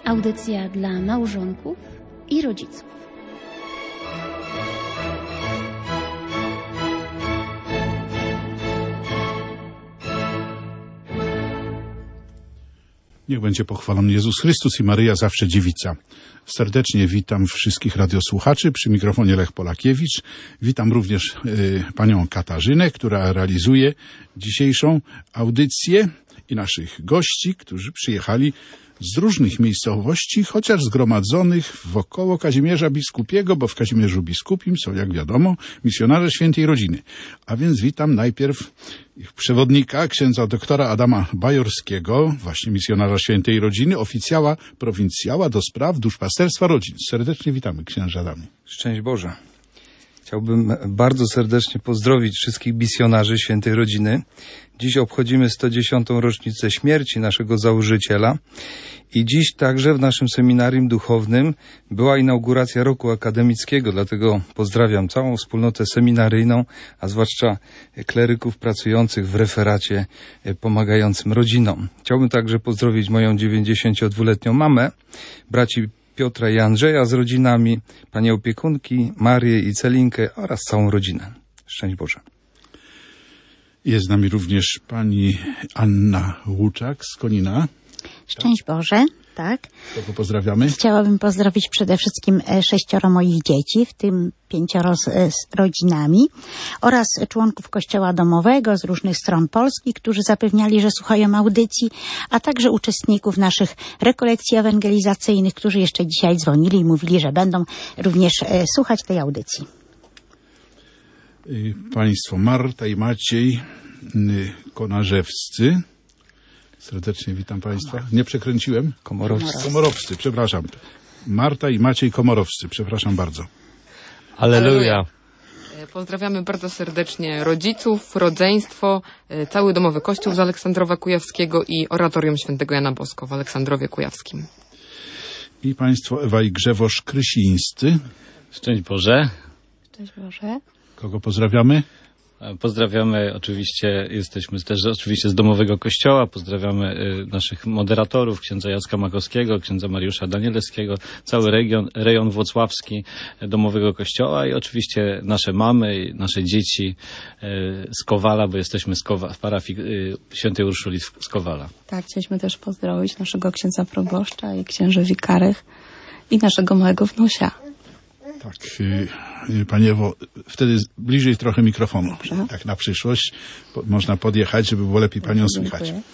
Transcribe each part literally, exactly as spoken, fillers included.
Audycja dla małżonków i rodziców. Niech będzie pochwalony Jezus Chrystus i Maryja zawsze dziewica. Serdecznie witam wszystkich radiosłuchaczy, przy mikrofonie Lech Polakiewicz. Witam również y, panią Katarzynę, która realizuje dzisiejszą audycję i naszych gości, którzy przyjechali z różnych miejscowości, chociaż zgromadzonych wokoło Kazimierza Biskupiego, bo w Kazimierzu Biskupim są, jak wiadomo, misjonarze Świętej Rodziny. A więc witam najpierw ich przewodnika, księdza doktora Adama Bajorskiego, właśnie misjonarza Świętej Rodziny, oficjała prowincjała do spraw duszpasterstwa rodzin. Serdecznie witamy, księże Adamie. Szczęść Boże. Chciałbym bardzo serdecznie pozdrowić wszystkich misjonarzy Świętej Rodziny. Dziś obchodzimy sto dziesiątą rocznicę śmierci naszego założyciela i dziś także w naszym seminarium duchownym była inauguracja roku akademickiego, dlatego pozdrawiam całą wspólnotę seminaryjną, a zwłaszcza kleryków pracujących w referacie pomagającym rodzinom. Chciałbym także pozdrowić moją dziewięćdziesięciodwuletnią mamę, braci Piotra i Andrzeja z rodzinami, pani opiekunki, Marię i Celinkę oraz całą rodzinę. Szczęść Boże. Jest z nami również pani Anna Łuczak z Konina. Szczęść Boże, tak. Kogo pozdrawiamy? Chciałabym pozdrowić przede wszystkim sześcioro moich dzieci, w tym pięcioro z, z rodzinami oraz członków Kościoła Domowego z różnych stron Polski, którzy zapewniali, że słuchają audycji, a także uczestników naszych rekolekcji ewangelizacyjnych, którzy jeszcze dzisiaj dzwonili i mówili, że będą również e, słuchać tej audycji. Państwo Marta i Maciej Konarzewscy. Serdecznie witam Państwa. Nie przekręciłem? Komorowscy. Komorowscy, przepraszam. Marta i Maciej Komorowscy, przepraszam bardzo. Alleluja. Pozdrawiamy bardzo serdecznie rodziców, rodzeństwo, cały domowy kościół z Aleksandrowa Kujawskiego i oratorium świętego Jana Bosko w Aleksandrowie Kujawskim. I Państwo Ewa i Grzewosz Krysińscy. Szczęść Boże. Szczęść Boże. Kogo pozdrawiamy? Pozdrawiamy oczywiście, jesteśmy też oczywiście z Domowego Kościoła, pozdrawiamy y, naszych moderatorów, księdza Jacka Makowskiego, księdza Mariusza Danielewskiego, cały region, rejon włocławski Domowego Kościoła i oczywiście nasze mamy i nasze dzieci y, z Kowala, bo jesteśmy z Kowa, w parafii y, Świętej Urszuli z Kowala. Tak, chcieliśmy też pozdrowić naszego księdza proboszcza i księży wikarych i naszego małego wnusia. Tak, Pani Ewo, wtedy bliżej trochę mikrofonu. Dobrze. Tak na przyszłość po, można podjechać, żeby było lepiej Panią słychać. Dziękuję.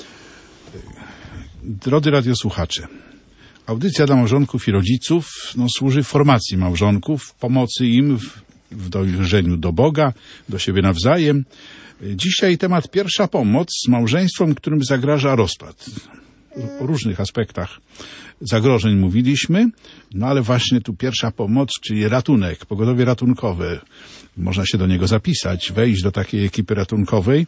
Drodzy radiosłuchacze, audycja dla małżonków i rodziców no, służy formacji małżonków, pomocy im w, w dojrzeniu do Boga, do siebie nawzajem. Dzisiaj temat pierwsza pomoc małżeństwom, którym zagraża rozpad. O różnych aspektach zagrożeń mówiliśmy, no ale właśnie tu pierwsza pomoc, czyli ratunek, pogotowie ratunkowe. Można się do niego zapisać, wejść do takiej ekipy ratunkowej,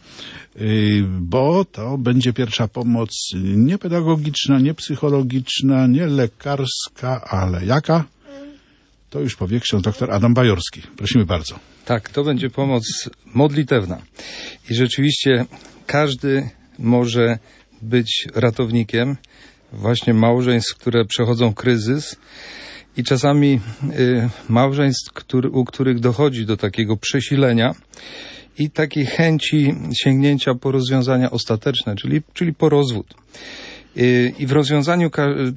bo to będzie pierwsza pomoc nie pedagogiczna, nie psychologiczna, nie lekarska, ale jaka? To już powie ksiądz doktor Adam Bajorski. Prosimy bardzo. Tak, to będzie pomoc modlitewna. I rzeczywiście każdy może być ratownikiem właśnie małżeństw, które przechodzą kryzys i czasami y, małżeństw, który, u których dochodzi do takiego przesilenia i takiej chęci sięgnięcia po rozwiązania ostateczne, czyli, czyli po rozwód. Y, I w rozwiązaniu ka- y,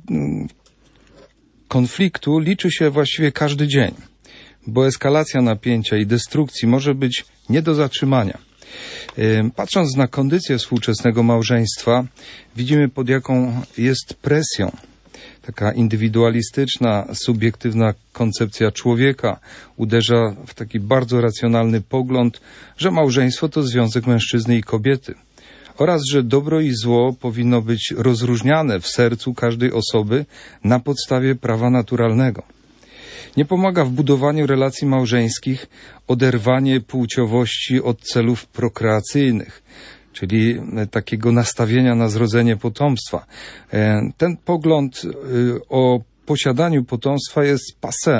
konfliktu liczy się właściwie każdy dzień, bo eskalacja napięcia i destrukcji może być nie do zatrzymania. Patrząc na kondycję współczesnego małżeństwa, widzimy, pod jaką jest presją. Taka indywidualistyczna, subiektywna koncepcja człowieka uderza w taki bardzo racjonalny pogląd, że małżeństwo to związek mężczyzny i kobiety oraz, że dobro i zło powinno być rozróżniane w sercu każdej osoby na podstawie prawa naturalnego. Nie pomaga w budowaniu relacji małżeńskich oderwanie płciowości od celów prokreacyjnych, czyli takiego nastawienia na zrodzenie potomstwa. Ten pogląd o posiadaniu potomstwa jest passé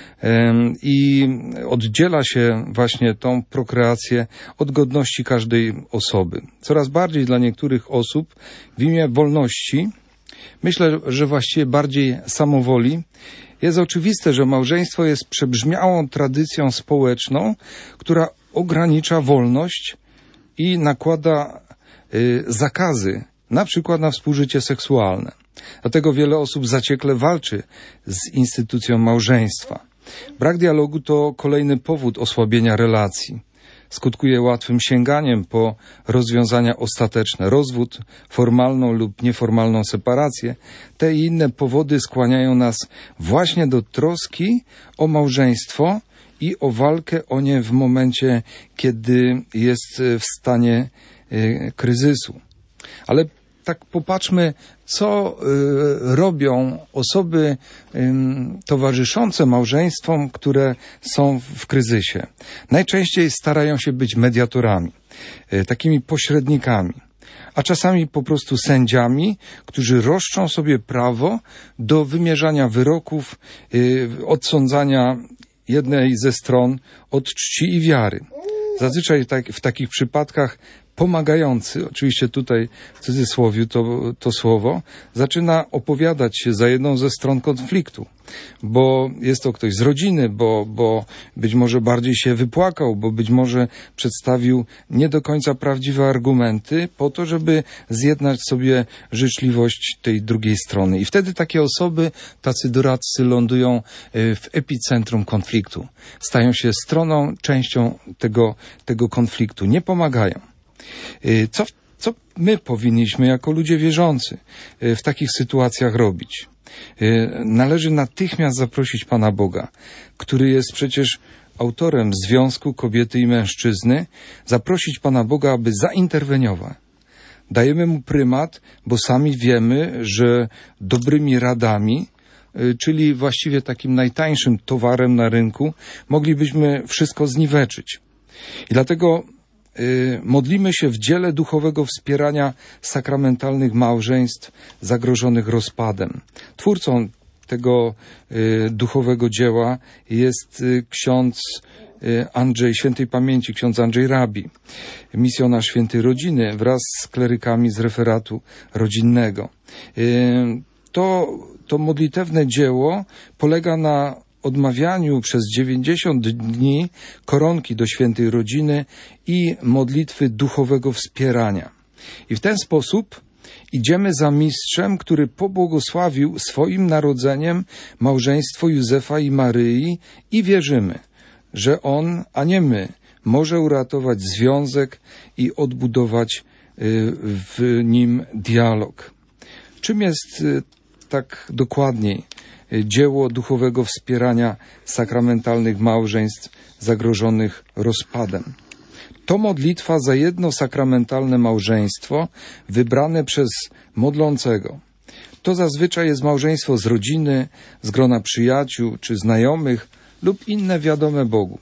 i oddziela się właśnie tą prokreację od godności każdej osoby. Coraz bardziej dla niektórych osób w imię wolności Myślę, że właściwie bardziej samowoli. Jest oczywiste, że małżeństwo jest przebrzmiałą tradycją społeczną, która ogranicza wolność i nakłada y, zakazy, na przykład na współżycie seksualne. Dlatego wiele osób zaciekle walczy z instytucją małżeństwa. Brak dialogu to kolejny powód osłabienia relacji. Skutkuje łatwym sięganiem po rozwiązania ostateczne. Rozwód, formalną lub nieformalną separację. Te i inne powody skłaniają nas właśnie do troski o małżeństwo i o walkę o nie w momencie, kiedy jest w stanie y, kryzysu. Ale tak popatrzmy, co y, robią osoby y, towarzyszące małżeństwom, które są w kryzysie. Najczęściej starają się być mediatorami, y, takimi pośrednikami, a czasami po prostu sędziami, którzy roszczą sobie prawo do wymierzania wyroków, y, odsądzania jednej ze stron od czci i wiary. Zazwyczaj tak, w takich przypadkach pomagający, oczywiście tutaj w cudzysłowiu to, to słowo, zaczyna opowiadać się za jedną ze stron konfliktu, bo jest to ktoś z rodziny, bo, bo być może bardziej się wypłakał, bo być może przedstawił nie do końca prawdziwe argumenty po to, żeby zjednać sobie życzliwość tej drugiej strony. I wtedy takie osoby, tacy doradcy lądują w epicentrum konfliktu. Stają się stroną, częścią tego, tego konfliktu. Nie pomagają. Co, co my powinniśmy jako ludzie wierzący w takich sytuacjach robić? Należy natychmiast zaprosić Pana Boga, który jest przecież autorem związku kobiety i mężczyzny, zaprosić Pana Boga, aby zainterweniował. Dajemy mu prymat, bo sami wiemy, że dobrymi radami, czyli właściwie takim najtańszym towarem na rynku, moglibyśmy wszystko zniweczyć. I dlatego modlimy się w dziele duchowego wspierania sakramentalnych małżeństw zagrożonych rozpadem. Twórcą tego duchowego dzieła jest ksiądz Andrzej, świętej pamięci, ksiądz Andrzej Rabi, misjonarz Świętej Rodziny wraz z klerykami z referatu rodzinnego. To, to modlitewne dzieło polega na odmawianiu przez dziewięćdziesiąt dni koronki do Świętej Rodziny i modlitwy duchowego wspierania. I w ten sposób idziemy za mistrzem, który pobłogosławił swoim narodzeniem małżeństwo Józefa i Maryi i wierzymy, że on, a nie my, może uratować związek i odbudować w nim dialog. Czym jest tak dokładniej dzieło duchowego wspierania sakramentalnych małżeństw zagrożonych rozpadem? To modlitwa za jedno sakramentalne małżeństwo wybrane przez modlącego. To zazwyczaj jest małżeństwo z rodziny, z grona przyjaciół czy znajomych lub inne wiadome Bogu.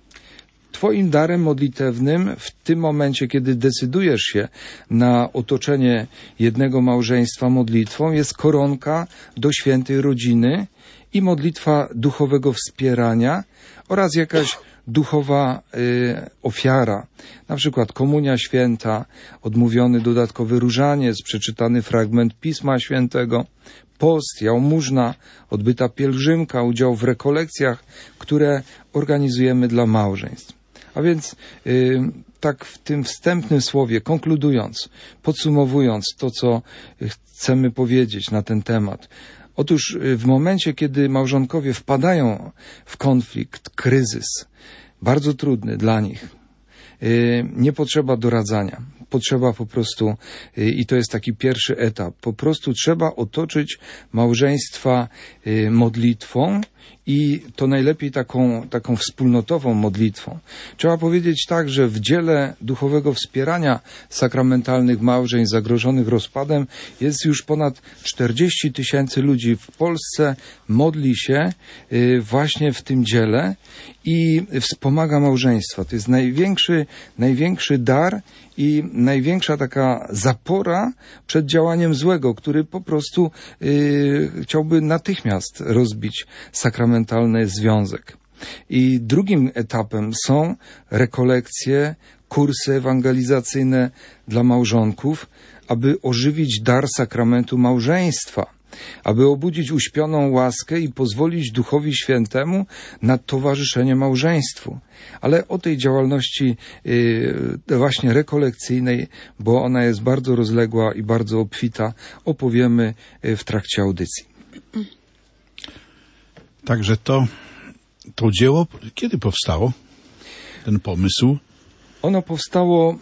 Twoim darem modlitewnym w tym momencie, kiedy decydujesz się na otoczenie jednego małżeństwa modlitwą, jest koronka do Świętej Rodziny i modlitwa duchowego wspierania oraz jakaś duchowa y, ofiara, na przykład komunia święta, odmówiony dodatkowy różaniec, przeczytany fragment Pisma Świętego, post, jałmużna, odbyta pielgrzymka, udział w rekolekcjach, które organizujemy dla małżeństw. A więc y, tak w tym wstępnym słowie, konkludując, podsumowując to, co chcemy powiedzieć na ten temat. Otóż w momencie, kiedy małżonkowie wpadają w konflikt, kryzys, bardzo trudny dla nich, y, nie potrzeba doradzania. Potrzeba po prostu, y, i to jest taki pierwszy etap, po prostu trzeba otoczyć małżeństwa y, modlitwą, i to najlepiej taką, taką wspólnotową modlitwą. Trzeba powiedzieć tak, że w dziele duchowego wspierania sakramentalnych małżeństw zagrożonych rozpadem jest już ponad czterdzieści tysięcy ludzi w Polsce, modli się właśnie w tym dziele i wspomaga małżeństwa. To jest największy, największy dar i największa taka zapora przed działaniem złego, który po prostu yy, chciałby natychmiast rozbić sakramentalny związek. I drugim etapem są rekolekcje, kursy ewangelizacyjne dla małżonków, aby ożywić dar sakramentu małżeństwa, aby obudzić uśpioną łaskę i pozwolić Duchowi Świętemu na towarzyszenie małżeństwu. Ale o tej działalności yy, właśnie rekolekcyjnej, bo ona jest bardzo rozległa i bardzo obfita, opowiemy w trakcie audycji. Także to, to dzieło kiedy powstało? Ten pomysł? Ono powstało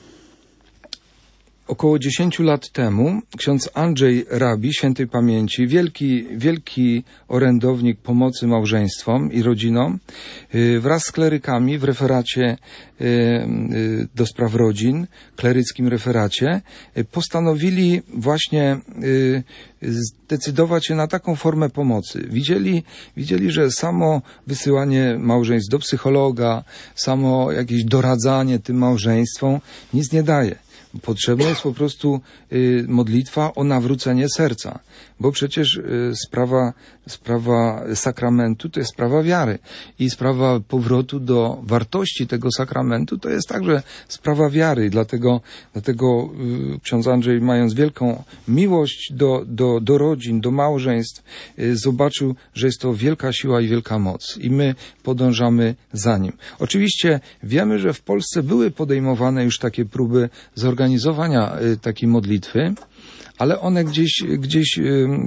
około dziesięciu lat temu. Ksiądz Andrzej Rabi, świętej pamięci, wielki, wielki orędownik pomocy małżeństwom i rodzinom, yy, wraz z klerykami w referacie yy, yy, do spraw rodzin, kleryckim referacie, yy, postanowili właśnie yy, zdecydować się na taką formę pomocy. Widzieli, widzieli, że samo wysyłanie małżeństw do psychologa, samo jakieś doradzanie tym małżeństwom nic nie daje. Potrzebna jest po prostu y, modlitwa o nawrócenie serca, bo przecież y, sprawa, sprawa sakramentu to jest sprawa wiary i sprawa powrotu do wartości tego sakramentu to jest także sprawa wiary. Dlatego, dlatego y, ksiądz Andrzej, mając wielką miłość do, do, do rodzin, do małżeństw, y, zobaczył, że jest to wielka siła i wielka moc i my podążamy za nim. Oczywiście wiemy, że w Polsce były podejmowane już takie próby zorganizowania organizowania takiej modlitwy, ale one gdzieś, gdzieś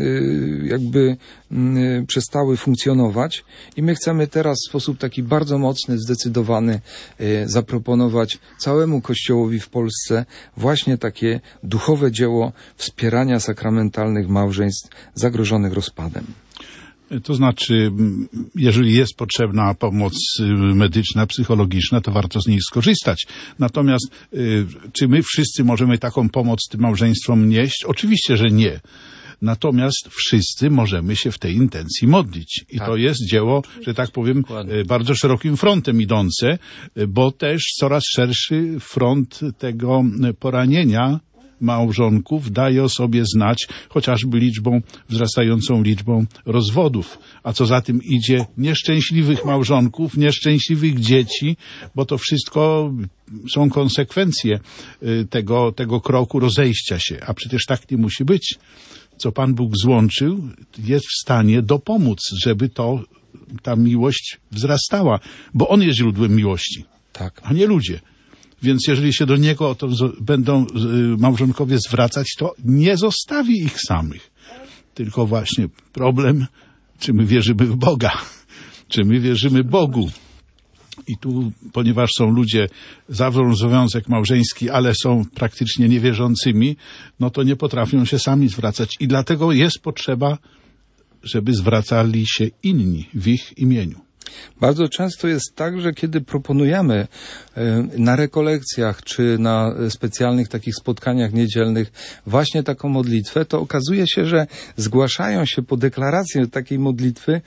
jakby przestały funkcjonować i my chcemy teraz w sposób taki bardzo mocny, zdecydowany zaproponować całemu Kościołowi w Polsce właśnie takie duchowe dzieło wspierania sakramentalnych małżeństw zagrożonych rozpadem. To znaczy, jeżeli jest potrzebna pomoc medyczna, psychologiczna, to warto z niej skorzystać. Natomiast czy my wszyscy możemy taką pomoc tym małżeństwom nieść? Oczywiście, że nie. Natomiast wszyscy możemy się w tej intencji modlić. I tak. To jest dzieło, że tak powiem, Dokładnie. bardzo szerokim frontem idące, bo też coraz szerszy front tego poranienia małżonków daje o sobie znać chociażby liczbą, wzrastającą liczbą rozwodów. A co za tym idzie, nieszczęśliwych małżonków, nieszczęśliwych dzieci, bo to wszystko są konsekwencje tego, tego kroku rozejścia się. A przecież tak nie musi być. Co Pan Bóg złączył, jest w stanie dopomóc, żeby to, ta miłość wzrastała. Bo On jest źródłem miłości, tak. a nie ludzie. Więc jeżeli się do Niego to będą małżonkowie zwracać, to nie zostawi ich samych. Tylko właśnie problem, czy my wierzymy w Boga, czy my wierzymy Bogu. I tu, ponieważ są ludzie, zawrzą związek małżeński, ale są praktycznie niewierzącymi, no to nie potrafią się sami zwracać. I dlatego jest potrzeba, żeby zwracali się inni w ich imieniu. Bardzo często jest tak, że kiedy proponujemy na rekolekcjach czy na specjalnych takich spotkaniach niedzielnych właśnie taką modlitwę, to okazuje się, że zgłaszają się po deklarację takiej modlitwy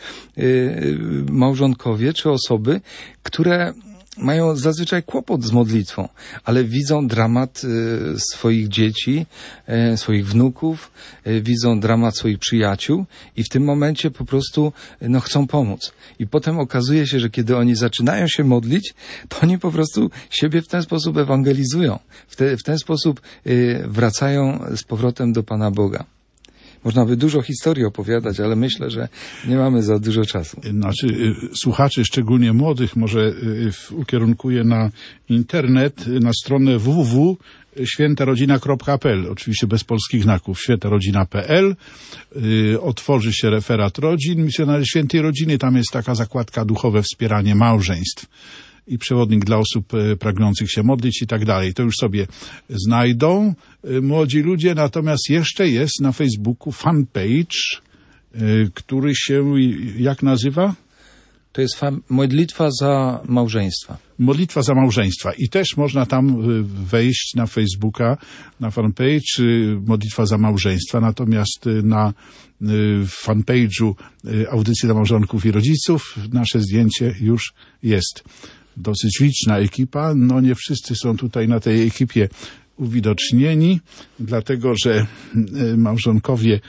małżonkowie czy osoby, które mają zazwyczaj kłopot z modlitwą, ale widzą dramat y, swoich dzieci, y, swoich wnuków, y, widzą dramat swoich przyjaciół i w tym momencie po prostu y, no, chcą pomóc. I potem okazuje się, że kiedy oni zaczynają się modlić, to oni po prostu siebie w ten sposób ewangelizują. W, te, w ten sposób y, wracają z powrotem do Pana Boga. Można by dużo historii opowiadać, ale myślę, że nie mamy za dużo czasu. Znaczy, słuchaczy, szczególnie młodych, może ukierunkuję na internet, na stronę w w w kropka świętarodzina kropka p l, oczywiście bez polskich znaków, świętarodzina kropka p l. Otworzy się referat rodzin, misjonarzy świętej rodziny, tam jest taka zakładka duchowe wspieranie małżeństw i przewodnik dla osób pragnących się modlić i tak dalej. To już sobie znajdą młodzi ludzie, natomiast jeszcze jest na Facebooku fanpage, który się jak nazywa? To jest fa- modlitwa za małżeństwa. Modlitwa za małżeństwa. I też można tam wejść na Facebooka, na fanpage modlitwa za małżeństwa. Natomiast na fanpage'u audycji dla małżonków i rodziców nasze zdjęcie już jest. Dosyć liczna ekipa, no nie wszyscy są tutaj na tej ekipie uwidocznieni, dlatego że małżonkowie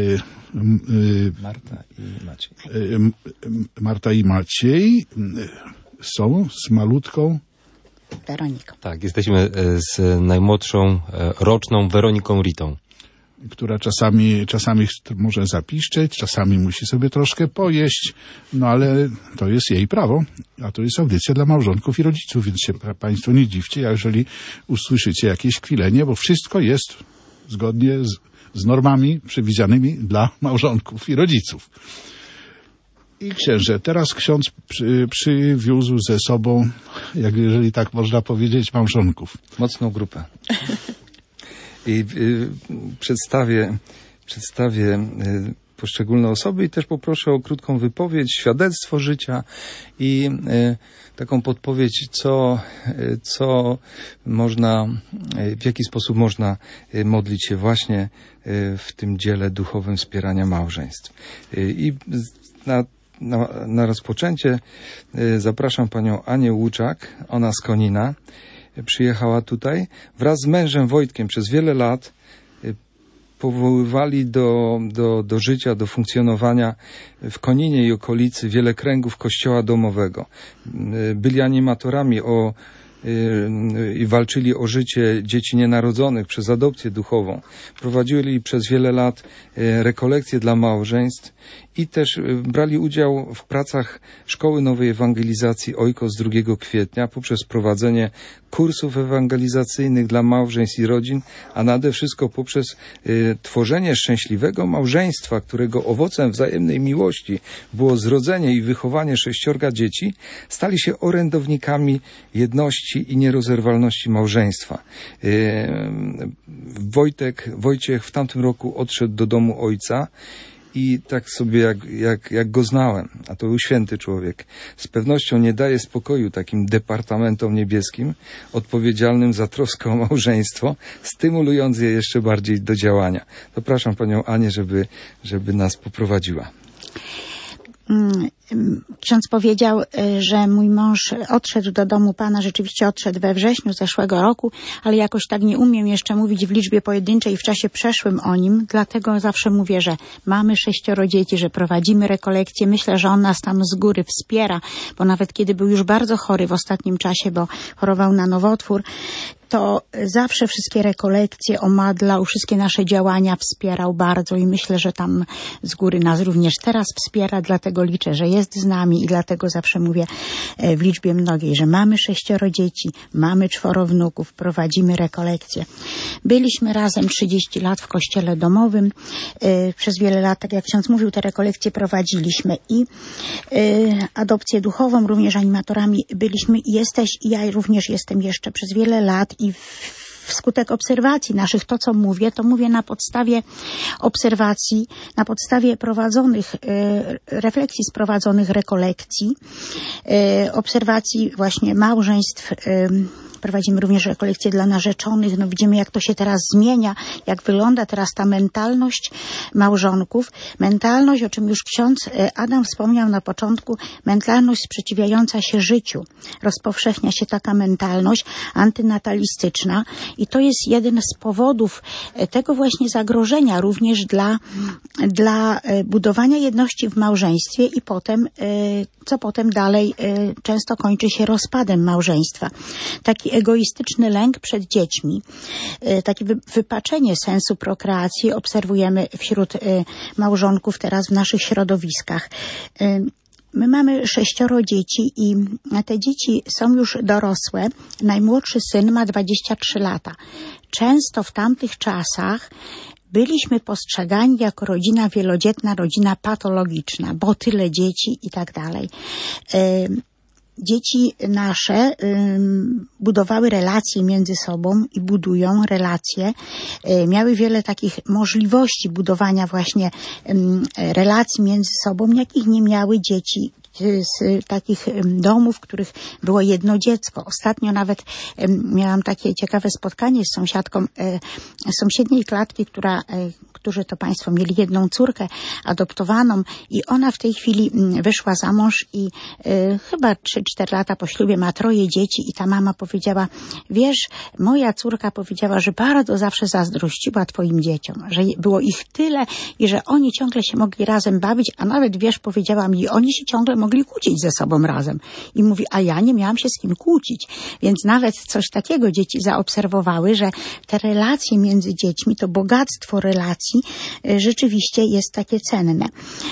Marta i Maciej, Marta i Maciej są z malutką Weroniką. Tak, jesteśmy z najmłodszą roczną Weroniką Ritą, która czasami, czasami może zapiszczeć, czasami musi sobie troszkę pojeść, no ale to jest jej prawo, a to jest audycja dla małżonków i rodziców, więc się Państwo nie dziwcie, jeżeli usłyszycie jakieś kwilenie, bo wszystko jest zgodnie z, z normami przewidzianymi dla małżonków i rodziców. I księże, teraz ksiądz przy, przywiózł ze sobą, jak jeżeli tak można powiedzieć, małżonków. Mocną grupę. I y, przedstawię, przedstawię y, poszczególne osoby i też poproszę o krótką wypowiedź, świadectwo życia i y, taką podpowiedź, co, y, co można, y, w jaki sposób można y, modlić się właśnie y, w tym dziele duchowym wspierania małżeństw. Y, I na Na, na rozpoczęcie y, zapraszam panią Anię Łuczak, ona z Konina, y, przyjechała tutaj. Wraz z mężem Wojtkiem przez wiele lat y, powoływali do, do, do życia, do funkcjonowania w Koninie i okolicy wiele kręgów kościoła domowego. Y, byli animatorami o i walczyli o życie dzieci nienarodzonych przez adopcję duchową. Prowadzili przez wiele lat rekolekcje dla małżeństw i też brali udział w pracach Szkoły Nowej Ewangelizacji Oikos drugiego kwietnia poprzez prowadzenie kursów ewangelizacyjnych dla małżeństw i rodzin, a nade wszystko poprzez y, tworzenie szczęśliwego małżeństwa, którego owocem wzajemnej miłości było zrodzenie i wychowanie sześciorga dzieci, stali się orędownikami jedności i nierozerwalności małżeństwa. Y, Wojtek, Wojciech w tamtym roku odszedł do domu ojca i tak sobie jak, jak, jak go znałem, a to był święty człowiek, z pewnością nie daje spokoju takim departamentom niebieskim odpowiedzialnym za troskę o małżeństwo, stymulując je jeszcze bardziej do działania. Zapraszam panią Anię, żeby, żeby nas poprowadziła. Ksiądz powiedział, że mój mąż odszedł do domu Pana, rzeczywiście odszedł we wrześniu zeszłego roku, ale jakoś tak nie umiem jeszcze mówić w liczbie pojedynczej w czasie przeszłym o nim, dlatego zawsze mówię, że mamy sześcioro dzieci, że prowadzimy rekolekcje. Myślę, że on nas tam z góry wspiera, bo nawet kiedy był już bardzo chory w ostatnim czasie, bo chorował na nowotwór, to zawsze wszystkie rekolekcje omadlał, wszystkie nasze działania wspierał bardzo i myślę, że tam z góry nas również teraz wspiera, dlatego liczę, że jest z nami i dlatego zawsze mówię w liczbie mnogiej, że mamy sześcioro dzieci, mamy czworo wnuków, prowadzimy rekolekcje. Byliśmy razem trzydzieści lat w kościele domowym. Przez wiele lat, tak jak ksiądz mówił, te rekolekcje prowadziliśmy i adopcję duchową, również animatorami byliśmy i jesteś, i ja również jestem jeszcze przez wiele lat i wskutek obserwacji naszych, to co mówię, to mówię na podstawie obserwacji, na podstawie prowadzonych, refleksji z prowadzonych rekolekcji, obserwacji właśnie małżeństw. Prowadzimy również rekolekcje dla narzeczonych. No widzimy, jak to się teraz zmienia, jak wygląda teraz ta mentalność małżonków. Mentalność, o czym już ksiądz Adam wspomniał na początku, mentalność sprzeciwiająca się życiu. Rozpowszechnia się taka mentalność antynatalistyczna i to jest jeden z powodów tego właśnie zagrożenia również dla, dla budowania jedności w małżeństwie i potem, co potem dalej często kończy się rozpadem małżeństwa. Taki egoistyczny lęk przed dziećmi, takie wypaczenie sensu prokreacji obserwujemy wśród małżonków teraz w naszych środowiskach. My mamy sześcioro dzieci i te dzieci są już dorosłe. Najmłodszy syn ma dwadzieścia trzy lata. Często w tamtych czasach byliśmy postrzegani jako rodzina wielodzietna, rodzina patologiczna, bo tyle dzieci i tak dalej. Dzieci nasze ym, budowały relacje między sobą i budują relacje. Y, miały wiele takich możliwości budowania właśnie ym, relacji między sobą, jakich nie miały dzieci z takich domów, w których było jedno dziecko. Ostatnio nawet miałam takie ciekawe spotkanie z sąsiadką z sąsiedniej klatki, która, którzy to państwo mieli jedną córkę adoptowaną i ona w tej chwili wyszła za mąż i chyba trzy cztery lata po ślubie ma troje dzieci i ta mama powiedziała, wiesz, moja córka powiedziała, że bardzo zawsze zazdrościła twoim dzieciom, że było ich tyle i że oni ciągle się mogli razem bawić, a nawet, wiesz, powiedziała mi, oni się ciągle mogli kłócić ze sobą razem. I mówi, a ja nie miałam się z kim kłócić. Więc nawet coś takiego dzieci zaobserwowały, że te relacje między dziećmi, to bogactwo relacji rzeczywiście jest takie cenne.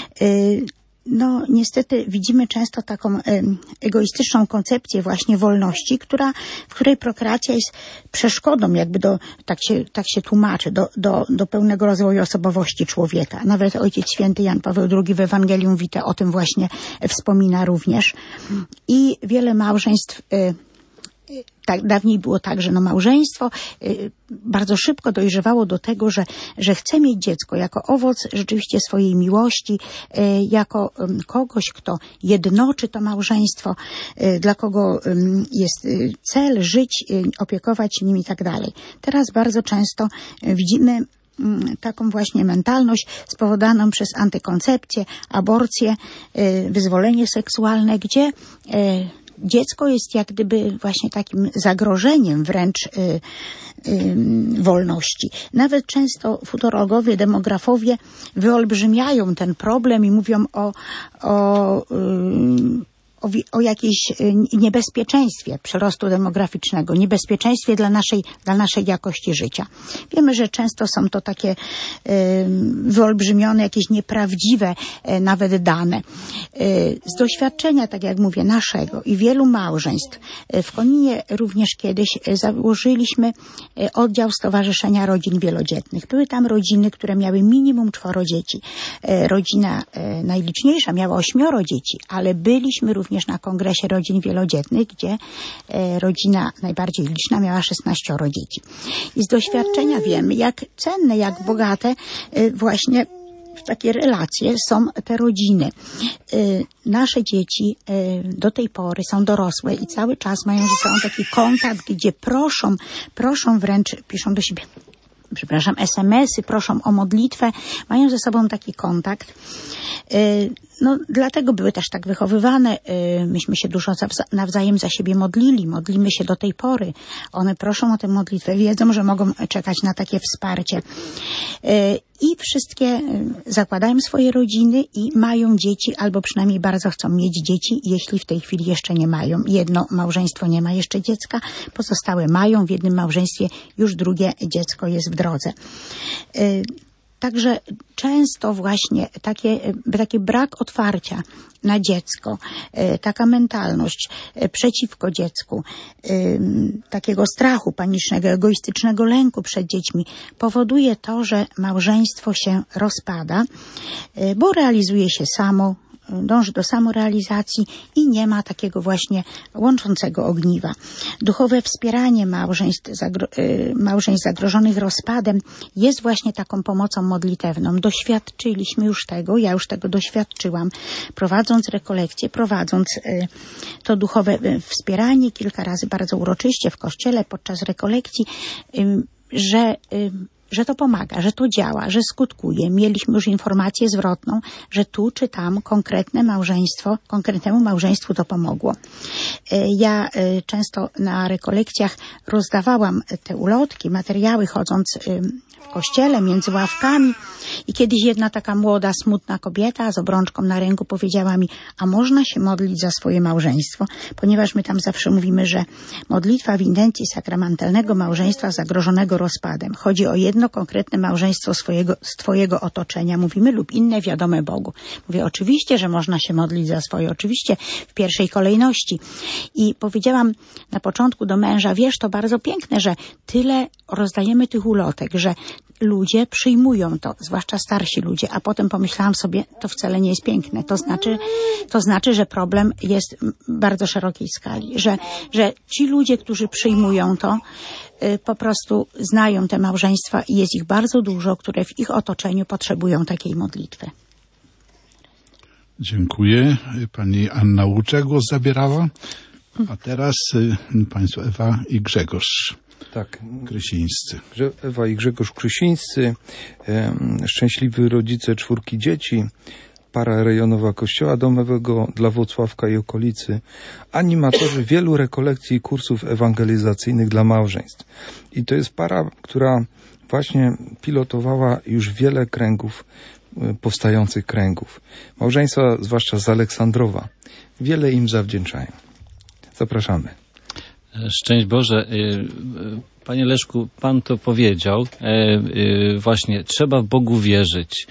No, niestety widzimy często taką e, egoistyczną koncepcję właśnie wolności, która, w której prokreacja jest przeszkodą, jakby do, tak się, tak się tłumaczy, do, do, do pełnego rozwoju osobowości człowieka. Nawet Ojciec Święty Jan Paweł drugi w Ewangelium Vitae o tym właśnie wspomina również. I wiele małżeństw e, Tak, dawniej było tak, że no małżeństwo y, bardzo szybko dojrzewało do tego, że, że chce mieć dziecko jako owoc rzeczywiście swojej miłości, y, jako y, kogoś, kto jednoczy to małżeństwo, y, dla kogo y, jest y, cel żyć, y, opiekować nim i tak dalej. Teraz bardzo często y, widzimy taką właśnie mentalność spowodowaną przez antykoncepcję, aborcję, y, wyzwolenie seksualne, gdzie y, dziecko jest jak gdyby właśnie takim zagrożeniem wręcz y, y, wolności. Nawet często futurologowie, demografowie wyolbrzymiają ten problem i mówią o, o y, O, o jakiejś niebezpieczeństwie przyrostu demograficznego, niebezpieczeństwie dla naszej, dla naszej jakości życia. Wiemy, że często są to takie y, wyolbrzymione, jakieś nieprawdziwe y, nawet dane. Y, z doświadczenia, tak jak mówię, naszego i wielu małżeństw, y, w Koninie również kiedyś y, założyliśmy y, oddział Stowarzyszenia Rodzin Wielodzietnych. Były tam rodziny, które miały minimum czworo dzieci. Y, rodzina y, najliczniejsza miała ośmioro dzieci, ale byliśmy również również na Kongresie Rodzin Wielodzietnych, gdzie e, rodzina najbardziej liczna miała szesnaścioro dzieci. I z doświadczenia wiemy, jak cenne, jak bogate e, właśnie w takie relacje są te rodziny. E, nasze dzieci e, do tej pory są dorosłe i cały czas mają ze sobą taki kontakt, gdzie proszą, proszą wręcz, piszą do siebie, przepraszam, es em esy, proszą o modlitwę, mają ze sobą taki kontakt. No, dlatego były też tak wychowywane. Myśmy się dużo nawzajem za siebie modlili, modlimy się do tej pory. One proszą o tę modlitwę, wiedzą, że mogą czekać na takie wsparcie. I wszystkie zakładają swoje rodziny i mają dzieci, albo przynajmniej bardzo chcą mieć dzieci, jeśli w tej chwili jeszcze nie mają. Jedno małżeństwo nie ma jeszcze dziecka, pozostałe mają, w jednym małżeństwie już drugie dziecko jest w drodze. Także często właśnie takie, taki brak otwarcia na dziecko, taka mentalność przeciwko dziecku, takiego strachu panicznego, egoistycznego lęku przed dziećmi powoduje to, że małżeństwo się rozpada, bo realizuje się samo, dąży do samorealizacji i nie ma takiego właśnie łączącego ogniwa. Duchowe wspieranie małżeństw, zagro, małżeństw zagrożonych rozpadem jest właśnie taką pomocą modlitewną. Doświadczyliśmy już tego, ja już tego doświadczyłam, prowadząc rekolekcje, prowadząc to duchowe wspieranie kilka razy bardzo uroczyście w kościele podczas rekolekcji, że że to pomaga, że to działa, że skutkuje. Mieliśmy już informację zwrotną, że tu czy tam konkretne małżeństwo, konkretnemu małżeństwu to pomogło. Ja często na rekolekcjach rozdawałam te ulotki, materiały, chodząc w kościele między ławkami i kiedyś jedna taka młoda, smutna kobieta z obrączką na ręku powiedziała mi, a można się modlić za swoje małżeństwo? Ponieważ my tam zawsze mówimy, że modlitwa w intencji sakramentalnego małżeństwa zagrożonego rozpadem. Chodzi o jedno konkretne małżeństwo swojego, z twojego otoczenia, mówimy, lub inne wiadome Bogu. Mówię, oczywiście, że można się modlić za swoje, oczywiście w pierwszej kolejności. I powiedziałam na początku do męża, wiesz, to bardzo piękne, że tyle rozdajemy tych ulotek, że ludzie przyjmują to, zwłaszcza starsi ludzie, a potem pomyślałam sobie, to wcale nie jest piękne. To znaczy, to znaczy, że problem jest bardzo szerokiej skali, że, że ci ludzie, którzy przyjmują to, po prostu znają te małżeństwa i jest ich bardzo dużo, które w ich otoczeniu potrzebują takiej modlitwy. Dziękuję. Pani Anna Łuczek głos zabierała, a teraz y, państwo Ewa i Grzegorz. Tak. Krysińscy. Ewa i Grzegorz Krysińscy, e, szczęśliwi rodzice czwórki dzieci, para rejonowa Kościoła Domowego dla Włocławka i okolicy, animatorzy wielu rekolekcji i kursów ewangelizacyjnych dla małżeństw. I to jest para, która właśnie pilotowała już wiele kręgów, powstających kręgów. Małżeństwa, zwłaszcza z Aleksandrowa. wiele im zawdzięczają. Zapraszamy. Szczęść Boże. Panie Leszku, Pan to powiedział. Właśnie, trzeba w Bogu wierzyć.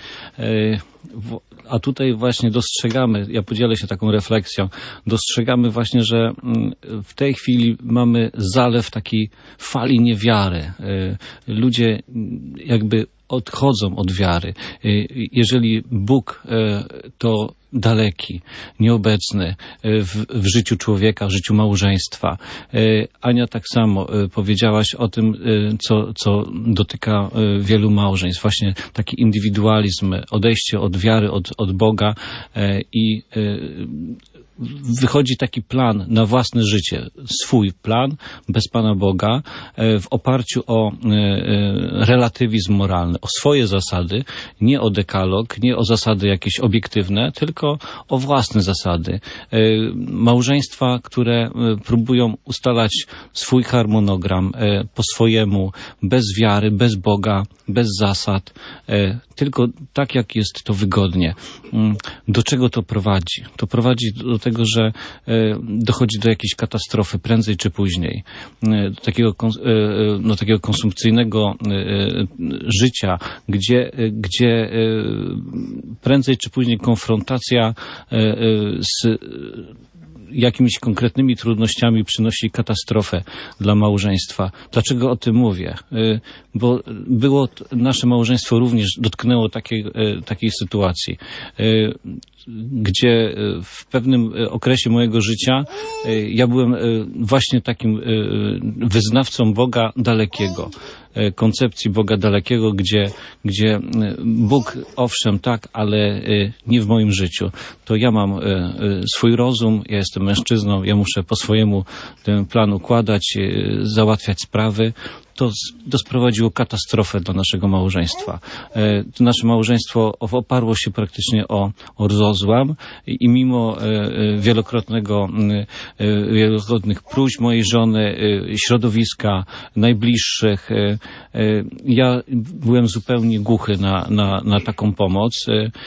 A tutaj właśnie dostrzegamy, ja podzielę się taką refleksją, dostrzegamy właśnie, że w tej chwili mamy zalew takiej fali niewiary. Ludzie jakby odchodzą od wiary. Jeżeli Bóg to daleki, nieobecny w, w życiu człowieka, w życiu małżeństwa. Ania, tak samo powiedziałaś o tym, co, co dotyka wielu małżeństw. Właśnie taki indywidualizm, odejście od wiary, od, od Boga i wychodzi taki plan na własne życie, swój plan, bez Pana Boga, w oparciu o relatywizm moralny, o swoje zasady, nie o dekalog, nie o zasady jakieś obiektywne, tylko o własne zasady. Małżeństwa, które próbują ustalać swój harmonogram po swojemu, bez wiary, bez Boga, bez zasad, tylko tak, jak jest to wygodnie. Do czego to prowadzi? To prowadzi do tego, że dochodzi do jakiejś katastrofy prędzej czy później. Do takiego, no, takiego konsumpcyjnego życia, gdzie, gdzie prędzej czy później konfrontacja z jakimiś konkretnymi trudnościami przynosi katastrofę dla małżeństwa. Dlaczego o tym mówię? Bo było nasze małżeństwo również dotknęło takiej, takiej sytuacji, gdzie w pewnym okresie mojego życia ja byłem właśnie takim wyznawcą Boga dalekiego, koncepcji Boga dalekiego, gdzie, gdzie Bóg, owszem, tak, ale nie w moim życiu. To ja mam swój rozum, ja jestem mężczyzną, ja muszę po swojemu ten plan układać, załatwiać sprawy. To, to sprowadziło katastrofę dla naszego małżeństwa. To nasze małżeństwo oparło się praktycznie o, o rozłam i mimo wielokrotnego, wielokrotnych próśb mojej żony, środowiska, najbliższych, ja byłem zupełnie głuchy na, na, na taką pomoc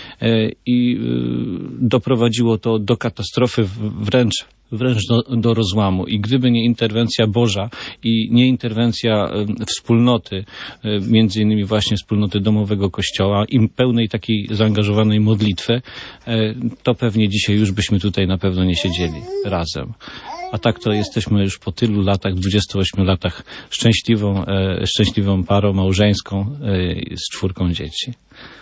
i doprowadziło to do katastrofy wręcz wręcz do, do rozłamu. I gdyby nie interwencja Boża i nie interwencja wspólnoty, między innymi właśnie wspólnoty domowego Kościoła i pełnej takiej zaangażowanej modlitwy, to pewnie dzisiaj już byśmy tutaj na pewno nie siedzieli razem. A tak to jesteśmy już po tylu latach, dwudziestu ośmiu latach szczęśliwą, szczęśliwą parą małżeńską z czwórką dzieci.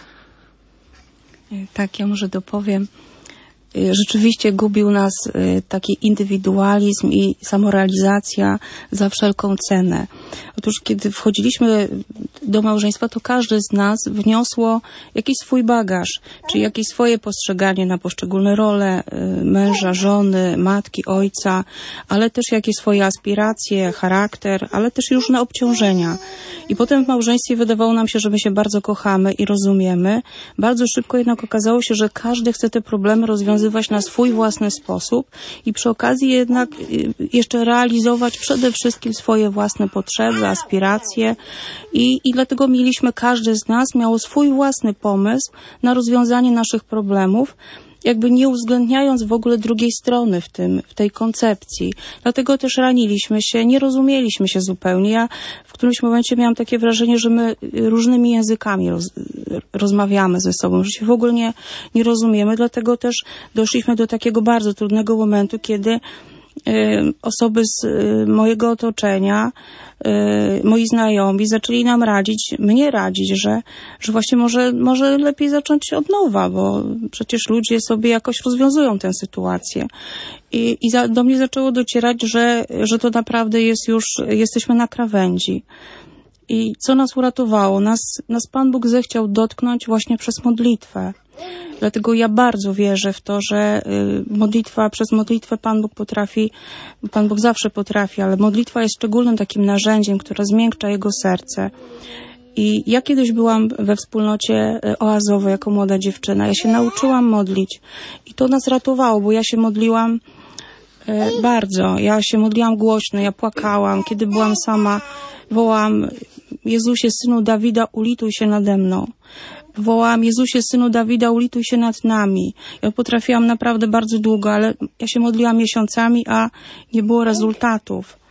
Tak, ja może dopowiem. Rzeczywiście gubił nas taki indywidualizm i samorealizacja za wszelką cenę. Otóż kiedy wchodziliśmy do małżeństwa, to każdy z nas wniosło jakiś swój bagaż, czyli jakieś swoje postrzeganie na poszczególne role męża, żony, matki, ojca, ale też jakieś swoje aspiracje, charakter, ale też różne obciążenia. I potem w małżeństwie wydawało nam się, że my się bardzo kochamy i rozumiemy. Bardzo szybko jednak okazało się, że każdy chce te problemy rozwiązywać na swój własny sposób i przy okazji jednak jeszcze realizować przede wszystkim swoje własne potrzeby, aspiracje i, i dlatego mieliśmy, każdy z nas miał swój własny pomysł na rozwiązanie naszych problemów, jakby nie uwzględniając w ogóle drugiej strony w tym, w tej koncepcji. Dlatego też raniliśmy się, nie rozumieliśmy się zupełnie. Ja w którymś momencie miałam takie wrażenie, że my różnymi językami roz, rozmawiamy ze sobą, że się w ogóle nie, nie rozumiemy. Dlatego też doszliśmy do takiego bardzo trudnego momentu, kiedy osoby z mojego otoczenia, moi znajomi zaczęli nam radzić, mnie radzić, że, że właśnie może, może lepiej zacząć od nowa, bo przecież ludzie sobie jakoś rozwiązują tę sytuację. I, i za, do mnie zaczęło docierać, że, że to naprawdę jest już, jesteśmy na krawędzi. I co nas uratowało? Nas, nas Pan Bóg zechciał dotknąć właśnie przez modlitwę. Dlatego ja bardzo wierzę w to, że modlitwa, przez modlitwę Pan Bóg potrafi, Pan Bóg zawsze potrafi, ale modlitwa jest szczególnym takim narzędziem, które zmiękcza Jego serce. I ja kiedyś byłam we wspólnocie oazowej jako młoda dziewczyna. Ja się nauczyłam modlić i to nas ratowało, bo ja się modliłam bardzo. Ja się modliłam głośno, ja płakałam. Kiedy byłam sama, wołałam: Jezusie, Synu Dawida, ulituj się nade mną. wołałam: Jezusie, Synu Dawida, ulituj się nad nami. Ja potrafiłam naprawdę bardzo długo, ale ja się modliłam miesiącami, a nie było rezultatów.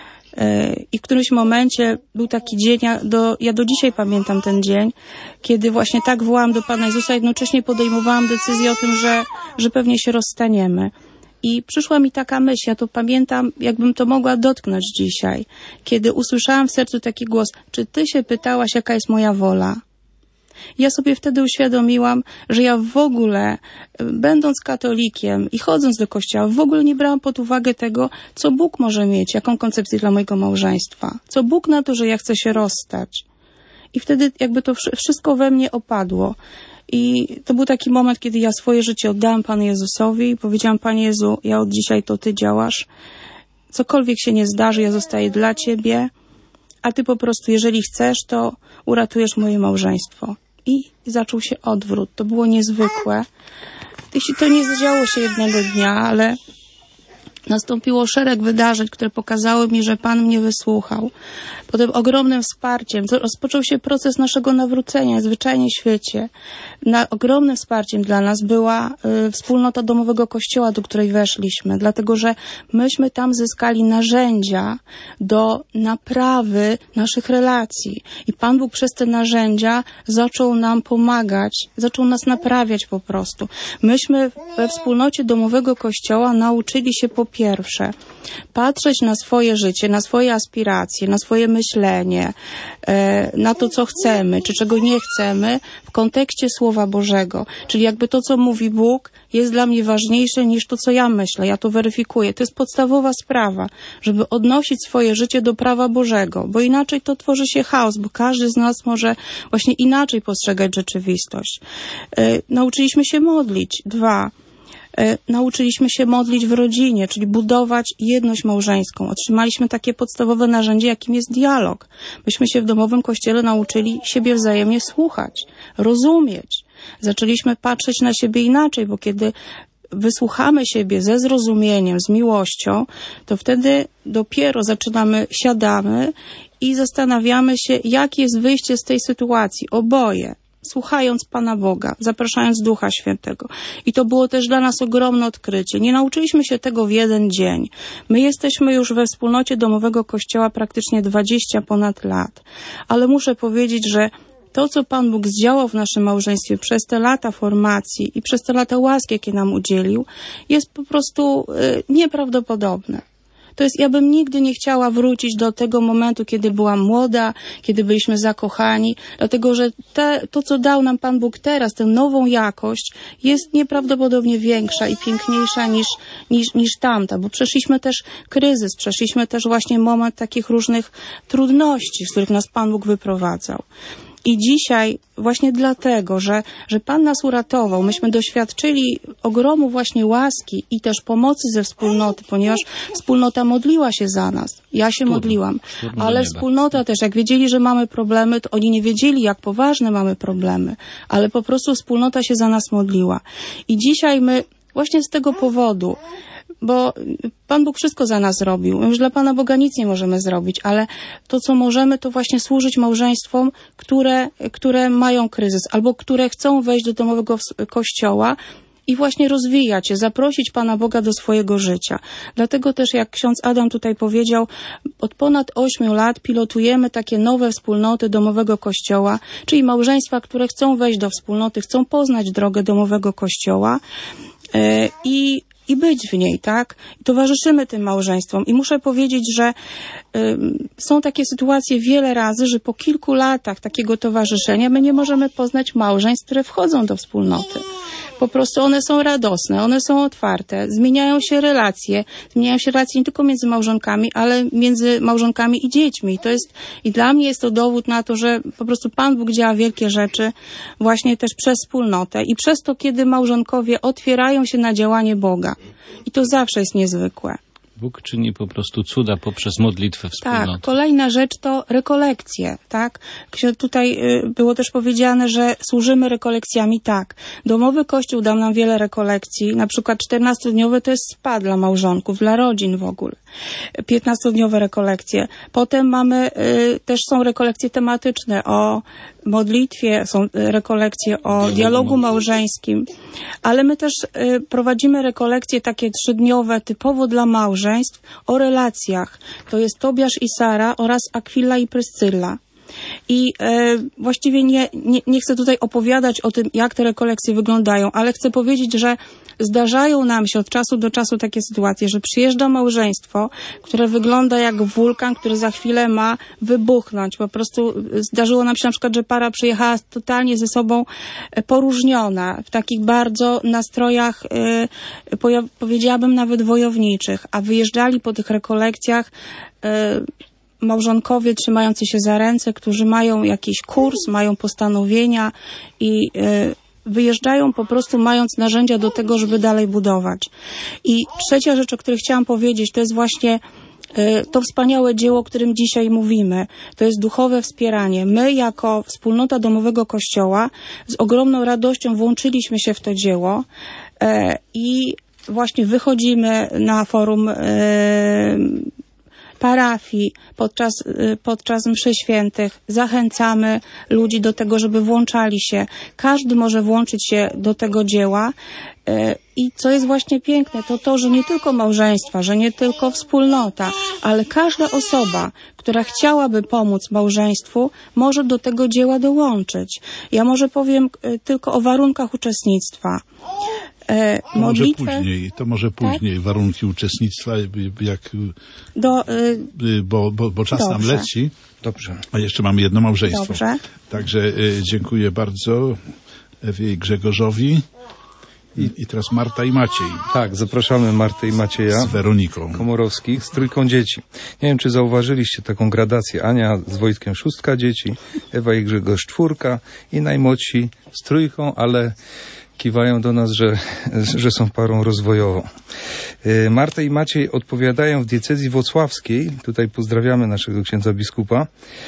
I w którymś momencie był taki dzień, ja do, ja do dzisiaj pamiętam ten dzień, kiedy właśnie tak wołałam do Pana Jezusa, jednocześnie podejmowałam decyzję o tym, że, że pewnie się rozstaniemy. I przyszła mi taka myśl, ja to pamiętam, jakbym to mogła dotknąć dzisiaj, kiedy usłyszałam w sercu taki głos: czy Ty się pytałaś, jaka jest moja wola? Ja sobie wtedy uświadomiłam, że ja w ogóle, będąc katolikiem i chodząc do kościoła, w ogóle nie brałam pod uwagę tego, co Bóg może mieć, jaką koncepcję dla mojego małżeństwa, co Bóg na to, że ja chcę się rozstać. I wtedy jakby to wszystko we mnie opadło. I to był taki moment, kiedy ja swoje życie oddałam Panu Jezusowi i powiedziałam: Panie Jezu, ja od dzisiaj to Ty działasz. Cokolwiek się nie zdarzy, ja zostaję dla Ciebie, a Ty po prostu, jeżeli chcesz, to uratujesz moje małżeństwo. I zaczął się odwrót. To było niezwykłe. Jeśli to nie zdziało się jednego dnia, ale nastąpiło szereg wydarzeń, które pokazały mi, że Pan mnie wysłuchał. Potem ogromnym wsparciem rozpoczął się proces naszego nawrócenia, zwyczajnie w świecie. Na, ogromnym wsparciem dla nas była y, wspólnota domowego kościoła, do której weszliśmy, dlatego że myśmy tam zyskali narzędzia do naprawy naszych relacji. I Pan Bóg przez te narzędzia zaczął nam pomagać, zaczął nas naprawiać po prostu. Myśmy we wspólnocie domowego kościoła nauczyli się po pierwsze patrzeć na swoje życie, na swoje aspiracje, na swoje myślenie, na to, co chcemy, czy czego nie chcemy w kontekście Słowa Bożego. Czyli jakby to, co mówi Bóg, jest dla mnie ważniejsze niż to, co ja myślę. Ja to weryfikuję. To jest podstawowa sprawa, żeby odnosić swoje życie do prawa Bożego, bo inaczej to tworzy się chaos, bo każdy z nas może właśnie inaczej postrzegać rzeczywistość. Nauczyliśmy się modlić. Dwa. Nauczyliśmy się modlić w rodzinie, czyli budować jedność małżeńską. Otrzymaliśmy takie podstawowe narzędzie, jakim jest dialog. Myśmy się w domowym kościele nauczyli siebie wzajemnie słuchać, rozumieć. Zaczęliśmy patrzeć na siebie inaczej, bo kiedy wysłuchamy siebie ze zrozumieniem, z miłością, to wtedy dopiero zaczynamy, siadamy i zastanawiamy się, jakie jest wyjście z tej sytuacji. Oboje. Słuchając Pana Boga, zapraszając Ducha Świętego. I to było też dla nas ogromne odkrycie. Nie nauczyliśmy się tego w jeden dzień. My jesteśmy już we wspólnocie domowego kościoła praktycznie dwadzieścia ponad lat. Ale muszę powiedzieć, że to, co Pan Bóg zdziałał w naszym małżeństwie przez te lata formacji i przez te lata łaski, jakie nam udzielił, jest po prostu y, nieprawdopodobne. To jest, ja bym nigdy nie chciała wrócić do tego momentu, kiedy byłam młoda, kiedy byliśmy zakochani, dlatego że te, to, co dał nam Pan Bóg teraz, tę nową jakość, jest nieprawdopodobnie większa i piękniejsza niż, niż, niż tamta, bo przeszliśmy też kryzys, przeszliśmy też właśnie moment takich różnych trudności, z których nas Pan Bóg wyprowadzał. I dzisiaj właśnie dlatego, że, że Pan nas uratował, myśmy doświadczyli ogromu właśnie łaski i też pomocy ze wspólnoty, ponieważ wspólnota modliła się za nas. Ja się Szturm. modliłam, Szturm ale wspólnota też, jak wiedzieli, że mamy problemy, to oni nie wiedzieli, jak poważne mamy problemy, ale po prostu wspólnota się za nas modliła. I dzisiaj my właśnie z tego powodu, bo Pan Bóg wszystko za nas zrobił. My już dla Pana Boga nic nie możemy zrobić, ale to, co możemy, to właśnie służyć małżeństwom, które, które mają kryzys albo które chcą wejść do domowego kościoła i właśnie rozwijać się, zaprosić Pana Boga do swojego życia. Dlatego też, jak ksiądz Adam tutaj powiedział, od ponad ośmiu lat pilotujemy takie nowe wspólnoty domowego kościoła, czyli małżeństwa, które chcą wejść do wspólnoty, chcą poznać drogę domowego kościoła yy, i i być w niej, tak? I towarzyszymy tym małżeństwom. I muszę powiedzieć, że y, są takie sytuacje wiele razy, że po kilku latach takiego towarzyszenia my nie możemy poznać małżeństw, które wchodzą do wspólnoty. Po prostu one są radosne, one są otwarte, zmieniają się relacje, zmieniają się relacje nie tylko między małżonkami, ale między małżonkami i dziećmi. I to jest, i dla mnie jest to dowód na to, że po prostu Pan Bóg działa wielkie rzeczy właśnie też przez wspólnotę i przez to, kiedy małżonkowie otwierają się na działanie Boga. I to zawsze jest niezwykłe. Bóg czyni po prostu cuda poprzez modlitwę wspólnoty. Tak, kolejna rzecz to rekolekcje, tak? Tutaj było też powiedziane, że służymy rekolekcjami, tak. Domowy Kościół dał nam wiele rekolekcji, na przykład czternastodniowe to jest spa dla małżonków, dla rodzin w ogóle. piętnastodniowe rekolekcje. Potem mamy, y, też są rekolekcje tematyczne o modlitwie, są rekolekcje o dialogu małżeńskim, ale my też prowadzimy rekolekcje takie trzydniowe, typowo dla małżeństw, o relacjach. To jest Tobiasz i Sara oraz Akwila i Pryscylla. I e, właściwie nie, nie, nie chcę tutaj opowiadać o tym, jak te rekolekcje wyglądają, ale chcę powiedzieć, że zdarzają nam się od czasu do czasu takie sytuacje, że przyjeżdża małżeństwo, które wygląda jak wulkan, który za chwilę ma wybuchnąć. Po prostu zdarzyło nam się na przykład, że para przyjechała totalnie ze sobą poróżniona, w takich bardzo nastrojach, e, powiedziałabym nawet wojowniczych, a wyjeżdżali po tych rekolekcjach e, małżonkowie trzymający się za ręce, którzy mają jakiś kurs, mają postanowienia i y, wyjeżdżają po prostu mając narzędzia do tego, żeby dalej budować. I trzecia rzecz, o której chciałam powiedzieć, to jest właśnie y, to wspaniałe dzieło, o którym dzisiaj mówimy. To jest duchowe wspieranie. My jako wspólnota domowego Kościoła z ogromną radością włączyliśmy się w to dzieło y, i właśnie wychodzimy na forum y, parafii, podczas, podczas mszy świętych zachęcamy ludzi do tego, żeby włączali się. Każdy może włączyć się do tego dzieła i co jest właśnie piękne, to to, że nie tylko małżeństwa, że nie tylko wspólnota, ale każda osoba, która chciałaby pomóc małżeństwu, może do tego dzieła dołączyć. Ja może powiem tylko o warunkach uczestnictwa. To może później, to może później tak? Warunki uczestnictwa, jak, do, y, bo, bo, bo czas dobrze. nam leci. Dobrze. A jeszcze mamy jedno małżeństwo. Dobrze. Także y, dziękuję bardzo Ewie i Grzegorzowi. I, I teraz Marta i Maciej. Tak, zapraszamy Martę i Macieja. Z Weroniką. Komorowskich, z trójką dzieci. Nie wiem, czy zauważyliście taką gradację. Ania z Wojtkiem szóstka dzieci, Ewa i Grzegorz czwórka i najmłodsi z trójką, ale kiwają do nas, że, że są parą rozwojową. Marta i Maciej odpowiadają w diecezji włocławskiej, tutaj pozdrawiamy naszego księdza biskupa,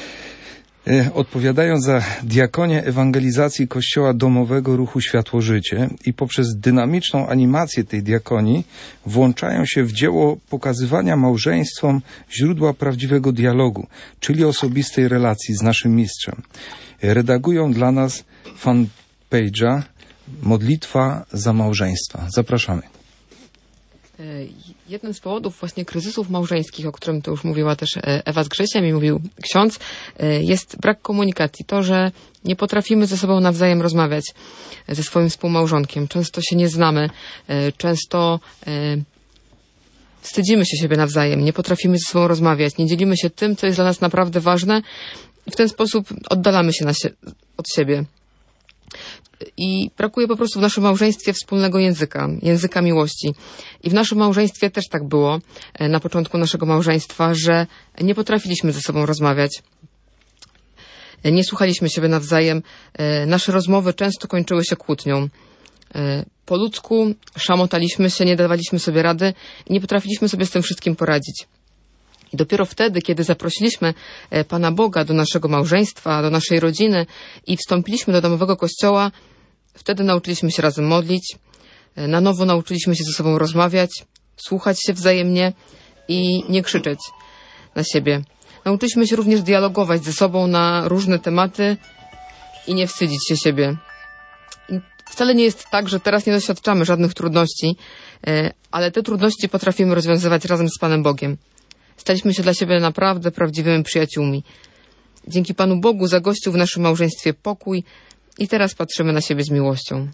odpowiadają za diakonię ewangelizacji Kościoła domowego ruchu Światło-Życie i poprzez dynamiczną animację tej diakonii włączają się w dzieło pokazywania małżeństwom źródła prawdziwego dialogu, czyli osobistej relacji z naszym mistrzem. Redagują dla nas fanpage'a Modlitwa za małżeństwa. Zapraszamy. Jednym z powodów właśnie kryzysów małżeńskich, o którym to już mówiła też Ewa z Grzesiem i mówił ksiądz, jest brak komunikacji. To, że nie potrafimy ze sobą nawzajem rozmawiać ze swoim współmałżonkiem. Często się nie znamy, często wstydzimy się siebie nawzajem, nie potrafimy ze sobą rozmawiać, nie dzielimy się tym, co jest dla nas naprawdę ważne i w ten sposób oddalamy się na sie- od siebie. I brakuje po prostu w naszym małżeństwie wspólnego języka, języka miłości. I w naszym małżeństwie też tak było na początku naszego małżeństwa, że nie potrafiliśmy ze sobą rozmawiać. Nie słuchaliśmy siebie nawzajem. Nasze rozmowy często kończyły się kłótnią. Po ludzku szamotaliśmy się, nie dawaliśmy sobie rady i nie potrafiliśmy sobie z tym wszystkim poradzić. I dopiero wtedy, kiedy zaprosiliśmy Pana Boga do naszego małżeństwa, do naszej rodziny i wstąpiliśmy do domowego kościoła, wtedy nauczyliśmy się razem modlić, na nowo nauczyliśmy się ze sobą rozmawiać, słuchać się wzajemnie i nie krzyczeć na siebie. Nauczyliśmy się również dialogować ze sobą na różne tematy i nie wstydzić się siebie. I wcale nie jest tak, że teraz nie doświadczamy żadnych trudności, ale te trudności potrafimy rozwiązywać razem z Panem Bogiem. Staliśmy się dla siebie naprawdę prawdziwymi przyjaciółmi. Dzięki Panu Bogu zagościł w naszym małżeństwie pokój i teraz patrzymy na siebie z miłością.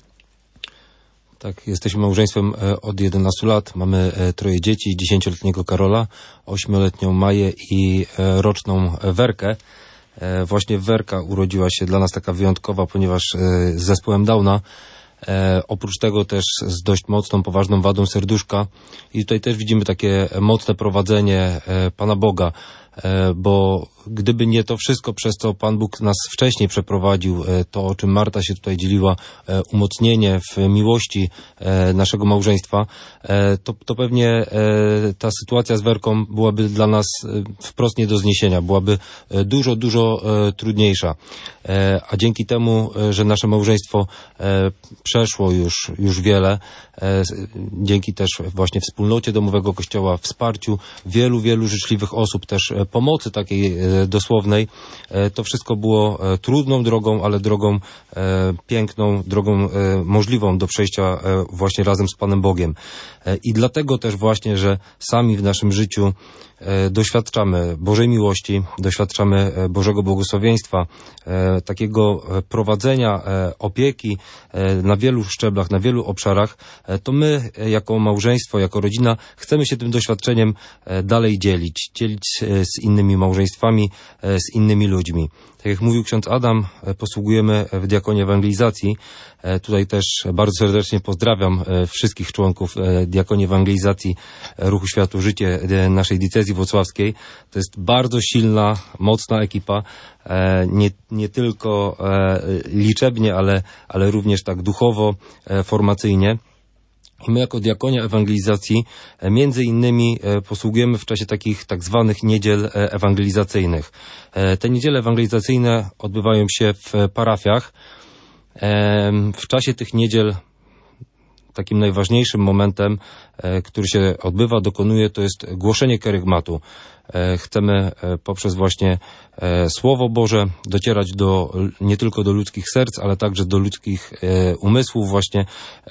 Tak, jesteśmy małżeństwem od jedenastu lat. Mamy troje dzieci, dziesięcioletniego Karola, ośmioletnią Maję i roczną Werkę. Właśnie Werka urodziła się dla nas taka wyjątkowa, ponieważ z zespołem Downa. E, oprócz tego też z dość mocną, poważną wadą serduszka i tutaj też widzimy takie mocne prowadzenie e, Pana Boga, e, bo gdyby nie to wszystko, przez co Pan Bóg nas wcześniej przeprowadził, e, to o czym Marta się tutaj dzieliła, e, umocnienie w miłości e, naszego małżeństwa, e, to, to pewnie e, ta sytuacja z Werką byłaby dla nas e, wprost nie do zniesienia, byłaby e, dużo, dużo e, trudniejsza. E, a dzięki temu, e, że nasze małżeństwo e, przeszło już, już wiele, e, dzięki też właśnie wspólnocie domowego Kościoła, wsparciu wielu, wielu życzliwych osób też pomocy takiej dosłownej, to wszystko było trudną drogą, ale drogą piękną, drogą możliwą do przejścia właśnie razem z Panem Bogiem. I dlatego też właśnie, że sami w naszym życiu doświadczamy Bożej miłości, doświadczamy Bożego błogosławieństwa, takiego prowadzenia, opieki na wielu szczeblach, na wielu obszarach, to my jako małżeństwo, jako rodzina chcemy się tym doświadczeniem dalej dzielić, dzielić z innymi małżeństwami, z innymi ludźmi. Tak jak mówił ksiądz Adam, posługujemy w diakonii ewangelizacji. Tutaj też bardzo serdecznie pozdrawiam wszystkich członków diakonii ewangelizacji Ruchu Światło Życie naszej diecezji włocławskiej. To jest bardzo silna, mocna ekipa, nie, nie tylko liczebnie, ale, ale również tak duchowo, formacyjnie. I my jako diakonia ewangelizacji między innymi posługujemy w czasie takich tak zwanych niedziel ewangelizacyjnych. Te niedziele ewangelizacyjne odbywają się w parafiach. W czasie tych niedziel takim najważniejszym momentem, który się odbywa, dokonuje, to jest głoszenie kerygmatu. Chcemy poprzez właśnie Słowo Boże docierać do, nie tylko do ludzkich serc, ale także do ludzkich umysłów właśnie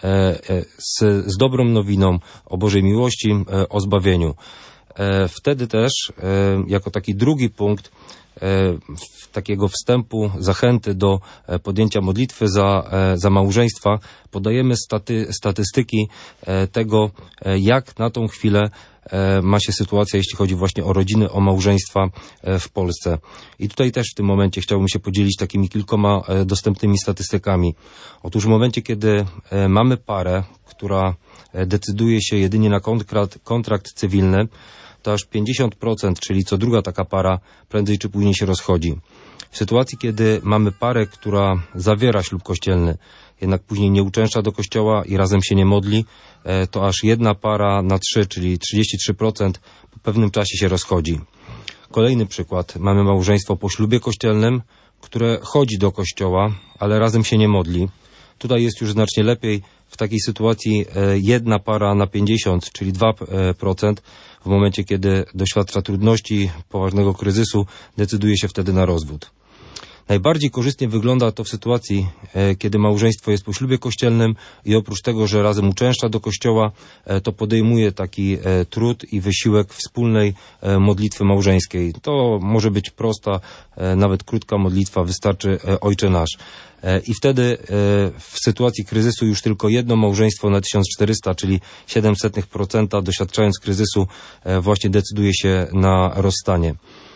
z, z dobrą nowiną o Bożej miłości, o zbawieniu. Wtedy też, jako taki drugi punkt takiego wstępu, zachęty do podjęcia modlitwy za, za małżeństwa, podajemy staty, statystyki tego, jak na tą chwilę ma się sytuacja, jeśli chodzi właśnie o rodziny, o małżeństwa w Polsce. I tutaj też w tym momencie chciałbym się podzielić takimi kilkoma dostępnymi statystykami. Otóż w momencie, kiedy mamy parę, która decyduje się jedynie na kontrakt, kontrakt cywilny, to aż pięćdziesiąt procent, czyli co druga taka para, prędzej czy później się rozchodzi. W sytuacji, kiedy mamy parę, która zawiera ślub kościelny, jednak później nie uczęszcza do kościoła i razem się nie modli, to aż jedna para na trzy, czyli trzydzieści trzy procent po pewnym czasie się rozchodzi. Kolejny przykład. Mamy małżeństwo po ślubie kościelnym, które chodzi do kościoła, ale razem się nie modli. Tutaj jest już znacznie lepiej. W takiej sytuacji jedna para na pięćdziesiąt, czyli dwa procent, w momencie, kiedy doświadcza trudności, poważnego kryzysu, decyduje się wtedy na rozwód. Najbardziej korzystnie wygląda to w sytuacji, kiedy małżeństwo jest po ślubie kościelnym i oprócz tego, że razem uczęszcza do kościoła, to podejmuje taki trud i wysiłek wspólnej modlitwy małżeńskiej. To może być prosta, nawet krótka modlitwa, wystarczy Ojcze Nasz. I wtedy w sytuacji kryzysu już tylko jedno małżeństwo na tysiąc czterysta, czyli siedem setnych procenta doświadczając kryzysu, właśnie decyduje się na rozstanie.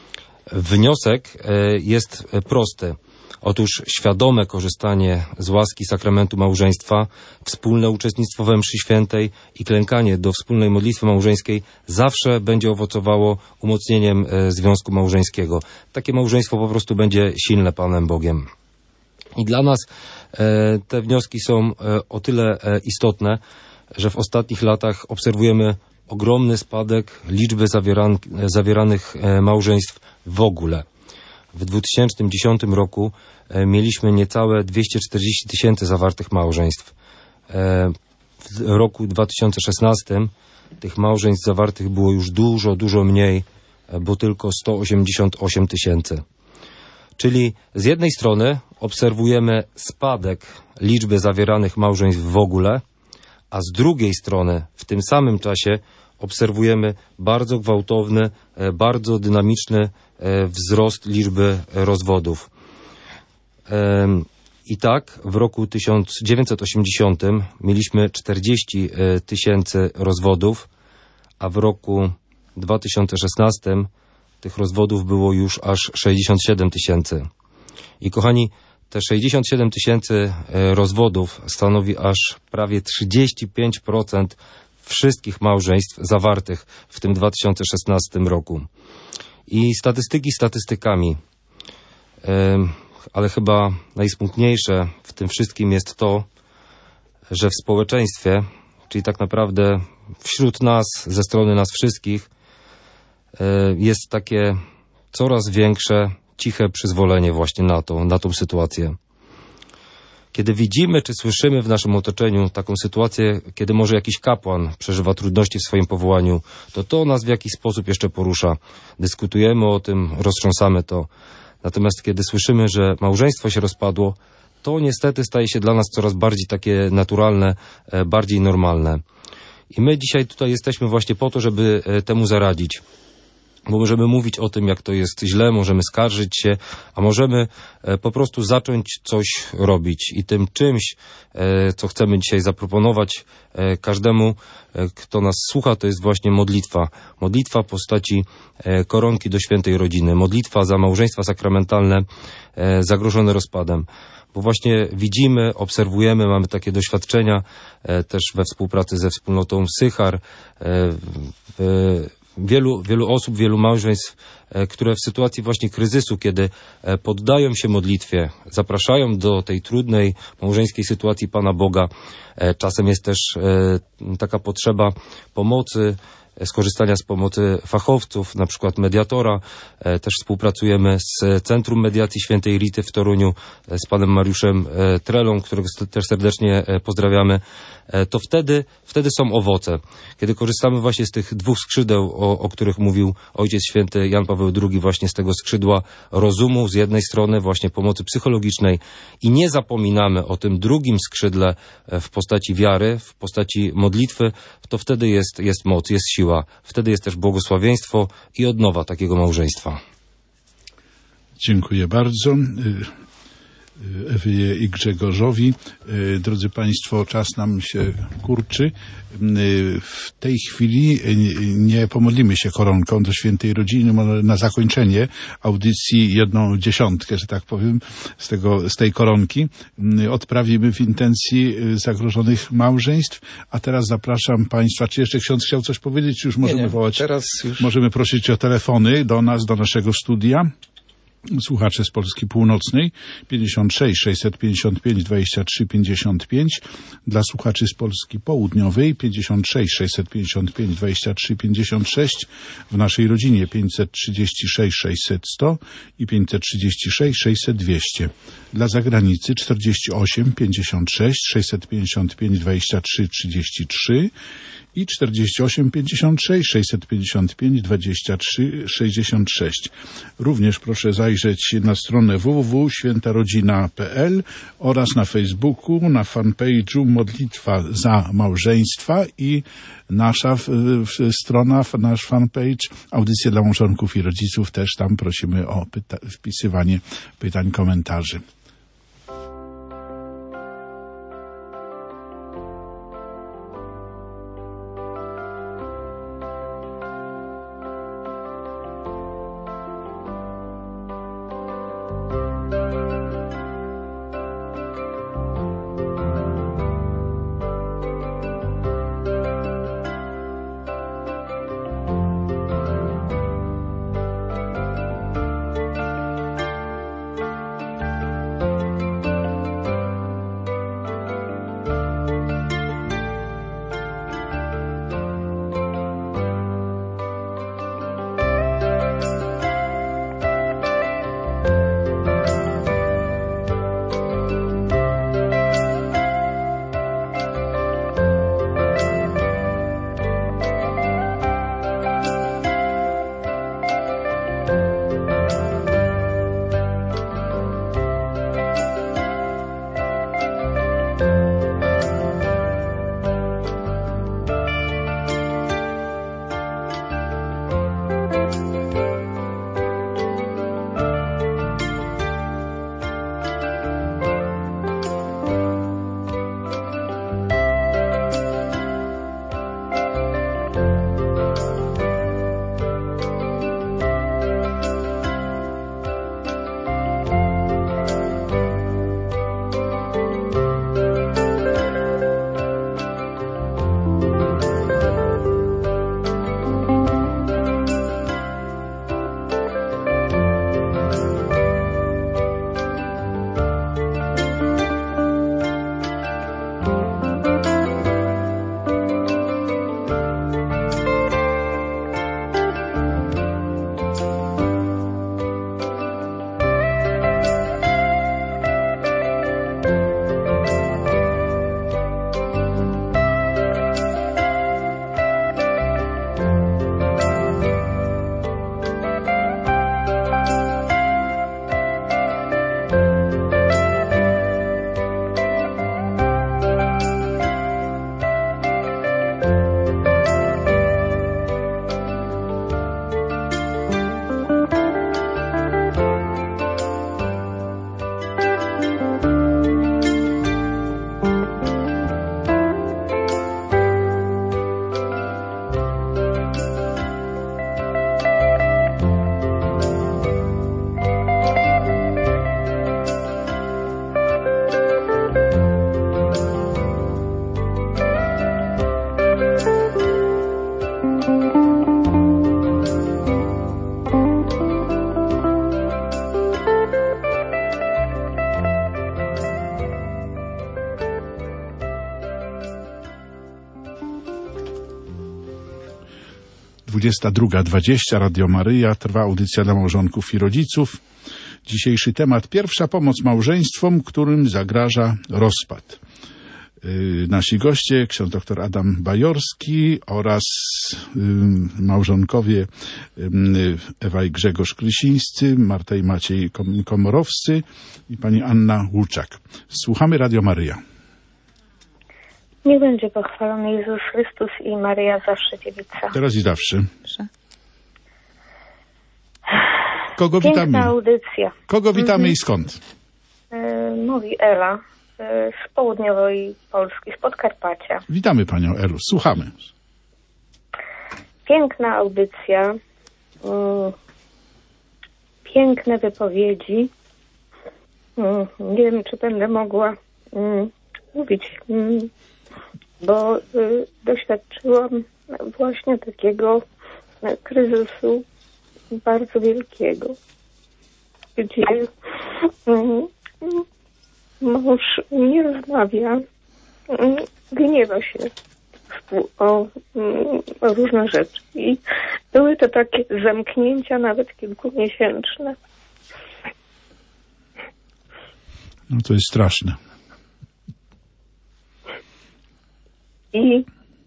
Wniosek jest prosty. Otóż świadome korzystanie z łaski sakramentu małżeństwa, wspólne uczestnictwo we mszy świętej i klękanie do wspólnej modlitwy małżeńskiej zawsze będzie owocowało umocnieniem związku małżeńskiego. Takie małżeństwo po prostu będzie silne Panem Bogiem. I dla nas te wnioski są o tyle istotne, że w ostatnich latach obserwujemy ogromny spadek liczby zawieranych, zawieranych małżeństw w ogóle. W dwa tysiące dziesiątym roku mieliśmy niecałe dwieście czterdzieści tysięcy zawartych małżeństw. W roku dwa tysiące szesnastym tych małżeństw zawartych było już dużo, dużo mniej, bo tylko sto osiemdziesiąt osiem tysięcy. Czyli z jednej strony obserwujemy spadek liczby zawieranych małżeństw w ogóle, a z drugiej strony w tym samym czasie obserwujemy bardzo gwałtowny, bardzo dynamiczny wzrost liczby rozwodów. I tak w roku tysiąc dziewięćset osiemdziesiątym mieliśmy czterdzieści tysięcy rozwodów, a w roku dwa tysiące szesnastym tych rozwodów było już aż sześćdziesiąt siedem tysięcy. I kochani, te sześćdziesiąt siedem tysięcy rozwodów stanowi aż prawie trzydzieści pięć procent wszystkich małżeństw zawartych w tym dwa tysiące szesnastym roku. I statystyki statystykami, ale chyba najsmutniejsze w tym wszystkim jest to, że w społeczeństwie, czyli tak naprawdę wśród nas, ze strony nas wszystkich, jest takie coraz większe, ciche przyzwolenie właśnie na to, na tą sytuację. Kiedy widzimy czy słyszymy w naszym otoczeniu taką sytuację, kiedy może jakiś kapłan przeżywa trudności w swoim powołaniu, to to nas w jakiś sposób jeszcze porusza. Dyskutujemy o tym, roztrząsamy to. Natomiast kiedy słyszymy, że małżeństwo się rozpadło, to niestety staje się dla nas coraz bardziej takie naturalne, bardziej normalne. I my dzisiaj tutaj jesteśmy właśnie po to, żeby temu zaradzić. Bo możemy mówić o tym, jak to jest źle, możemy skarżyć się, a możemy po prostu zacząć coś robić. I tym czymś, co chcemy dzisiaj zaproponować każdemu, kto nas słucha, to jest właśnie modlitwa. Modlitwa w postaci koronki do świętej rodziny. Modlitwa za małżeństwa sakramentalne zagrożone rozpadem. Bo właśnie widzimy, obserwujemy, mamy takie doświadczenia też we współpracy ze wspólnotą Sychar, w Wielu, wielu osób, wielu małżeństw, które w sytuacji właśnie kryzysu, kiedy poddają się modlitwie, zapraszają do tej trudnej małżeńskiej sytuacji Pana Boga. Czasem jest też taka potrzeba pomocy, skorzystania z pomocy fachowców, na przykład mediatora. Też współpracujemy z Centrum Mediacji Świętej Rity w Toruniu, z panem Mariuszem Trelą, którego też serdecznie pozdrawiamy. To wtedy, wtedy są owoce. Kiedy korzystamy właśnie z tych dwóch skrzydeł, o, o których mówił Ojciec Święty Jan Paweł drugi, właśnie z tego skrzydła rozumu, z jednej strony właśnie pomocy psychologicznej i nie zapominamy o tym drugim skrzydle w postaci wiary, w postaci modlitwy, to wtedy jest, jest moc, jest siła. Wtedy jest też błogosławieństwo i odnowa takiego małżeństwa. Dziękuję bardzo Ewie i Grzegorzowi. Drodzy Państwo, czas nam się kurczy. W tej chwili nie pomodlimy się koronką do świętej rodziny, na zakończenie audycji jedną dziesiątkę, że tak powiem, z, tego, z tej koronki odprawimy w intencji zagrożonych małżeństw. A teraz zapraszam Państwa, czy jeszcze ksiądz chciał coś powiedzieć, czy już możemy nie, nie. wołać? Teraz już... Możemy prosić o telefony do nas, do naszego studia. Słuchacze z Polski Północnej pięćdziesiąt sześć sześćset pięćdziesiąt pięć dwadzieścia trzy pięćdziesiąt pięć, dla słuchaczy z Polski Południowej pięćdziesiąt sześć sześćset pięćdziesiąt pięć dwadzieścia trzy pięćdziesiąt sześć, w naszej rodzinie pięćset trzydzieści sześć sześćset sto i pięćset trzydzieści sześć sześćset dwieście. Dla zagranicy czterdzieści osiem pięćdziesiąt sześć sześćset pięćdziesiąt pięć dwadzieścia trzy trzydzieści trzy i czterdzieści osiem pięćdziesiąt sześć sześćset pięćdziesiąt pięć dwadzieścia trzy sześćdziesiąt sześć. Również proszę zajrzeć na stronę w w w kropka święta rodzina kropka p l oraz na Facebooku, na fanpage'u Modlitwa za małżeństwa i nasza w, w, strona, nasz fanpage Audycje dla małżonków i rodziców. Też tam prosimy o pyta- wpisywanie pytań, komentarzy. dwudziesta druga dwadzieścia, Radio Maryja, trwa audycja dla małżonków i rodziców. Dzisiejszy temat: pierwsza pomoc małżeństwom, którym zagraża rozpad. Yy, nasi goście, ksiądz dr Adam Bajorski oraz yy, małżonkowie yy, Ewa i Grzegorz Krysińscy, Marta i Maciej Kom- Komorowscy i pani Anna Łuczak. Słuchamy Radio Maryja. Niech będzie pochwalony Jezus Chrystus i Maryja zawsze dziewica. Teraz i zawsze. Proszę. Kogo Piękna witamy? audycja. Kogo witamy Mhm. i skąd? Yy, mówi Ela yy, z południowej Polski, z Podkarpacia. Witamy panią Elu, słuchamy. Piękna audycja. Yy, piękne wypowiedzi. Yy, nie wiem, czy będę mogła yy, mówić, yy, bo yy, doświadczyłam właśnie takiego yy, kryzysu bardzo wielkiego, gdzie mm, mąż nie rozmawia, mm, gniewa się o, mm, o różne rzeczy. I były to takie zamknięcia nawet kilkumiesięczne. No to jest straszne. I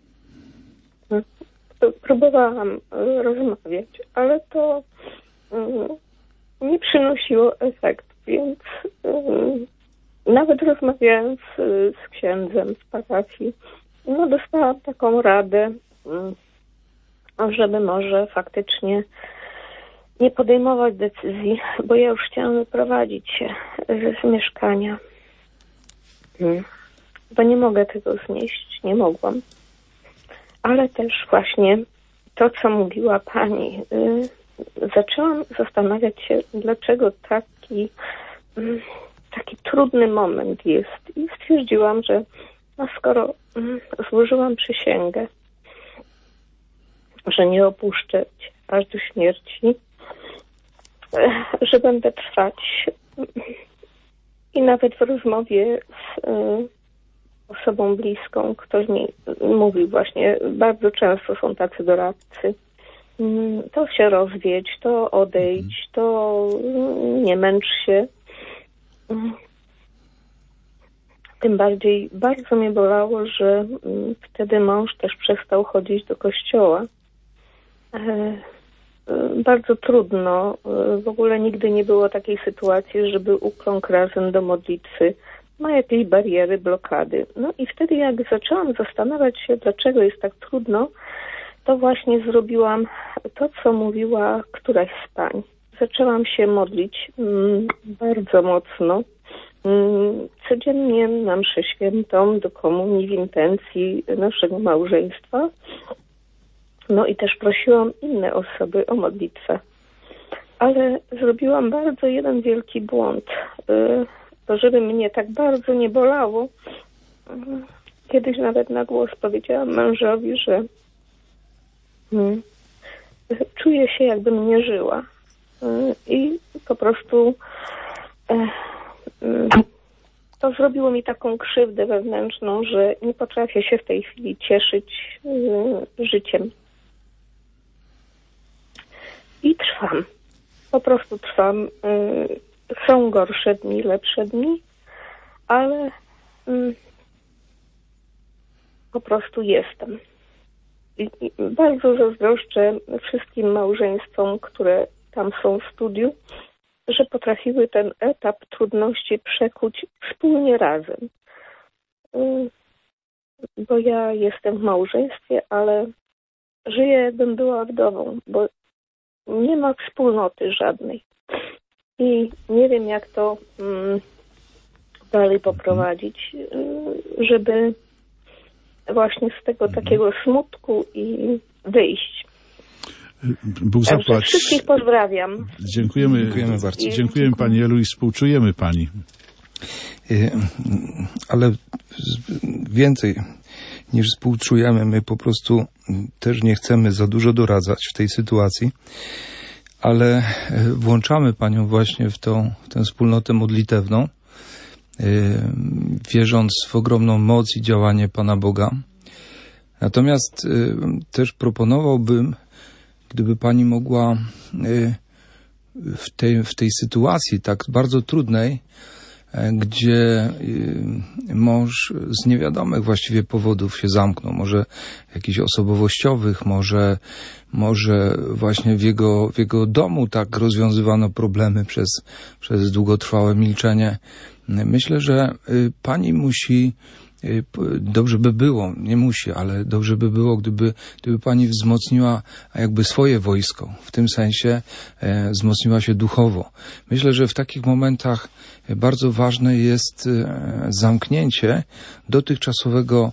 próbowałam rozmawiać, ale to um, nie przynosiło efektu, więc um, nawet rozmawiając z, z księdzem z parafii, no dostałam taką radę, um, żeby może faktycznie nie podejmować decyzji, bo ja już chciałam wyprowadzić się z, z mieszkania. Hmm. Bo nie mogę tego znieść, nie mogłam. Ale też właśnie to, co mówiła pani, yy, zaczęłam zastanawiać się, dlaczego taki, yy, taki trudny moment jest. I stwierdziłam, że no skoro yy, złożyłam przysięgę, że nie opuszczę cię aż do śmierci, yy, że będę trwać yy, i nawet w rozmowie z yy, osobą bliską, ktoś mi mówił właśnie, bardzo często są tacy doradcy, to się rozwiedź, to odejdź, to nie męcz się. Tym bardziej bardzo mnie bolało, że wtedy mąż też przestał chodzić do kościoła. Bardzo trudno, w ogóle nigdy nie było takiej sytuacji, żeby ukląkł razem do modlitwy. Ma jakieś bariery, blokady. No i wtedy jak zaczęłam zastanawiać się, dlaczego jest tak trudno, to właśnie zrobiłam to, co mówiła któraś z pań. Zaczęłam się modlić mm, bardzo mocno. Mm, codziennie na mszę świętą, do komunii w intencji naszego małżeństwa. No i też prosiłam inne osoby o modlitwę. Ale zrobiłam bardzo jeden wielki błąd. Y- To żeby mnie tak bardzo nie bolało, kiedyś nawet na głos powiedziałam mężowi, że hmm, czuję się, jakbym nie żyła. I po prostu e, to zrobiło mi taką krzywdę wewnętrzną, że nie potrafię się w tej chwili cieszyć e, życiem. I trwam. Po prostu trwam. E, Są gorsze dni, lepsze dni, ale mm, po prostu jestem. I, i bardzo zazdroszczę wszystkim małżeństwom, które tam są w studiu, że potrafiły ten etap trudności przekuć wspólnie razem. Y, bo ja jestem w małżeństwie, ale żyję, jakbym była wdową, bo nie ma wspólnoty żadnej. I nie wiem, jak to mm, dalej poprowadzić, y, żeby właśnie z tego takiego smutku i wyjść. Bóg zapłać. Wszystkich pozdrawiam. Dziękujemy, Dziękujemy bardzo. Dziękujemy pani Elu i współczujemy pani. Ale więcej niż współczujemy, my po prostu też nie chcemy za dużo doradzać w tej sytuacji, ale włączamy panią właśnie w tą, w tę wspólnotę modlitewną, wierząc w ogromną moc i działanie Pana Boga. Natomiast też proponowałbym, gdyby pani mogła w tej, w tej sytuacji tak bardzo trudnej, gdzie mąż z niewiadomych właściwie powodów się zamknął, może jakichś osobowościowych, może, może właśnie w jego, w jego domu tak rozwiązywano problemy przez, przez długotrwałe milczenie. Myślę, że pani musi, dobrze by było, nie musi, ale dobrze by było, gdyby, gdyby pani wzmocniła jakby swoje wojsko, w tym sensie e, wzmocniła się duchowo. Myślę, że w takich momentach bardzo ważne jest e, zamknięcie dotychczasowego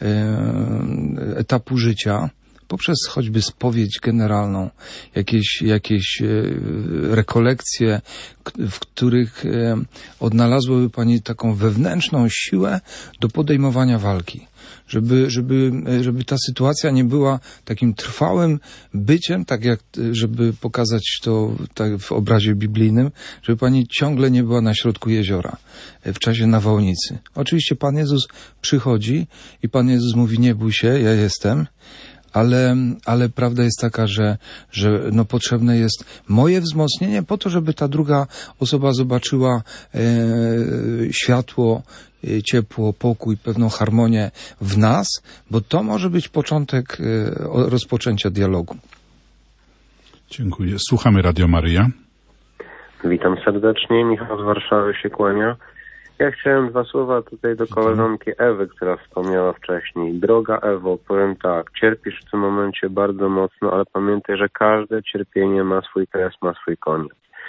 e, etapu życia, poprzez choćby spowiedź generalną, jakieś, jakieś rekolekcje, w których odnalazłaby pani taką wewnętrzną siłę do podejmowania walki. Żeby, żeby, żeby ta sytuacja nie była takim trwałym byciem, tak jak, żeby pokazać to tak w obrazie biblijnym, żeby pani ciągle nie była na środku jeziora w czasie nawałnicy. Oczywiście Pan Jezus przychodzi i Pan Jezus mówi: nie bój się, ja jestem. Ale, ale prawda jest taka, że, że no potrzebne jest moje wzmocnienie po to, żeby ta druga osoba zobaczyła e, światło, e, ciepło, pokój, pewną harmonię w nas, bo to może być początek e, rozpoczęcia dialogu. Dziękuję. Słuchamy Radio Maryja. Witam serdecznie. Michał z Warszawy się kłania. Ja chciałem dwa słowa tutaj do koleżanki Ewy, która wspomniała wcześniej. Droga Ewo, powiem tak, cierpisz w tym momencie bardzo mocno, ale pamiętaj, że każde cierpienie ma swój kres, ma swój koniec.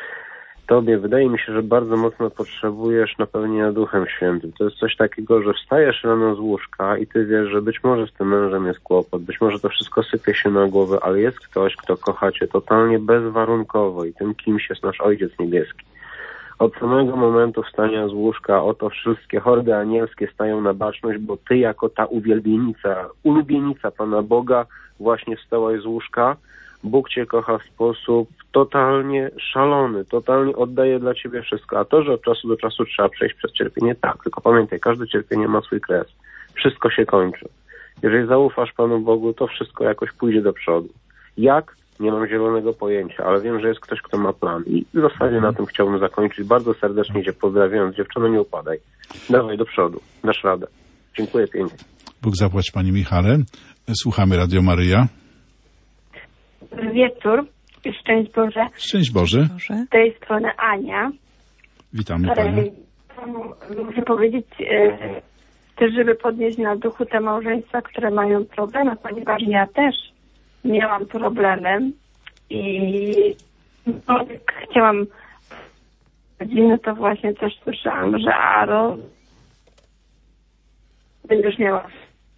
Tobie wydaje mi się, że bardzo mocno potrzebujesz napełnienia Duchem Świętym. To jest coś takiego, że wstajesz rano z łóżka i ty wiesz, że być może z tym mężem jest kłopot, być może to wszystko sypie się na głowę, ale jest ktoś, kto kocha cię totalnie bezwarunkowo i tym kimś jest nasz Ojciec Niebieski. Od samego momentu wstania z łóżka oto wszystkie hordy anielskie stają na baczność, bo ty jako ta uwielbienica, ulubienica Pana Boga właśnie wstałaś z łóżka. Bóg cię kocha w sposób totalnie szalony, totalnie oddaje dla ciebie wszystko. A to, że od czasu do czasu trzeba przejść przez cierpienie, tak, tylko pamiętaj, każde cierpienie ma swój kres. Wszystko się kończy. Jeżeli zaufasz Panu Bogu, to wszystko jakoś pójdzie do przodu. Jak? Nie mam zielonego pojęcia, ale wiem, że jest ktoś, kto ma plan. I w zasadzie na tym chciałbym zakończyć. Bardzo serdecznie cię pozdrawiam. Dziewczyno, nie upadaj. Dawaj do przodu. Dasz radę. Dziękuję pięknie. Bóg zapłać, Panie Michale. Słuchamy Radio Maryja. Wieczór. Szczęść Boże. Szczęść Boże. Z tej strony Ania. Witamy Panią. Muszę powiedzieć e, też, żeby podnieść na duchu te małżeństwa, które mają problemy, ponieważ ja też miałam problemy i no, jak chciałam rodzinę, to właśnie też słyszałam, że Aro będziesz miała.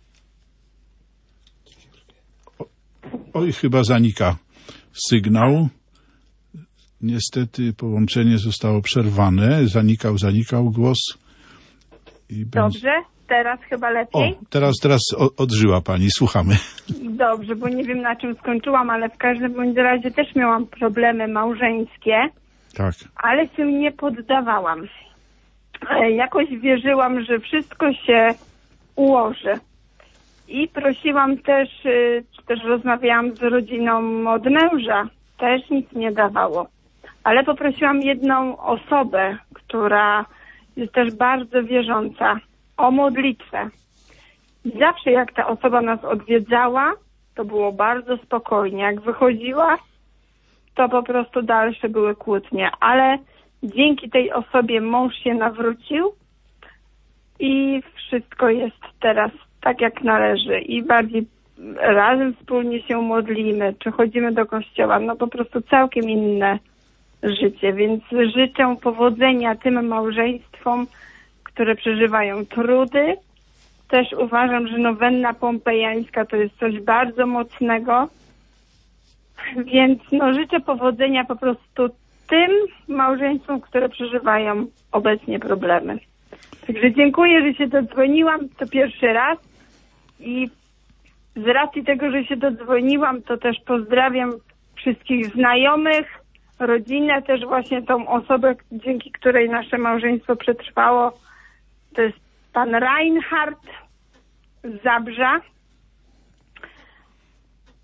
Oj, chyba zanika sygnał. Niestety połączenie zostało przerwane. Zanikał, zanikał głos. I Dobrze? Będzie... Teraz chyba lepiej? O, teraz, teraz odżyła Pani, słuchamy. Dobrze, bo nie wiem, na czym skończyłam, ale w każdym bądź razie też miałam problemy małżeńskie. Tak. Ale się nie poddawałam. Jakoś wierzyłam, że wszystko się ułoży. I prosiłam też, czy też rozmawiałam z rodziną od męża. Też nic nie dawało. Ale poprosiłam jedną osobę, która jest też bardzo wierząca, o modlitwę. I zawsze jak ta osoba nas odwiedzała, to było bardzo spokojnie. Jak wychodziła, to po prostu dalsze były kłótnie. Ale dzięki tej osobie mąż się nawrócił i wszystko jest teraz tak, jak należy. I bardziej razem wspólnie się modlimy, czy chodzimy do kościoła. No po prostu całkiem inne życie. Więc życzę powodzenia tym małżeństwom, które przeżywają trudy. Też uważam, że nowenna pompejańska to jest coś bardzo mocnego. Więc no, życzę powodzenia po prostu tym małżeństwom, które przeżywają obecnie problemy. Także dziękuję, że się dodzwoniłam. To pierwszy raz. I z racji tego, że się dodzwoniłam, to też pozdrawiam wszystkich znajomych, rodzinę, też właśnie tą osobę, dzięki której nasze małżeństwo przetrwało. To jest pan Reinhard z Zabrza.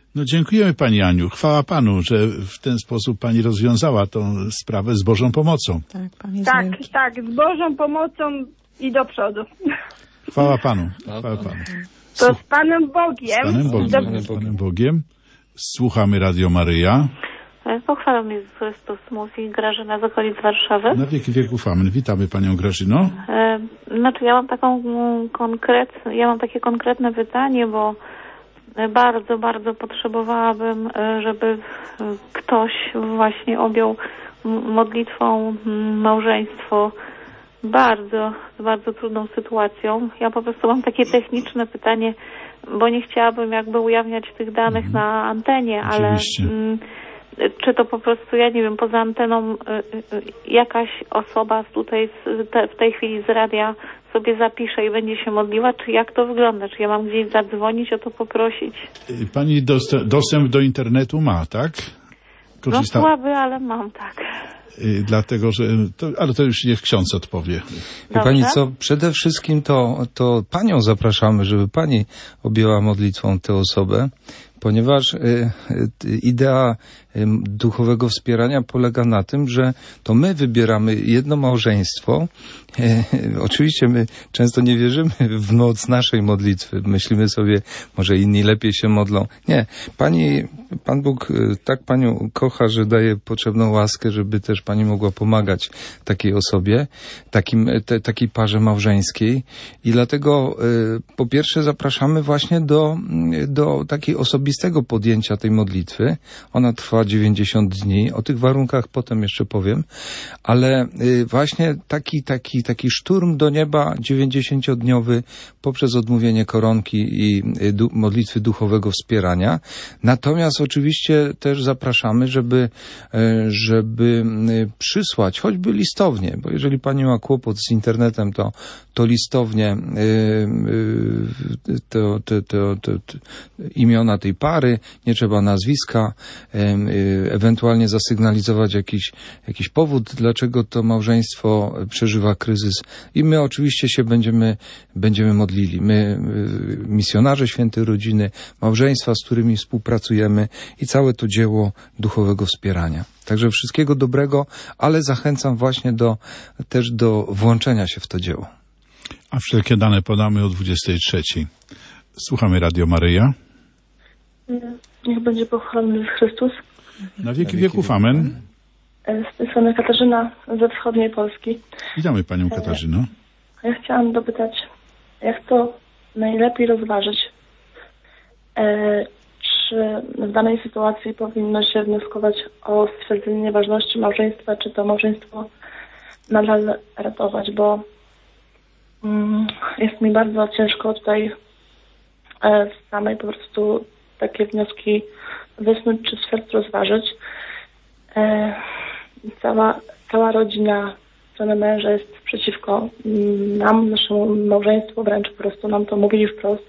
No dziękujemy Pani Aniu. Chwała Panu, że w ten sposób Pani rozwiązała tą sprawę z Bożą pomocą. Tak, Pan jest Tak, wielki. tak, z Bożą pomocą i do przodu. Chwała Panu. Chwała Panu. To z Panem Bogiem. Z Panem Bogiem. Z Panem Bogiem. Słuchamy Radio Maryja. Pochwalony Jezus Chrystus, mówi Grażyna z okolic Warszawy. Na wieki wieków amen. Witamy Panią Grażyno. E, Znaczy ja mam taką konkret, ja mam takie konkretne pytanie, bo bardzo, bardzo potrzebowałabym, e, żeby ktoś właśnie objął m- modlitwą m, małżeństwo bardzo, z bardzo trudną sytuacją. Ja po prostu mam takie techniczne pytanie, bo nie chciałabym jakby ujawniać tych danych Mhm. na antenie, Oczywiście. ale mm, czy to po prostu, ja nie wiem, poza anteną y, y, jakaś osoba tutaj z, te, w tej chwili z radia sobie zapisze i będzie się modliła, czy jak to wygląda? Czy ja mam gdzieś zadzwonić, o to poprosić? Pani dostęp, dostęp do internetu ma, tak? No słaby, ale mam, tak. Y, Dlatego, że... To, ale to już niech ksiądz odpowie. Wie Pani co, przede wszystkim to, to Panią zapraszamy, żeby Pani objęła modlitwą tę osobę, ponieważ y, y, idea y, duchowego wspierania polega na tym, że to my wybieramy jedno małżeństwo. Y, oczywiście my często nie wierzymy w moc naszej modlitwy. Myślimy sobie, może inni lepiej się modlą. Nie. Pani, Pan Bóg y, tak Panią kocha, że daje potrzebną łaskę, żeby też Pani mogła pomagać takiej osobie, takim, te, takiej parze małżeńskiej. I dlatego y, po pierwsze zapraszamy właśnie do, do takiej osobistego podjęcia tej modlitwy. Ona trwa dziewięćdziesiąt dni. O tych warunkach potem jeszcze powiem. Ale y, właśnie taki, taki, taki szturm do nieba dziewięćdziesięciodniowy poprzez odmówienie koronki i y, du, modlitwy duchowego wspierania. Natomiast oczywiście też zapraszamy, żeby, y, żeby y, przysłać choćby listownie, bo jeżeli Pani ma kłopot z internetem, to, to listownie y, y, to, to, to, to, to imiona tej pary, nie trzeba nazwiska, y, y, ewentualnie zasygnalizować jakiś, jakiś powód, dlaczego to małżeństwo przeżywa kryzys i my oczywiście się będziemy, będziemy modlili. My, y, misjonarze Świętej Rodziny, małżeństwa, z którymi współpracujemy i całe to dzieło duchowego wspierania. Także wszystkiego dobrego, ale zachęcam właśnie do, też do włączenia się w to dzieło. A wszelkie dane podamy o dwudziestej trzeciej. Słuchamy Radio Maryja. Niech będzie pochwalony Jezus Chrystus. Na wieki wieków amen. Z tej strony Katarzyna ze wschodniej Polski. Witamy Panią Katarzyno. Ja chciałam dopytać, jak to najlepiej rozważyć? E, czy w danej sytuacji powinno się wnioskować o stwierdzenie nieważności małżeństwa, czy to małżeństwo nadal ratować, bo mm, jest mi bardzo ciężko tutaj e, samej po prostu takie wnioski wysnuć, czy w sercu rozważyć. E, cała, cała rodzina, strona męża jest przeciwko nam, naszemu małżeństwu, wręcz po prostu nam to mówili wprost.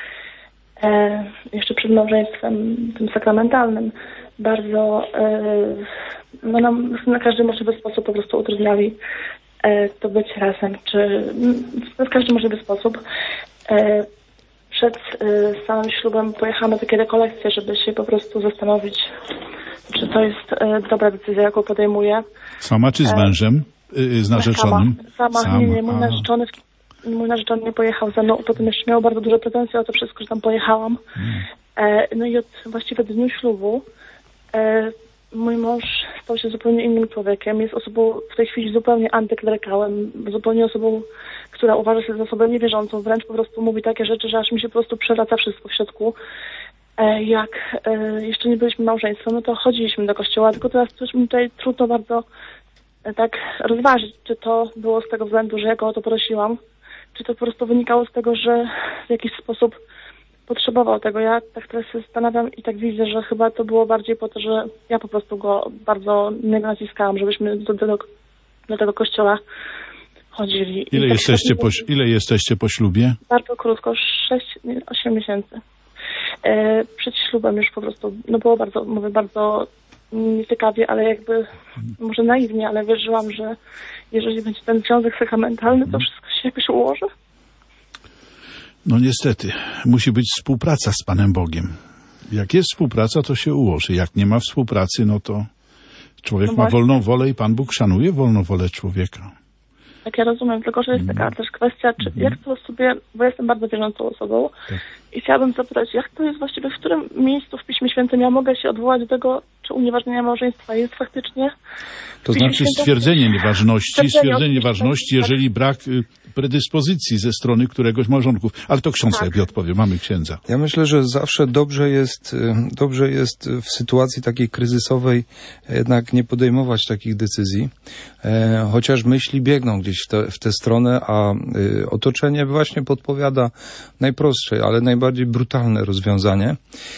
E, jeszcze przed małżeństwem tym sakramentalnym bardzo e, no nam na każdy możliwy sposób po prostu utrudniali e, to być razem, czy w każdy możliwy sposób. E, przed e, samym ślubem pojechałam na takie rekolekcje, żeby się po prostu zastanowić, czy to jest e, dobra decyzja, jaką podejmuję. Sama czy z mężem? E, z narzeczonym? Sama, sama. Nie, nie, mój narzeczony Mój narzeczony nie pojechał ze mną, potem jeszcze miał bardzo duże pretensje o to wszystko, że tam pojechałam. Mm. E, no i od właściwie dniu ślubu e, mój mąż stał się zupełnie innym człowiekiem. Jest osobą w tej chwili zupełnie antyklerykałem, zupełnie osobą, która uważa się za osobę niewierzącą. Wręcz po prostu mówi takie rzeczy, że aż mi się po prostu przewraca wszystko w środku. E, jak e, jeszcze nie byliśmy małżeństwem, no to chodziliśmy do kościoła, tylko teraz coś mi tutaj trudno bardzo e, tak rozważyć, czy to było z tego względu, że ja go o to prosiłam, czy to po prostu wynikało z tego, że w jakiś sposób potrzebował tego. Ja tak teraz się zastanawiam i tak widzę, że chyba to było bardziej po to, że ja po prostu go bardzo nie naciskałam, żebyśmy do, do, do tego kościoła chodzili. Ile, tak jesteście się... po, ile jesteście po ślubie? Bardzo krótko, sześć osiem miesięcy. E, przed ślubem już po prostu, no było bardzo, mówię, bardzo nieciekawie, ale jakby może naiwnie, ale wierzyłam, że jeżeli będzie ten związek sakramentalny, to wszystko się jakoś ułoży. No niestety, musi być współpraca z Panem Bogiem. Jak jest współpraca, to się ułoży. Jak nie ma współpracy, no to człowiek No ma właśnie. wolną wolę i Pan Bóg szanuje wolną wolę człowieka. Tak, ja rozumiem, tylko że jest taka też kwestia, czy jak to sobie, bo jestem bardzo wierzącą osobą i chciałabym zapytać, jak to jest właściwie, w którym miejscu w Piśmie Świętym ja mogę się odwołać do tego, czy unieważnienie małżeństwa jest faktycznie? To znaczy stwierdzenie nieważności, Stwierdzenie stwierdzenie oczywiście, nieważności, tak. jeżeli brak y, predyspozycji ze strony któregoś małżonków. Ale to ksiądz lepiej odpowie, mamy księdza. Ja myślę, że zawsze dobrze jest, y, dobrze jest w sytuacji takiej kryzysowej jednak nie podejmować takich decyzji, e, chociaż myśli biegną gdzieś w, te, w tę stronę, a y, otoczenie właśnie podpowiada najprostsze, ale najbardziej brutalne rozwiązanie.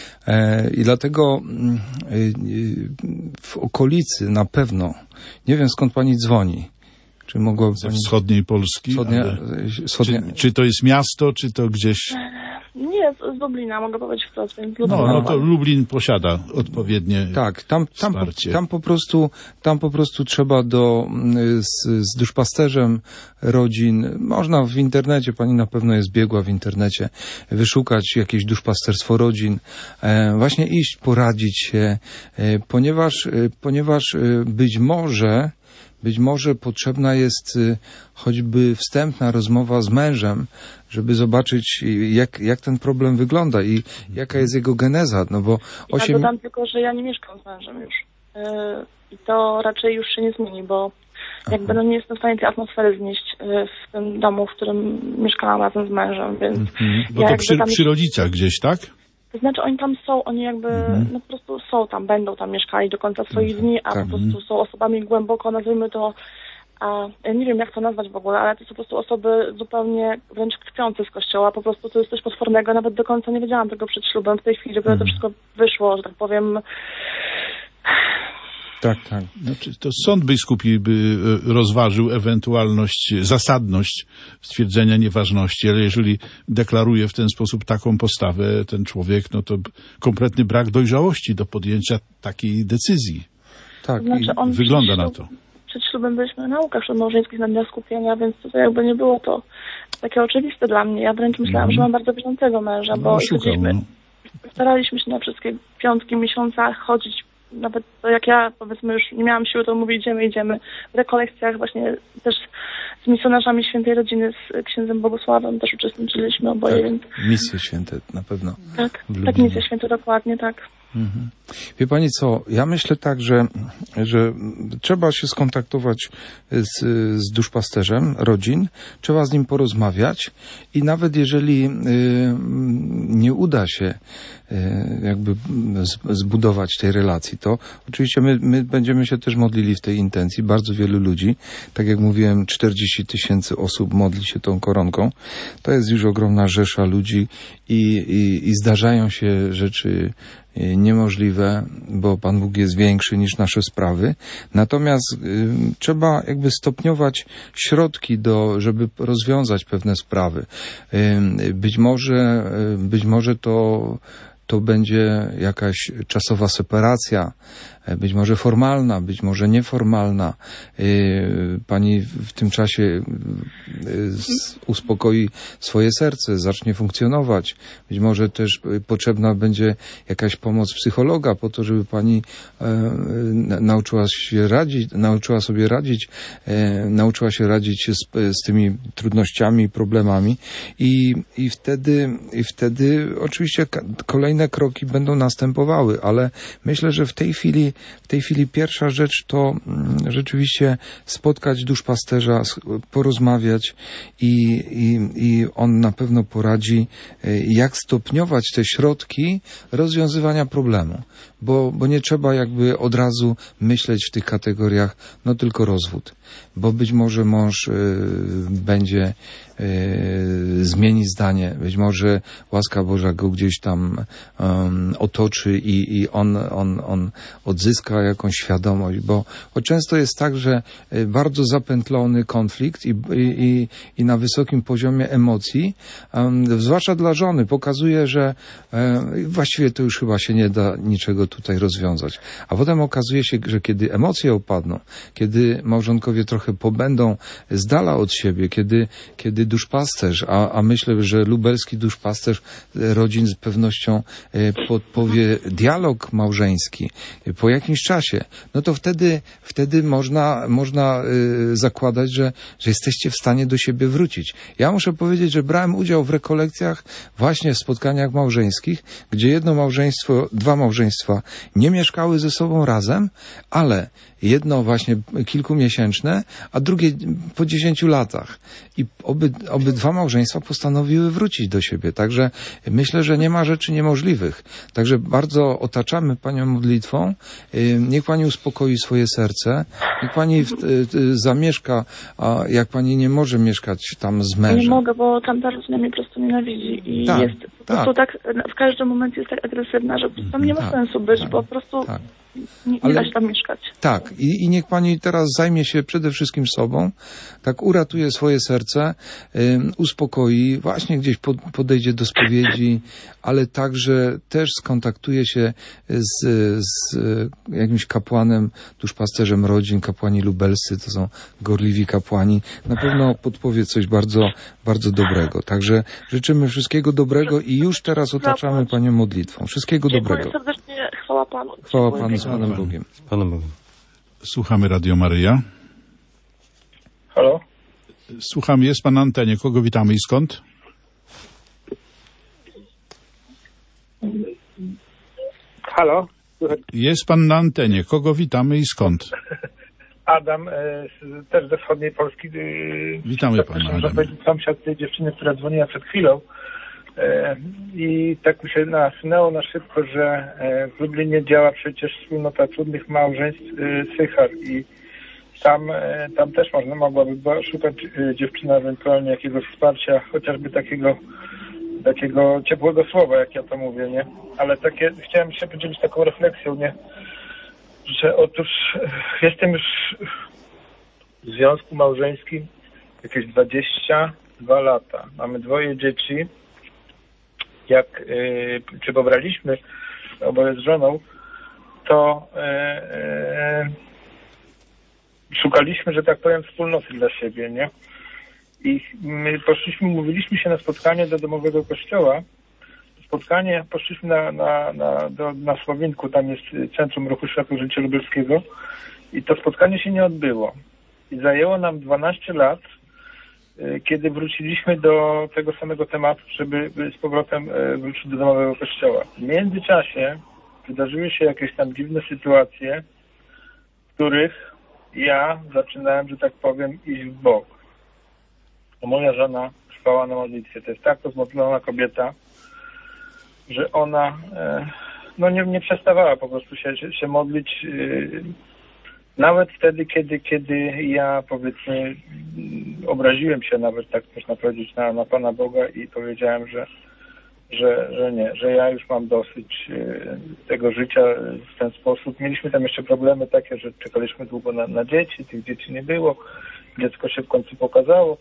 E, I dlatego y, y, w okolicy na pewno, nie wiem skąd pani dzwoni, czy mogłaby Ze pani... wschodniej Polski. Wschodnia, ale... wschodnia... Czy, czy to jest miasto, czy to gdzieś... Nie, z, z Lublina, mogę powiedzieć wprost, więc No, no to Lublin posiada odpowiednie Tak, tam, tam, po, wsparcie. tam, po prostu, tam po prostu trzeba do, z, z duszpasterzem rodzin, można w internecie, pani na pewno jest biegła w internecie, wyszukać jakieś duszpasterstwo rodzin, e, właśnie iść, poradzić się, e, ponieważ, e, ponieważ e, być może Być może potrzebna jest y, choćby wstępna rozmowa z mężem, żeby zobaczyć, jak, jak ten problem wygląda i jaka jest jego geneza, no bo osiem... Ja dodam tylko, że ja nie mieszkam z mężem już. Yy, I to raczej już się nie zmieni, bo jakby no nie jestem w stanie tej atmosfery znieść yy, w tym domu, w którym mieszkałam razem z mężem, więc... Mhm. Bo ja to jakby przy, tam- przy rodzicach gdzieś, tak? To znaczy oni tam są, oni jakby Mhm. no po prostu są tam, będą tam mieszkali do końca swoich dni, a Tak. po prostu są osobami głęboko, nazwijmy to, a ja nie wiem jak to nazwać w ogóle, ale to są po prostu osoby zupełnie wręcz krwiące z kościoła, po prostu to jest coś potwornego, nawet do końca nie wiedziałam tego przed ślubem, w tej chwili dopiero to wszystko wyszło, że tak powiem. Tak, tak. Znaczy, to sąd biskupi by e, rozważył ewentualność, zasadność stwierdzenia nieważności, ale jeżeli deklaruje w ten sposób taką postawę ten człowiek, no to b- kompletny brak dojrzałości do podjęcia takiej decyzji. Tak, Znaczy, i on wygląda przed na ślub- to. Przed ślubem byliśmy na naukach przedmałżeńskich na dniach skupienia, więc tutaj jakby nie było to takie oczywiste dla mnie. Ja wręcz myślałam, Mhm. że mam bardzo wierzącego męża, bo No, szukał, chodziliśmy, no. staraliśmy się na wszystkie piątki miesiąca chodzić, nawet to jak ja powiedzmy już nie miałam siły, to mówię idziemy, idziemy. W rekolekcjach właśnie też z misjonarzami Świętej Rodziny, z księdzem Bogusławem też uczestniczyliśmy oboje, Tak, więc misje święte na pewno. tak, w tak Lublinie. misje święte dokładnie, tak. Mhm. Wie pani co, ja myślę tak, że, że trzeba się skontaktować z, z duszpasterzem rodzin, trzeba z nim porozmawiać i nawet jeżeli y, nie uda się y, jakby z, zbudować tej relacji, to oczywiście my, my będziemy się też modlili w tej intencji, bardzo wielu ludzi, tak jak mówiłem, czterdzieści tysięcy osób modli się tą koronką, to jest już ogromna rzesza ludzi i, i, i zdarzają się rzeczy niemożliwe, bo Pan Bóg jest większy niż nasze sprawy. Natomiast y, trzeba jakby stopniować środki do, żeby rozwiązać pewne sprawy. Y, być może, y, być może to to będzie jakaś czasowa separacja, być może formalna, być może nieformalna. Pani w tym czasie uspokoi swoje serce, zacznie funkcjonować. Być może też potrzebna będzie jakaś pomoc psychologa po to, żeby pani nauczyła się radzić, nauczyła sobie radzić, nauczyła się radzić się z, z tymi trudnościami, problemami i, i wtedy, i wtedy oczywiście kolejne kroki będą następowały, ale myślę, że w tej chwili, w tej chwili pierwsza rzecz to rzeczywiście spotkać duszpasterza, porozmawiać i, i, i on na pewno poradzi, jak stopniować te środki rozwiązywania problemu, bo, bo nie trzeba jakby od razu myśleć w tych kategoriach, no tylko rozwód, bo być może mąż y, będzie y, zmieni zdanie, być może łaska Boża go gdzieś tam um, otoczy i, i on, on, on odzyska jakąś świadomość, bo, bo często jest tak, że bardzo zapętlony konflikt i, i, i na wysokim poziomie emocji, um, zwłaszcza dla żony, pokazuje, że um, właściwie to już chyba się nie da niczego tutaj rozwiązać. A potem okazuje się, że kiedy emocje opadną, kiedy małżonkowie trochę pobędą z dala od siebie, kiedy, kiedy duszpasterz, a, a myślę, że lubelski duszpasterz rodzin z pewnością podpowie dialog małżeński po jakimś czasie, no to wtedy, wtedy można, można zakładać, że, że jesteście w stanie do siebie wrócić. Ja muszę powiedzieć, że brałem udział w rekolekcjach właśnie w spotkaniach małżeńskich, gdzie jedno małżeństwo, dwa małżeństwa nie mieszkały ze sobą razem, ale jedno właśnie kilkumiesięczne, a drugie po dziesięciu latach. I oby, obydwa małżeństwa postanowiły wrócić do siebie. Także myślę, że nie ma rzeczy niemożliwych. Także bardzo otaczamy Panią modlitwą. Niech Pani uspokoi swoje serce. Niech Pani w, zamieszka, a jak Pani nie może mieszkać tam z mężem. Nie mogę, bo tamta rodzina mnie po prostu nienawidzi i tak, jest po prostu tak. tak, w każdym momencie jest tak agresywna, że tam nie ma tak, sensu być, tak, bo po prostu tak. nie, nie Ale, da się tam mieszkać. Tak, i, i niech Pani teraz zajmie się przede wszystkim sobą, tak uratuje swoje serce, um, uspokoi, właśnie gdzieś pod, podejdzie do spowiedzi, ale także też skontaktuje się z, z jakimś kapłanem, duszpasterzem rodzin, kapłani lubelscy, to są gorliwi kapłani, na pewno podpowie coś bardzo, bardzo dobrego. Także życzymy wszystkiego dobrego i już teraz otaczamy Panią modlitwą. Wszystkiego dobrego. Dziękuję serdecznie, chwała Panu. Chwała Panu, z Panem Bogiem. Z Panem Bogiem. Słuchamy Radio Maryja. Halo? Słucham, jest Pan na antenie. Kogo witamy i skąd? Halo? Jest Pan na antenie. Kogo witamy i skąd? Adam, e, z, też ze wschodniej Polski. E, Witamy Pana, Adam. Sąsiad tej dziewczyny, która dzwoniła przed chwilą. E, I tak mi się nasunęło na szybko, że e, w Lublinie działa przecież wspólnota cudnych małżeństw e, Sychar i tam, e, tam też można mogłaby szukać e, dziewczyna ewentualnie jakiegoś wsparcia, chociażby takiego takiego ciepłego słowa, jak ja to mówię, nie? Ale takie, chciałem się podzielić taką refleksją, nie? Że otóż jestem już w związku małżeńskim jakieś dwadzieścia dwa lata. Mamy dwoje dzieci. Jak yy, czy pobraliśmy oboje z żoną, to yy, yy, szukaliśmy, że tak powiem, wspólnoty dla siebie, nie? I my poszliśmy, mówiliśmy się na spotkanie do domowego kościoła. Spotkanie, poszliśmy na, na, na, do, na Słowinku, tam jest Centrum Ruchu Światło Życia Lubelskiego i to spotkanie się nie odbyło. I zajęło nam dwanaście lat, kiedy wróciliśmy do tego samego tematu, żeby z powrotem wrócić do domowego kościoła. W międzyczasie wydarzyły się jakieś tam dziwne sytuacje, w których ja zaczynałem, że tak powiem, iść w bok. Bo moja żona trwała na modlitwie. To jest tak rozmodlona kobieta, że ona no nie, nie przestawała po prostu się, się modlić nawet wtedy, kiedy, kiedy ja powiedzmy obraziłem się nawet, tak można powiedzieć, na, na Pana Boga i powiedziałem, że, że, że nie, że ja już mam dosyć tego życia w ten sposób. Mieliśmy tam jeszcze problemy takie, że czekaliśmy długo na, na dzieci, tych dzieci nie było, dziecko się w końcu pokazało.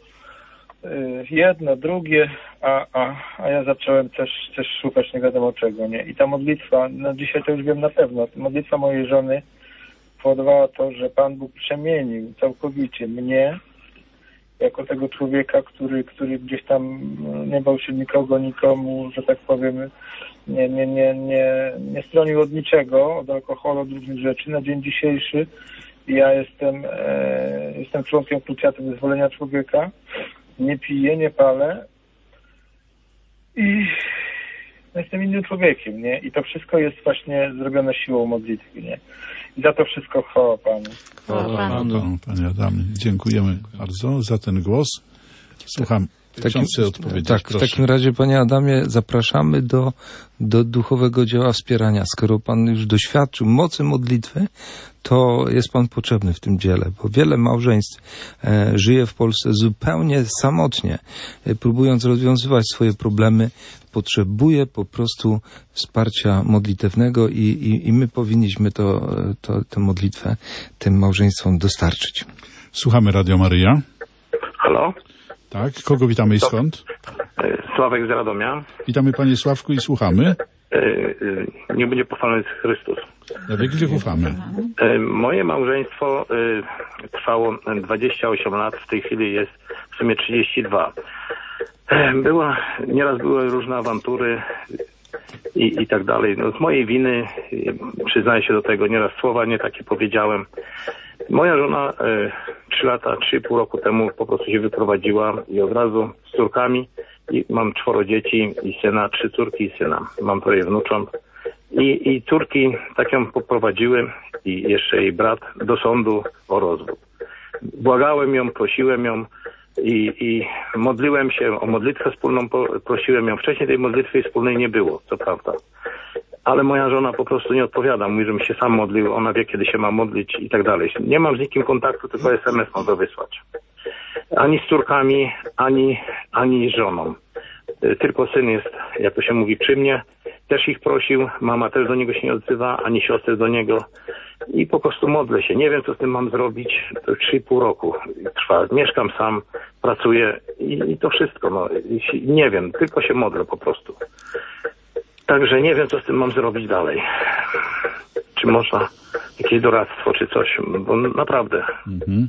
Jedno, drugie, a, a, a ja zacząłem też, też szukać nie wiadomo czego, nie? I ta modlitwa, no dzisiaj to już wiem na pewno, modlitwa mojej żony powodowała to, że Pan Bóg przemienił całkowicie mnie jako tego człowieka, który, który gdzieś tam nie bał się nikogo, nikomu, że tak powiem, nie, nie, nie, nie, nie stronił od niczego, od alkoholu, od różnych rzeczy. Na dzień dzisiejszy ja jestem, e, jestem członkiem Krucjaty Wyzwolenia Człowieka. Nie piję, nie palę i jestem innym człowiekiem, nie? I to wszystko jest właśnie zrobione siłą modlitwy, nie? I za to wszystko chwała Panu. Chwała Panu, Panie Adamie. Dziękujemy bardzo za ten głos. Słucham. W takim, odpowiedzieć, tak, proszę. w takim razie, Panie Adamie, zapraszamy do, do duchowego dzieła wspierania. Skoro Pan już doświadczył mocy modlitwy, to jest Pan potrzebny w tym dziele, bo wiele małżeństw e, żyje w Polsce zupełnie samotnie, e, próbując rozwiązywać swoje problemy, potrzebuje po prostu wsparcia modlitewnego i, i, i my powinniśmy to, to, tę modlitwę tym małżeństwom dostarczyć. Słuchamy Radio Maryja. Halo? Tak, kogo witamy i skąd? Sławek z Radomia. Witamy Panie Sławku i słuchamy. Niech będzie pochwalony Chrystus. Na wieki wieków ufamy. Moje małżeństwo trwało dwadzieścia osiem lat, w tej chwili jest w sumie trzydzieści dwa. Była, nieraz były różne awantury i, i tak dalej. No, z mojej winy, przyznaję się do tego, nieraz słowa nie takie powiedziałem. Moja żona trzy lata, trzy i pół roku temu po prostu się wyprowadziła i od razu z córkami. I mam czworo dzieci i syna, trzy córki i syna. Mam troje wnucząt. I, I córki tak ją poprowadziły i jeszcze jej brat do sądu o rozwód. Błagałem ją, prosiłem ją i, i modliłem się o modlitwę wspólną, prosiłem ją. Wcześniej tej modlitwy wspólnej nie było, co prawda. Ale moja żona po prostu nie odpowiada. Mówi, żebym się sam modlił, ona wie, kiedy się ma modlić i tak dalej. Nie mam z nikim kontaktu, tylko es em es mogę wysłać. Ani z córkami, ani, ani z żoną. Tylko syn jest, jak to się mówi, przy mnie. Też ich prosił, mama też do niego się nie odzywa, ani siostry do niego. I po prostu modlę się. Nie wiem, co z tym mam zrobić. To trzy i pół roku trwa. Mieszkam sam, pracuję i, i to wszystko. No. Nie wiem, tylko się modlę po prostu. Także nie wiem, co z tym mam zrobić dalej. Czy można jakieś doradztwo, czy coś, bo naprawdę... Mhm.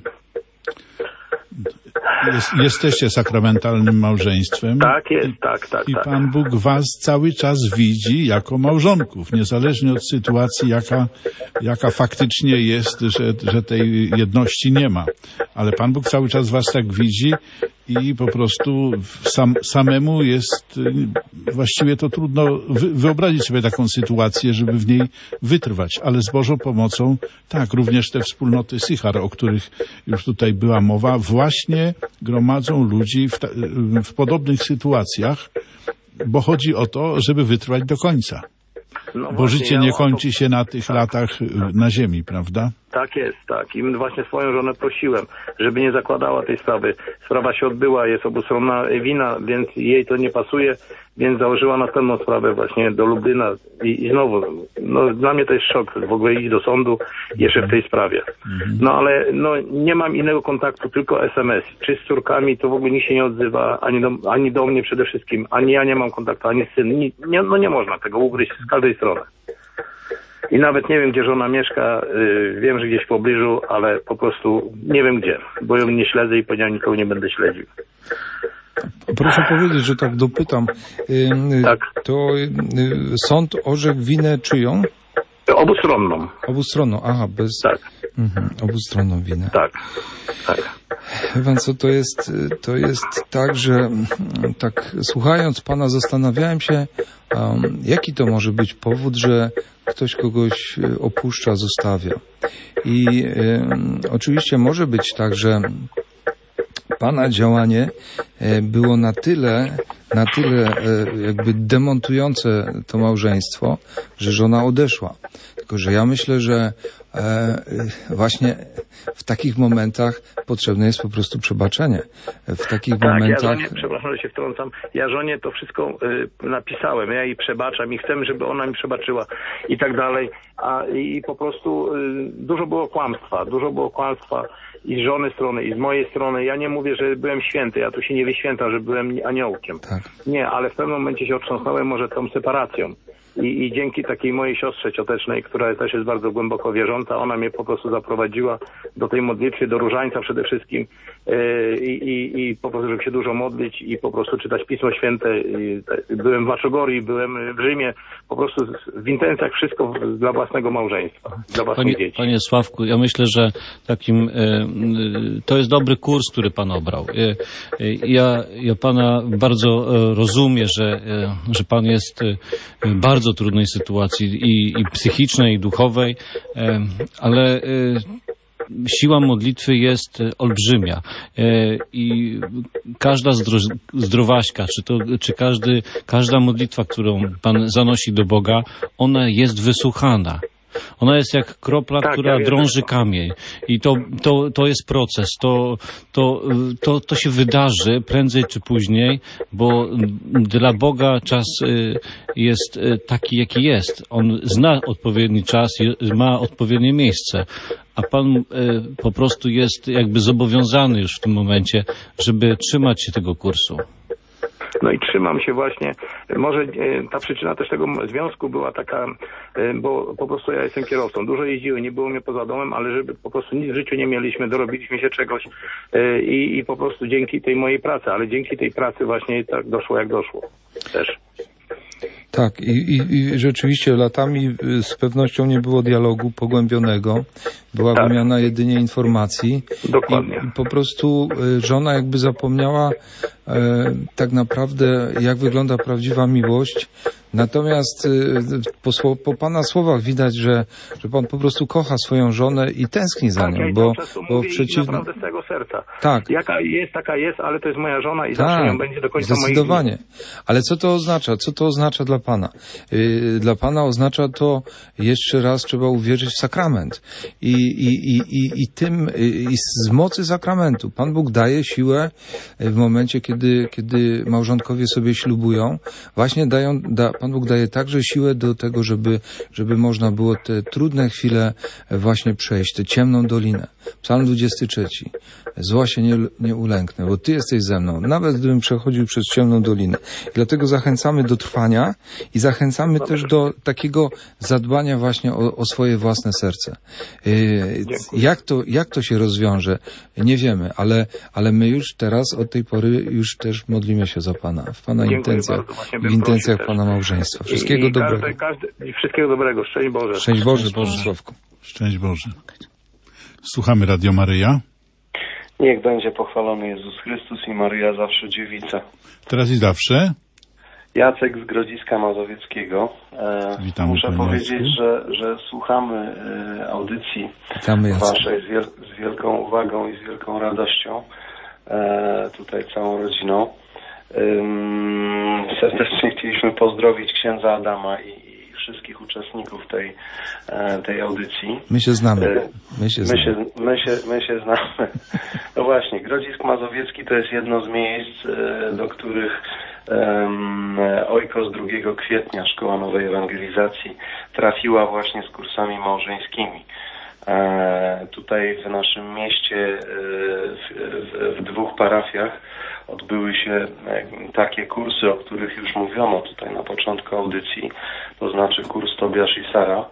Jest, jesteście sakramentalnym małżeństwem. Tak jest, tak, tak. I tak. Pan Bóg was cały czas widzi jako małżonków, niezależnie od sytuacji, jaka, jaka faktycznie jest, że, że tej jedności nie ma. Ale Pan Bóg cały czas was tak widzi i po prostu sam, samemu jest, właściwie to trudno wyobrazić sobie taką sytuację, żeby w niej wytrwać. Ale z Bożą pomocą, tak, również te wspólnoty Sychar, o których już tutaj była mowa, właśnie gromadzą ludzi w, ta, w podobnych sytuacjach, bo chodzi o to, żeby wytrwać do końca. No bo właśnie, życie ja nie to... kończy się na tych tak. latach na ziemi, prawda? Tak jest, tak. I właśnie swoją żonę prosiłem, żeby nie zakładała tej sprawy. Sprawa się odbyła, jest obustronna wina, więc jej to nie pasuje, więc założyła następną sprawę właśnie do Lublina. I, i znowu, no dla mnie to jest szok, w ogóle iść do sądu jeszcze w tej sprawie. No ale no nie mam innego kontaktu, tylko es em es. Czy z córkami to w ogóle nikt się nie odzywa, ani do, ani do mnie przede wszystkim, ani ja nie mam kontaktu, ani z synem. Nie, nie, no nie można tego ugryźć z każdej strony. I nawet nie wiem, gdzie żona mieszka, yy, wiem, że gdzieś w pobliżu, ale po prostu nie wiem gdzie, bo ją nie śledzę i powiedziałem, nikogo nie będę śledził. Proszę powiedzieć, że tak dopytam. Yy, tak. To yy, sąd orzekł winę czyją? Obustronną. Obustronną, aha, bez... Tak. Mhm, obustronną winę. Tak, tak. Chyba co to jest, to jest tak, że tak słuchając Pana zastanawiałem się, um, jaki to może być powód, że ktoś kogoś opuszcza, zostawia. I um, oczywiście może być tak, że Pana działanie było na tyle, na tyle jakby demontujące to małżeństwo, że żona odeszła. Tylko że ja myślę, że e, właśnie w takich momentach potrzebne jest po prostu przebaczenie. W takich tak, momentach... Ja żonie, przepraszam, że się wtrącam, ja żonie to wszystko y, napisałem, ja jej przebaczam i chcę, żeby ona mi przebaczyła i tak dalej. A i po prostu y, dużo było kłamstwa, dużo było kłamstwa i z żony strony, i z mojej strony. Ja nie mówię, że byłem święty, ja tu się nie wyświęcam, że byłem aniołkiem. Tak. Nie, ale w pewnym momencie się otrząsnąłem może tą separacją. I, I dzięki takiej mojej siostrze ciotecznej, która też jest bardzo głęboko wierząca, ona mnie po prostu zaprowadziła do tej modlitwy, do różańca przede wszystkim yy, i, i po prostu, żeby się dużo modlić i po prostu czytać Pismo Święte. I, byłem w Maczogorii, byłem w Rzymie, po prostu w intencjach wszystko dla własnego małżeństwa, dla własnych Panie, dzieci. Panie Sławku, ja myślę, że takim y, y, to jest dobry kurs, który Pan obrał. Y, y, ja, ja Pana bardzo y, rozumiem, że, y, że Pan jest y, bardzo bardzo trudnej sytuacji i, i psychicznej, i duchowej, ale siła modlitwy jest olbrzymia i każda zdro- zdrowaśka, czy, to, czy każdy, każda modlitwa, którą Pan zanosi do Boga, ona jest wysłuchana. Ona jest jak kropla, tak, która ja drąży kamień. I to, to, to jest proces. To, to, to, to się wydarzy prędzej czy później, bo dla Boga czas jest taki, jaki jest. On zna odpowiedni czas, ma odpowiednie miejsce. A Pan po prostu jest jakby zobowiązany już w tym momencie, żeby trzymać się tego kursu. No i trzymam się właśnie. Może ta przyczyna też tego związku była taka, bo po prostu ja jestem kierowcą. Dużo jeździłem, nie było mnie poza domem, ale żeby po prostu nic w życiu nie mieliśmy, dorobiliśmy się czegoś i, i po prostu dzięki tej mojej pracy, ale dzięki tej pracy właśnie tak doszło jak doszło też. Tak, i, i, i rzeczywiście latami z pewnością nie było dialogu pogłębionego, była tak. wymiana jedynie informacji. Dokładnie. I, i po prostu żona jakby zapomniała e, tak naprawdę, jak wygląda prawdziwa miłość. Natomiast po, po pana słowach widać, że, że pan po prostu kocha swoją żonę i tęskni za tak, nią, ja bo, bo w przeciw... naprawdę z tego serca. Tak. Jaka jest, taka jest, ale to jest moja żona i tak, zawsze ją będzie do końca moich zdecydowanie. Ale co to oznacza? Co to oznacza dla pana? Yy, dla pana oznacza to, jeszcze raz trzeba uwierzyć w sakrament. I, i, i, i, i tym, i z mocy sakramentu Pan Bóg daje siłę w momencie, kiedy, kiedy małżonkowie sobie ślubują. Właśnie dają, da, Pan Bóg daje także siłę do tego, żeby, żeby można było te trudne chwile właśnie przejść, tę ciemną dolinę. Psalm dwudziesty trzeci. Zła się nie, nie ulęknę, bo Ty jesteś ze mną, nawet gdybym przechodził przez ciemną dolinę. I dlatego zachęcamy do trwania i zachęcamy Dobrze. też do takiego zadbania właśnie o, o swoje własne serce. Yy, jak to, jak to się rozwiąże? Nie wiemy, ale, ale my już teraz od tej pory już też modlimy się za Pana, w Pana intencjach, w intencjach Pana małżeństwa. Wszystkiego I, i dobrego. Każdy, każdy, wszystkiego dobrego. Szczęść Boże. Szczęść Boże, Boże Sławku. Szczęść Boże. Słuchamy Radio Maryja. Niech będzie pochwalony Jezus Chrystus i Maryja zawsze dziewica. Teraz i zawsze. Jacek z Grodziska Mazowieckiego. E, Witamy, muszę powiedzieć, że, że słuchamy e, audycji Witamy, waszej z, wiel z wielką uwagą i z wielką radością. E, tutaj całą rodziną. E, serdecznie chcieliśmy pozdrowić księdza Adama i wszystkich uczestników tej, tej audycji. My się znamy. My się znamy. My się, my się, my się znamy. No właśnie, Grodzisk Mazowiecki to jest jedno z miejsc, do których um, Ojkos drugiego kwietnia, Szkoła Nowej Ewangelizacji, trafiła właśnie z kursami małżeńskimi. E, tutaj w naszym mieście, e, w, w, w dwóch parafiach odbyły się takie kursy, o których już mówiono tutaj na początku audycji, to znaczy kurs Tobiasz i Sara.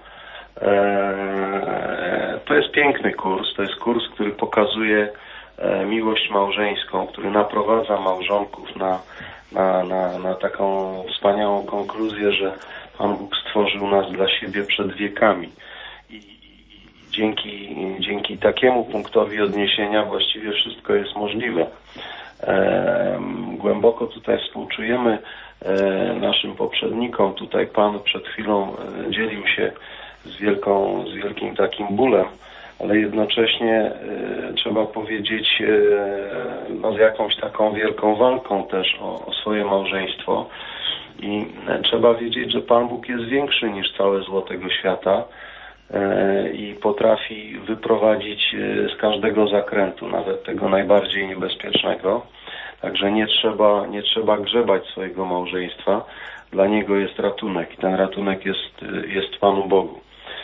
To jest piękny kurs, to jest kurs, który pokazuje miłość małżeńską, który naprowadza małżonków na, na, na, na taką wspaniałą konkluzję, że Pan Bóg stworzył nas dla siebie przed wiekami. I dzięki, dzięki takiemu punktowi odniesienia właściwie wszystko jest możliwe. E, głęboko tutaj współczujemy e, naszym poprzednikom. Tutaj Pan przed chwilą e, dzielił się z, wielką, z wielkim takim bólem, ale jednocześnie e, trzeba powiedzieć e, no, z jakąś taką wielką walką też o, o swoje małżeństwo. I e, trzeba wiedzieć, że Pan Bóg jest większy niż całe zło tego świata e, i potrafi wyprowadzić e, z każdego zakrętu, nawet tego najbardziej niebezpiecznego. Także nie trzeba, nie trzeba grzebać swojego małżeństwa. Dla niego jest ratunek i ten ratunek jest, jest Panu Bogu.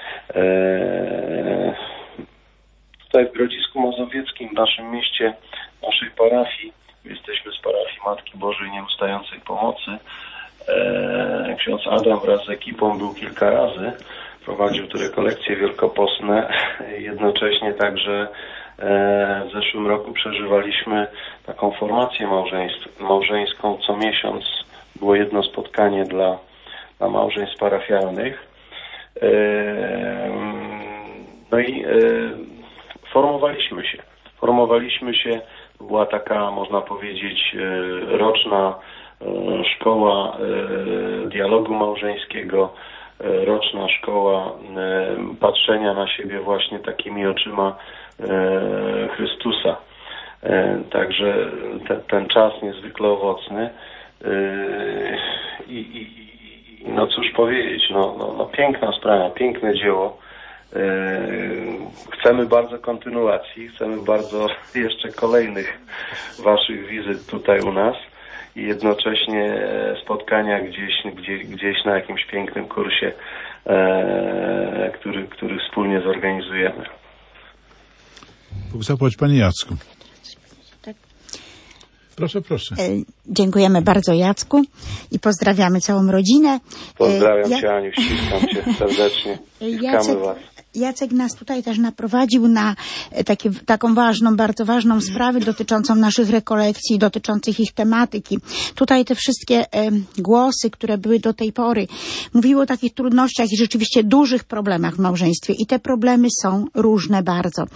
Eee, tutaj w Grodzisku Mazowieckim, w naszym mieście, naszej parafii, jesteśmy z parafii Matki Bożej Nieustającej Pomocy. Eee, ksiądz Adam wraz z ekipą był kilka razy, prowadził tu rekolekcje wielkopostne, jednocześnie także w zeszłym roku przeżywaliśmy taką formację małżeńską. Co miesiąc było jedno spotkanie dla, dla małżeństw parafialnych. No i formowaliśmy się. Formowaliśmy się. Była taka, można powiedzieć, roczna szkoła dialogu małżeńskiego, roczna szkoła patrzenia na siebie właśnie takimi oczyma Chrystusa. Także te, ten czas niezwykle owocny i, i, i no cóż powiedzieć, no, no, no piękna sprawa, piękne dzieło. Chcemy bardzo kontynuacji, chcemy bardzo jeszcze kolejnych waszych wizyt tutaj u nas i jednocześnie spotkania gdzieś, gdzie, gdzieś na jakimś pięknym kursie, który, który wspólnie zorganizujemy. Bóg zapłać, Panie Jacku. Proszę, proszę. Dziękujemy bardzo, Jacku, i pozdrawiamy całą rodzinę. Pozdrawiam ja... Cię, Aniu, ściskam Cię serdecznie. Ściskamy Jacek, Was. Jacek nas tutaj też naprowadził na takie, taką ważną, bardzo ważną sprawę dotyczącą naszych rekolekcji, dotyczących ich tematyki. Tutaj te wszystkie e, głosy, które były do tej pory, mówiły o takich trudnościach i rzeczywiście dużych problemach w małżeństwie. I te problemy są różne bardzo.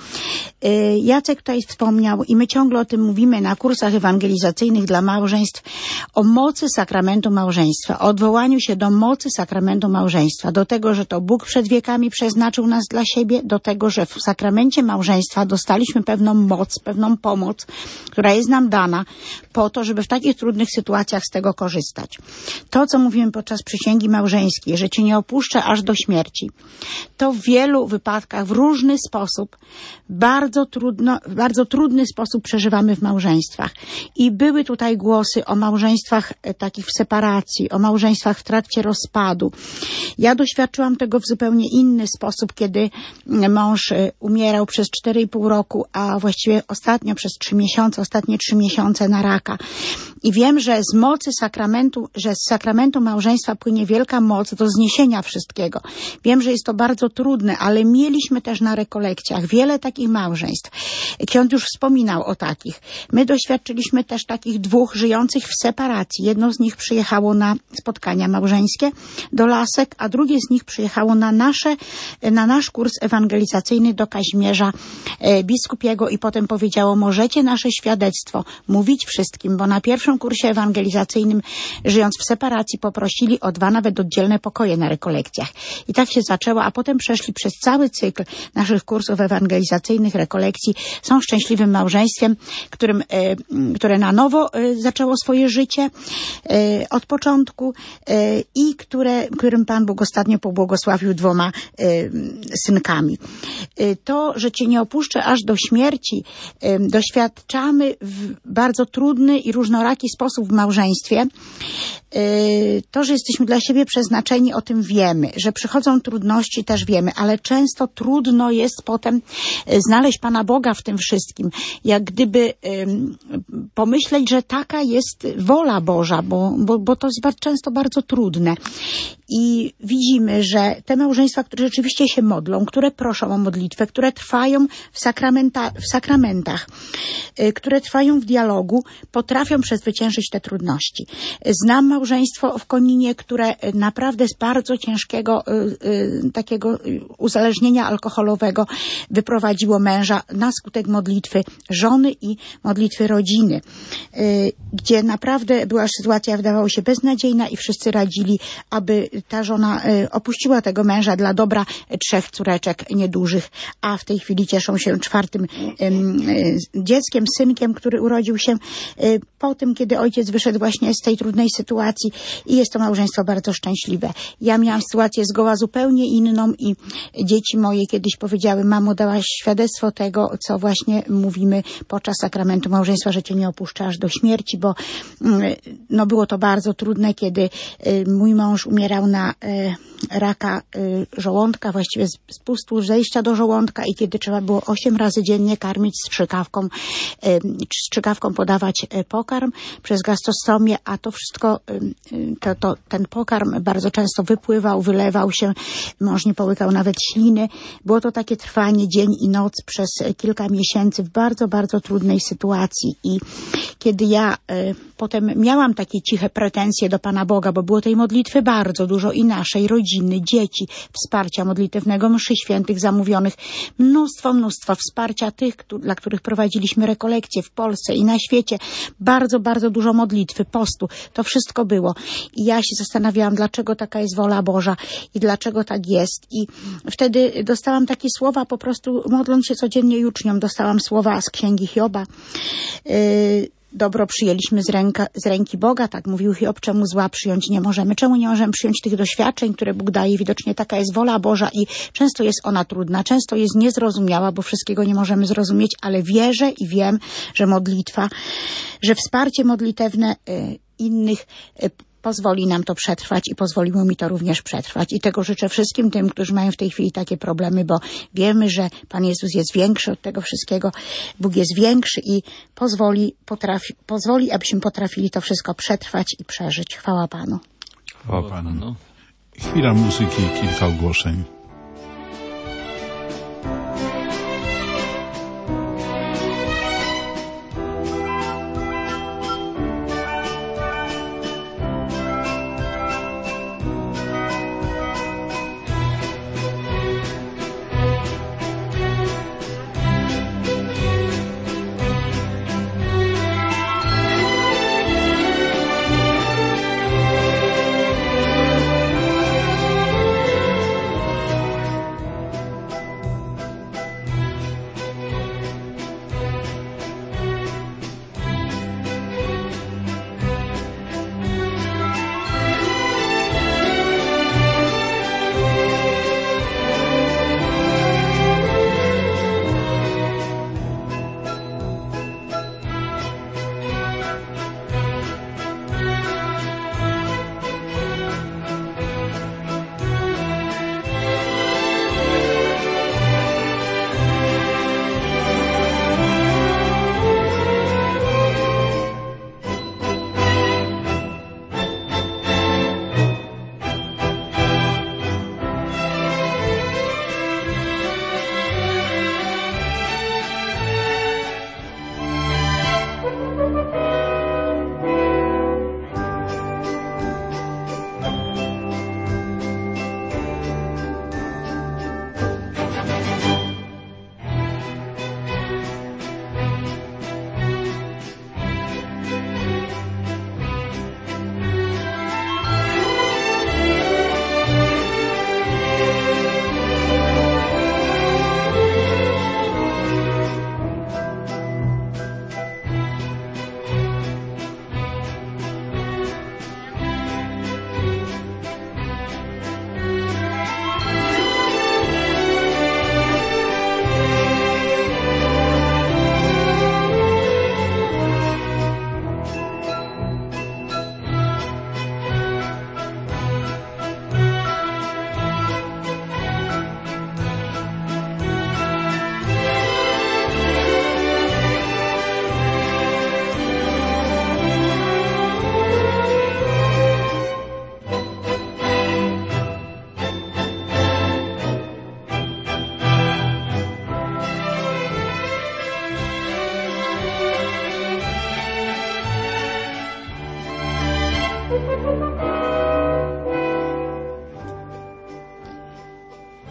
E, Jacek tutaj wspomniał i my ciągle o tym mówimy na kursach ewangelizacyjnych dla małżeństw o mocy sakramentu małżeństwa, o odwołaniu się do mocy sakramentu małżeństwa, do tego, że to Bóg przed wiekami przeznaczył nas dla siebie, do tego, że w sakramencie małżeństwa dostaliśmy pewną moc, pewną pomoc, która jest nam dana po to, żeby w takich trudnych sytuacjach z tego korzystać. To, co mówimy podczas przysięgi małżeńskiej, że Cię nie opuszczę aż do śmierci, to w wielu wypadkach, w różny sposób, bardzo trudno, w bardzo trudny sposób przeżywamy w małżeństwach. I były tutaj głosy o małżeństwach takich w separacji, o małżeństwach w trakcie rozpadu. Ja doświadczyłam tego w zupełnie inny sposób, kiedy mąż umierał przez cztery i pół roku, a właściwie ostatnio przez trzy miesiące, ostatnie trzy miesiące na raka. I wiem, że z mocy sakramentu, że z sakramentu małżeństwa płynie wielka moc do zniesienia wszystkiego. Wiem, że jest to bardzo trudne, ale mieliśmy też na rekolekcjach wiele takich małżeństw. Ksiądz już wspominał o takich. My doświadczyliśmy też takich dwóch żyjących w separacji. Jedno z nich przyjechało na spotkania małżeńskie do Lasek, a drugie z nich przyjechało na nasze, na nasz kurs ewangelizacyjny do Kazimierza e, Biskupiego i potem powiedziało, możecie nasze świadectwo mówić wszystkim, bo na pierwszym kursie ewangelizacyjnym, żyjąc w separacji, poprosili o dwa nawet oddzielne pokoje na rekolekcjach. I tak się zaczęło, a potem przeszli przez cały cykl naszych kursów ewangelizacyjnych, rekolekcji. Są szczęśliwym małżeństwem, którym, e, które na nowo e, zaczęło swoje życie e, od początku e, i które, którym Pan Bóg ostatnio pobłogosławił dwoma e, synkami. E, to, że Cię nie opuszczę aż do śmierci, e, doświadczamy w bardzo trudny i różnoraki sposób w małżeństwie. To, że jesteśmy dla siebie przeznaczeni, o tym wiemy, że przychodzą trudności, też wiemy, ale często trudno jest potem znaleźć Pana Boga w tym wszystkim. Jak gdyby pomyśleć, że taka jest wola Boża, bo, bo, bo to jest bardzo, często bardzo trudne. I widzimy, że te małżeństwa, które rzeczywiście się modlą, które proszą o modlitwę, które trwają w, sakramenta, w sakramentach, które trwają w dialogu, potrafią przezwyciężyć te trudności. Znam małżeństwo w Koninie, które naprawdę z bardzo ciężkiego takiego uzależnienia alkoholowego wyprowadziło męża na skutek modlitwy żony i modlitwy rodziny, gdzie naprawdę była sytuacja, wydawało się, beznadziejna i wszyscy radzili, aby ta żona opuściła tego męża dla dobra trzech córeczek niedużych, a w tej chwili cieszą się czwartym dzieckiem, synkiem, który urodził się po tym, kiedy ojciec wyszedł właśnie z tej trudnej sytuacji i jest to małżeństwo bardzo szczęśliwe. Ja miałam sytuację zgoła zupełnie inną i dzieci moje kiedyś powiedziały, mamo, dałaś świadectwo tego, co właśnie mówimy podczas sakramentu małżeństwa, że Cię nie opuszcza aż do śmierci, bo no, było to bardzo trudne, kiedy mój mąż umierał na raka żołądka, właściwie z spustu zejścia do żołądka i kiedy trzeba było osiem razy dziennie karmić strzykawką, strzykawką podawać pokarm przez gastrostomię, a to wszystko, to, to, ten pokarm bardzo często wypływał, wylewał się, mąż nie połykał nawet śliny. Było to takie trwanie dzień i noc przez kilka miesięcy w bardzo, bardzo trudnej sytuacji i kiedy ja y, potem miałam takie ciche pretensje do Pana Boga, bo było tej modlitwy bardzo dużo i naszej rodziny, dzieci, wsparcia modlitewnego, mszy świętych zamówionych, mnóstwo, mnóstwo wsparcia tych, któ- dla których prowadziliśmy rekolekcje w Polsce i na świecie, bardzo, bardzo dużo modlitwy, postu, to wszystko było. I ja się zastanawiałam, dlaczego taka jest wola Boża i dlaczego tak jest. I wtedy dostałam takie słowa, po prostu modląc się codziennie i uczniom, dostałam słowa z Księgi Hioba. Yy, Dobro przyjęliśmy z, ręka, z ręki Boga, tak mówił Hiob, czemu zła przyjąć nie możemy. Czemu nie możemy przyjąć tych doświadczeń, które Bóg daje? Widocznie taka jest wola Boża i często jest ona trudna, często jest niezrozumiała, bo wszystkiego nie możemy zrozumieć, ale wierzę i wiem, że modlitwa, że wsparcie modlitewne y, innych y, pozwoli nam to przetrwać i pozwoliło mi to również przetrwać. I tego życzę wszystkim tym, którzy mają w tej chwili takie problemy, bo wiemy, że Pan Jezus jest większy od tego wszystkiego. Bóg jest większy i pozwoli, potrafi, pozwoli, abyśmy potrafili to wszystko przetrwać i przeżyć. Chwała Panu. Chwała Panu. Chwila muzyki i kilka ogłoszeń.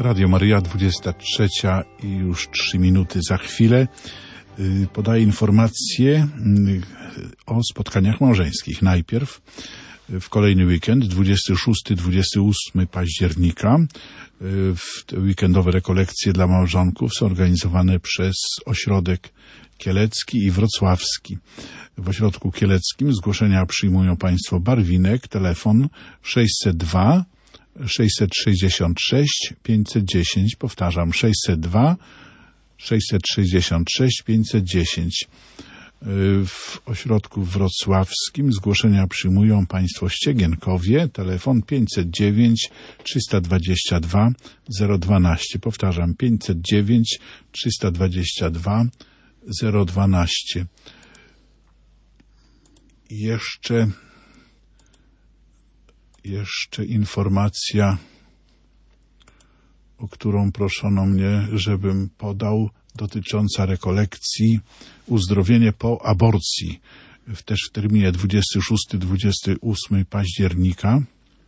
Radio Maryja, dwudziesta trzecia i już trzy minuty za chwilę. Podaję informacje o spotkaniach małżeńskich. Najpierw w kolejny weekend, dwudziestego szóstego do dwudziestego ósmego października, te weekendowe rekolekcje dla małżonków są organizowane przez Ośrodek Kielecki i Wrocławski. W Ośrodku Kieleckim zgłoszenia przyjmują Państwo Barwinek, telefon sześćset dwa sześćset sześćdziesiąt sześć pięćset dziesięć, powtarzam sześćset dwa sześćset sześćdziesiąt sześć pięćset dziesięć. W Ośrodku Wrocławskim zgłoszenia przyjmują Państwo Ściegienkowie, telefon pięćset dziewięć trzysta dwadzieścia dwa zero dwanaście, powtarzam pięćset dziewięć trzysta dwadzieścia dwa zero dwanaście. Jeszcze jeszcze informacja, o którą proszono mnie, żebym podał, dotycząca rekolekcji Uzdrowienie po aborcji. Też w terminie dwudziestego szóstego do dwudziestego ósmego października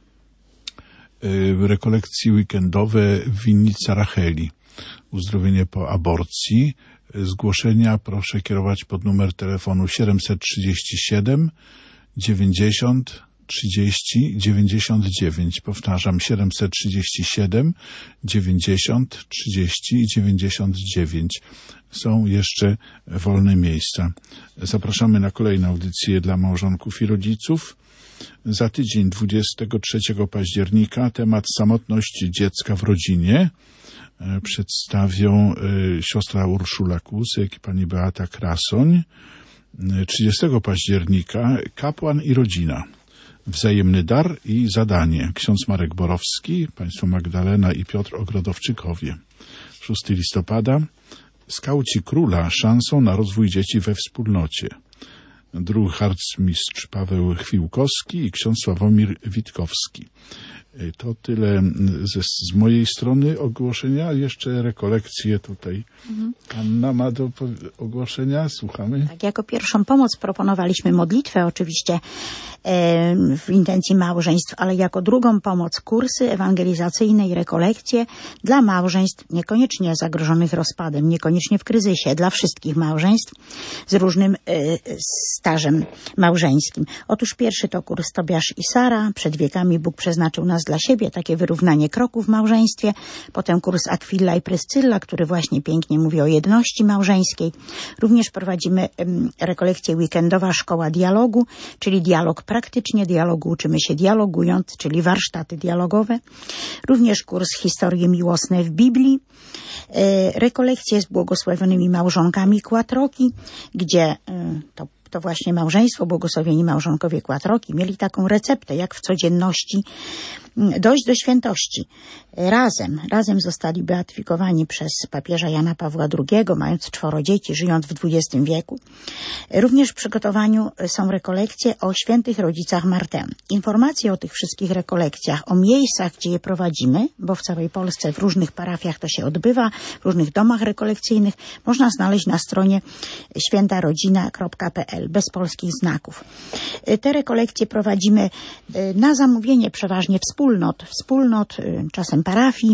rekolekcje weekendowe Winnica Racheli. Uzdrowienie po aborcji. Zgłoszenia proszę kierować pod numer telefonu siedemset trzydzieści siedem dziewięćdziesiąt trzydzieści dziewięćdziesiąt dziewięć. Powtarzam siedemset trzydzieści siedem dziewięćdziesiąt trzydzieści dziewięćdziesiąt dziewięć. Są jeszcze wolne miejsca. Zapraszamy na kolejne audycje dla małżonków i rodziców. Za tydzień, dwudziestego trzeciego października, temat samotność dziecka w rodzinie przedstawią siostra Urszula Kusek i pani Beata Krasoń. trzydziestego października kapłan i rodzina. Wzajemny dar i zadanie. Ksiądz Marek Borowski, państwo Magdalena i Piotr Ogrodowczykowie. szóstego listopada. Skauci Króla, szansą na rozwój dzieci we wspólnocie. Drugi harcmistrz Paweł Chwiłkowski i ksiądz Sławomir Witkowski. To tyle ze, z mojej strony ogłoszenia. Jeszcze rekolekcje tutaj. Mhm. Anna ma do ogłoszenia. Słuchamy. Tak, jako pierwszą pomoc proponowaliśmy modlitwę oczywiście e, w intencji małżeństw, ale jako drugą pomoc kursy ewangelizacyjne i rekolekcje dla małżeństw niekoniecznie zagrożonych rozpadem, niekoniecznie w kryzysie, dla wszystkich małżeństw z różnym e, stażem małżeńskim. Otóż pierwszy to kurs Tobiasz i Sara. Przed wiekami Bóg przeznaczył nas dla siebie, takie wyrównanie kroków w małżeństwie. Potem kurs Akwilla i Pryscylla, który właśnie pięknie mówi o jedności małżeńskiej. Również prowadzimy um, rekolekcję weekendowa Szkoła Dialogu, czyli dialog praktycznie, dialogu uczymy się dialogując, czyli warsztaty dialogowe. Również kurs Historie miłosne w Biblii. E, rekolekcje z błogosławionymi małżonkami Kłatroki, gdzie e, to to właśnie małżeństwo, błogosławieni małżonkowie Kłatroki mieli taką receptę, jak w codzienności dojść do świętości. Razem, razem zostali beatyfikowani przez papieża Jana Pawła drugiego, mając czworo dzieci, żyjąc w dwudziestym wieku. Również w przygotowaniu są rekolekcje o świętych rodzicach Martę. Informacje o tych wszystkich rekolekcjach, o miejscach, gdzie je prowadzimy, bo w całej Polsce w różnych parafiach to się odbywa, w różnych domach rekolekcyjnych, można znaleźć na stronie świętarodzina kropka p l, bez polskich znaków. Te rekolekcje prowadzimy na zamówienie przeważnie wspólnot, wspólnot, czasem parafii,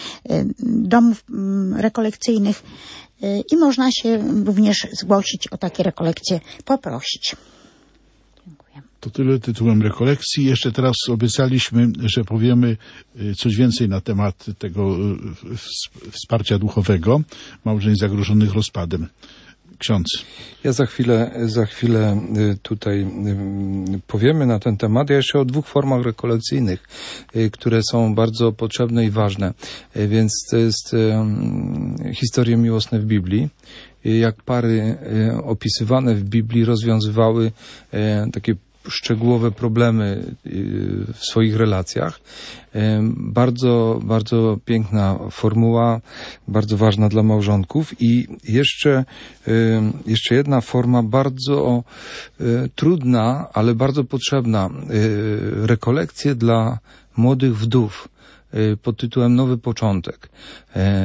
domów rekolekcyjnych i można się również zgłosić o takie rekolekcje, poprosić. Dziękuję. To tyle tytułem rekolekcji. Jeszcze teraz obiecaliśmy, że powiemy coś więcej na temat tego wsparcia duchowego małżeństw zagrożonych rozpadem. Ksiądz. Ja za chwilę, za chwilę tutaj powiemy na ten temat. Ja jeszcze o dwóch formach rekolekcyjnych, które są bardzo potrzebne i ważne. Więc to jest historie miłosne w Biblii. Jak pary opisywane w Biblii rozwiązywały takie szczegółowe problemy w swoich relacjach. Bardzo, bardzo piękna formuła, bardzo ważna dla małżonków i jeszcze, jeszcze jedna forma bardzo trudna, ale bardzo potrzebna. Rekolekcje dla młodych wdów pod tytułem Nowy Początek.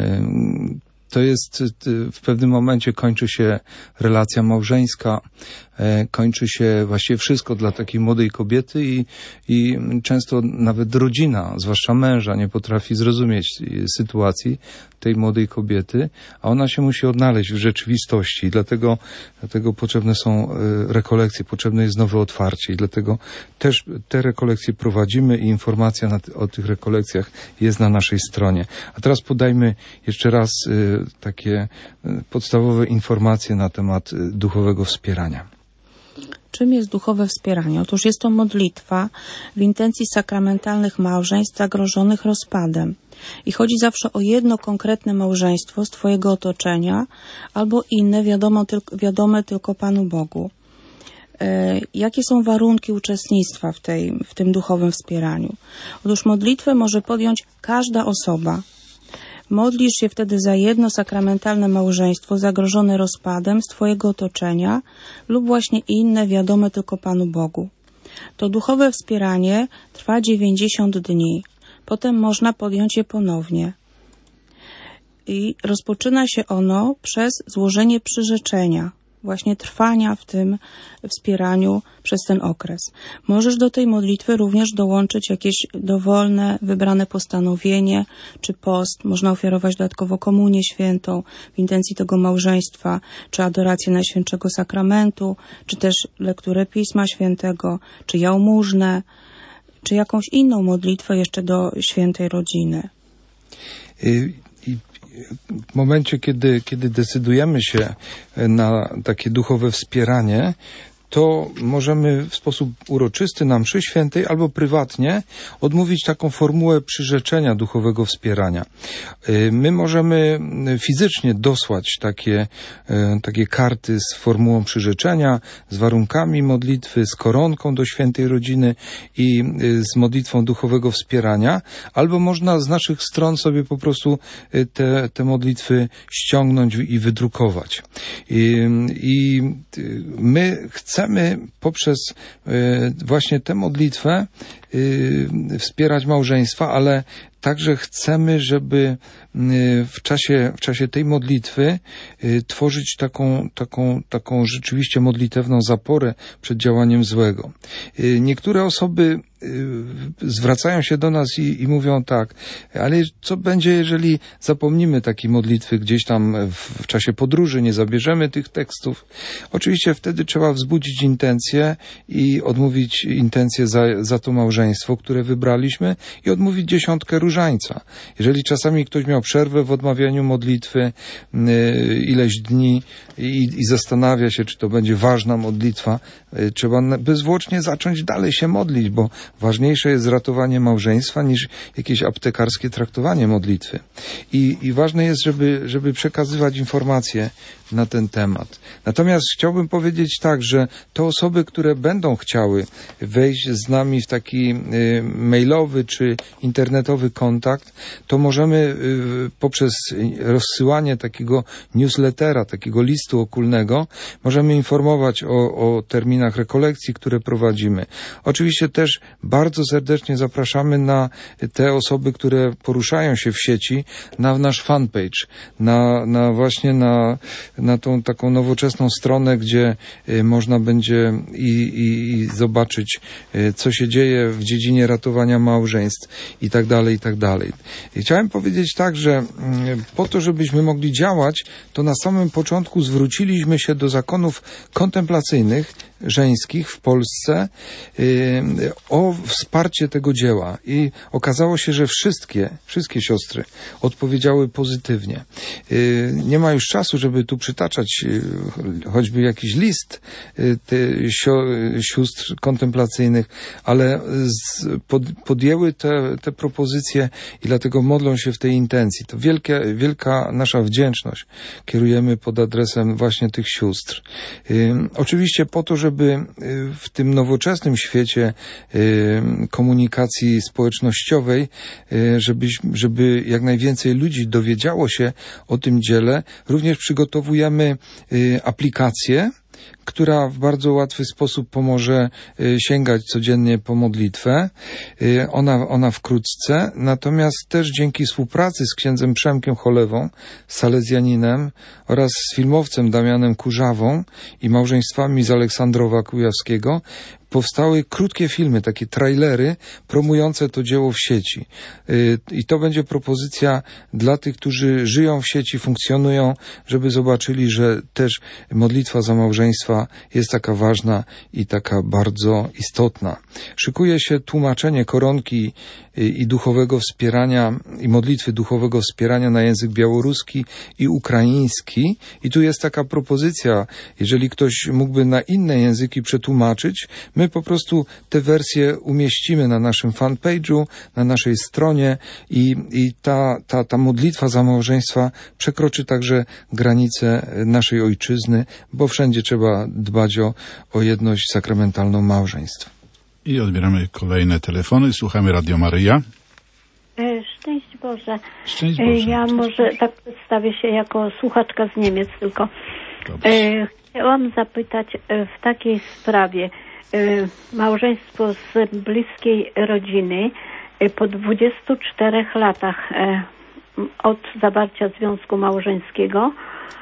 To jest, w pewnym momencie kończy się relacja małżeńska, e, kończy się właściwie wszystko dla takiej młodej kobiety i, i często nawet rodzina, zwłaszcza męża, nie potrafi zrozumieć sytuacji tej młodej kobiety, a ona się musi odnaleźć w rzeczywistości i dlatego, dlatego potrzebne są rekolekcje, potrzebne jest nowe otwarcie i dlatego też te rekolekcje prowadzimy i informacja na, o tych rekolekcjach jest na naszej stronie. A teraz podajmy jeszcze raz y, takie y, podstawowe informacje na temat y, duchowego wspierania. Czym jest duchowe wspieranie? Otóż jest to modlitwa w intencji sakramentalnych małżeństw zagrożonych rozpadem. I chodzi zawsze o jedno konkretne małżeństwo z Twojego otoczenia albo inne wiadomo, tylko, wiadome tylko Panu Bogu. E, jakie są warunki uczestnictwa w, tej, w tym duchowym wspieraniu? Otóż modlitwę może podjąć każda osoba. Modlisz się wtedy za jedno sakramentalne małżeństwo zagrożone rozpadem z Twojego otoczenia lub właśnie inne wiadome tylko Panu Bogu. To duchowe wspieranie trwa dziewięćdziesiąt dni. Potem można podjąć je ponownie. I rozpoczyna się ono przez złożenie przyrzeczenia, właśnie trwania w tym wspieraniu przez ten okres. Możesz do tej modlitwy również dołączyć jakieś dowolne, wybrane postanowienie czy post. Można ofiarować dodatkowo komunię świętą w intencji tego małżeństwa, czy adorację Najświętszego Sakramentu, czy też lekturę Pisma Świętego, czy jałmużnę, czy jakąś inną modlitwę jeszcze do świętej rodziny. I, i w momencie, kiedy, kiedy decydujemy się na takie duchowe wspieranie, to możemy w sposób uroczysty na mszy świętej albo prywatnie odmówić taką formułę przyrzeczenia duchowego wspierania. My możemy fizycznie dosłać takie, takie karty z formułą przyrzeczenia, z warunkami modlitwy, z koronką do świętej rodziny i z modlitwą duchowego wspierania, albo można z naszych stron sobie po prostu te, te modlitwy ściągnąć i wydrukować. I, i my chcemy Chcemy poprzez y, właśnie tę modlitwę y, wspierać małżeństwa, ale także chcemy, żeby y, w czasie, w czasie tej modlitwy y, tworzyć taką, taką, taką rzeczywiście modlitewną zaporę przed działaniem złego. Y, niektóre osoby zwracają się do nas i, i mówią tak, ale co będzie, jeżeli zapomnimy takiej modlitwy gdzieś tam w, w czasie podróży, nie zabierzemy tych tekstów? Oczywiście wtedy trzeba wzbudzić intencję i odmówić intencję za, za to małżeństwo, które wybraliśmy i odmówić dziesiątkę różańca. Jeżeli czasami ktoś miał przerwę w odmawianiu modlitwy yy, ileś dni i, i zastanawia się, czy to będzie ważna modlitwa, yy, trzeba bezwłocznie zacząć dalej się modlić, bo ważniejsze jest ratowanie małżeństwa niż jakieś aptekarskie traktowanie modlitwy. I, i ważne jest, żeby, żeby przekazywać informacje na ten temat. Natomiast chciałbym powiedzieć tak, że te osoby, które będą chciały wejść z nami w taki y, mailowy czy internetowy kontakt, to możemy y, poprzez rozsyłanie takiego newslettera, takiego listu okulnego, możemy informować o, o terminach rekolekcji, które prowadzimy. Oczywiście też bardzo serdecznie zapraszamy na te osoby, które poruszają się w sieci, na nasz fanpage, na, na właśnie na na tą taką nowoczesną stronę, gdzie y, można będzie i, i, i zobaczyć, y, co się dzieje w dziedzinie ratowania małżeństw i tak dalej, i tak dalej. I chciałem powiedzieć tak, że y, po to, żebyśmy mogli działać, to na samym początku zwróciliśmy się do zakonów kontemplacyjnych żeńskich w Polsce y, o wsparcie tego dzieła i okazało się, że wszystkie, wszystkie siostry odpowiedziały pozytywnie. Y, nie ma już czasu, żeby tu przytaczać y, choćby jakiś list y, ty, sio, sióstr kontemplacyjnych, ale z, pod, podjęły te, te propozycje i dlatego modlą się w tej intencji. To wielkie, wielka nasza wdzięczność kierujemy pod adresem właśnie tych sióstr. Y, oczywiście po to, żeby żeby w tym nowoczesnym świecie komunikacji społecznościowej, żeby, żeby jak najwięcej ludzi dowiedziało się o tym dziele, również przygotowujemy aplikacje, która w bardzo łatwy sposób pomoże sięgać codziennie po modlitwę. Ona, ona wkrótce, natomiast też dzięki współpracy z księdzem Przemkiem Cholewą, salezjaninem, oraz z filmowcem Damianem Kurzawą i małżeństwami z Aleksandrowa Kujawskiego powstały krótkie filmy, takie trailery promujące to dzieło w sieci. I to będzie propozycja dla tych, którzy żyją w sieci, funkcjonują, żeby zobaczyli, że też modlitwa za małżeństwa jest taka ważna i taka bardzo istotna. Szykuje się tłumaczenie koronki i duchowego wspierania, i modlitwy duchowego wspierania na język białoruski i ukraiński. I tu jest taka propozycja, jeżeli ktoś mógłby na inne języki przetłumaczyć, my po prostu te wersje umieścimy na naszym fanpage'u, na naszej stronie i, i ta, ta, ta modlitwa za małżeństwa przekroczy także granice naszej ojczyzny, bo wszędzie trzeba dbać o, o jedność sakramentalną małżeństw. I odbieramy kolejne telefony. Słuchamy Radio Maryja. Szczęść Boże. Szczęść Boże. Ja może tak przedstawię się jako słuchaczka z Niemiec tylko. Dobrze. Chciałam zapytać w takiej sprawie. Małżeństwo z bliskiej rodziny po dwudziestu czterech latach od zawarcia związku małżeńskiego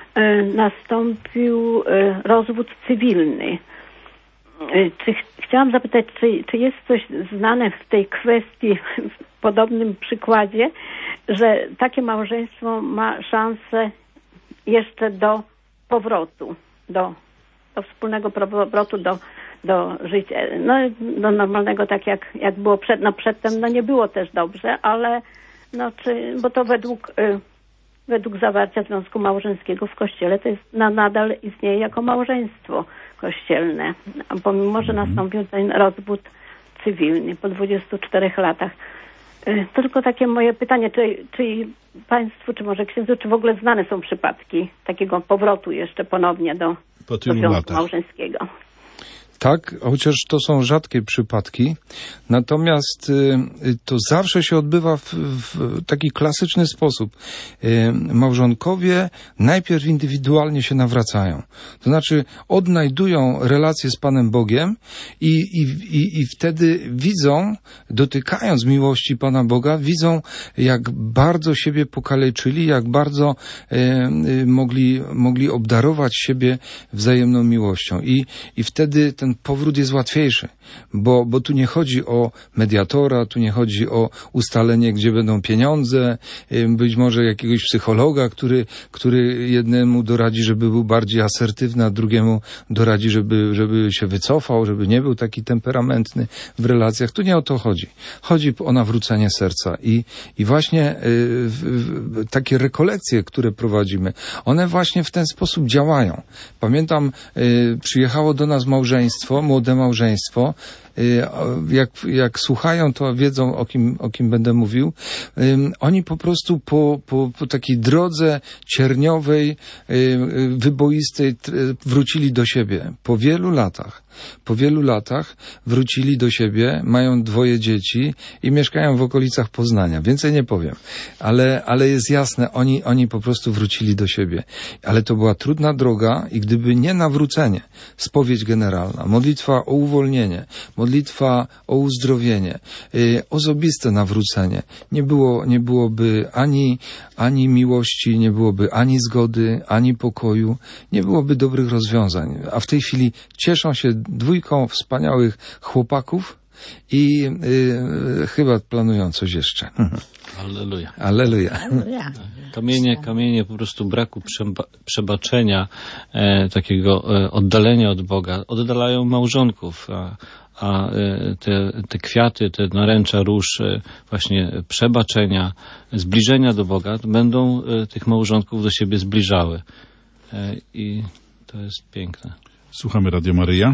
nastąpił rozwód cywilny. Czy, chciałam zapytać, czy, czy jest coś znane w tej kwestii, w podobnym przykładzie, że takie małżeństwo ma szansę jeszcze do powrotu, do, do wspólnego powrotu do, do życia, no, do normalnego, tak jak, jak było przed, no przedtem, no nie było też dobrze, ale no czy, bo to według, y, według zawarcia związku małżeńskiego w Kościele to jest, na, nadal istnieje jako małżeństwo kościelne, pomimo że nastąpił ten rozwód cywilny po dwudziestu czterech latach. Y, tylko takie moje pytanie, czy, czy państwu, czy może księdzu, czy w ogóle znane są przypadki takiego powrotu jeszcze ponownie do, do związku latach. małżeńskiego? Tak, chociaż to są rzadkie przypadki, natomiast y, to zawsze się odbywa w, w taki klasyczny sposób. Y, małżonkowie najpierw indywidualnie się nawracają, to znaczy odnajdują relację z Panem Bogiem i, i, i, i wtedy widzą, dotykając miłości Pana Boga, widzą, jak bardzo siebie pokaleczyli, jak bardzo y, y, mogli, mogli obdarować siebie wzajemną miłością i, i wtedy ten powrót jest łatwiejszy, bo, bo tu nie chodzi o mediatora, tu nie chodzi o ustalenie, gdzie będą pieniądze, być może jakiegoś psychologa, który, który jednemu doradzi, żeby był bardziej asertywny, a drugiemu doradzi, żeby, żeby się wycofał, żeby nie był taki temperamentny w relacjach. Tu nie o to chodzi. Chodzi o nawrócenie serca i, i właśnie y, y, takie rekolekcje, które prowadzimy, one właśnie w ten sposób działają. Pamiętam, y, przyjechało do nas małżeństwo, młode małżeństwo, jak, jak słuchają, to wiedzą, o kim, o kim będę mówił. Oni po prostu po, po, po takiej drodze cierniowej, wyboistej wrócili do siebie. Po wielu latach, po wielu latach wrócili do siebie, mają dwoje dzieci i mieszkają w okolicach Poznania. Więcej nie powiem. Ale, ale jest jasne, oni, oni po prostu wrócili do siebie. Ale to była trudna droga i gdyby nie nawrócenie, spowiedź generalna, modlitwa o uwolnienie, modlitwa o uzdrowienie, yy, osobiste nawrócenie, nie było, nie byłoby ani, ani miłości, nie byłoby ani zgody, ani pokoju, nie byłoby dobrych rozwiązań. A w tej chwili cieszą się dwójką wspaniałych chłopaków i yy, chyba planują coś jeszcze. Alleluja. Alleluja. Kamienie, kamienie po prostu braku przeba przebaczenia, e, takiego e, oddalenia od Boga, oddalają małżonków, a, a e, te, te kwiaty, te naręcza róż, e, właśnie przebaczenia, zbliżenia do Boga będą e, tych małżonków do siebie zbliżały. E, I to jest piękne. Słuchamy Radio Maryja.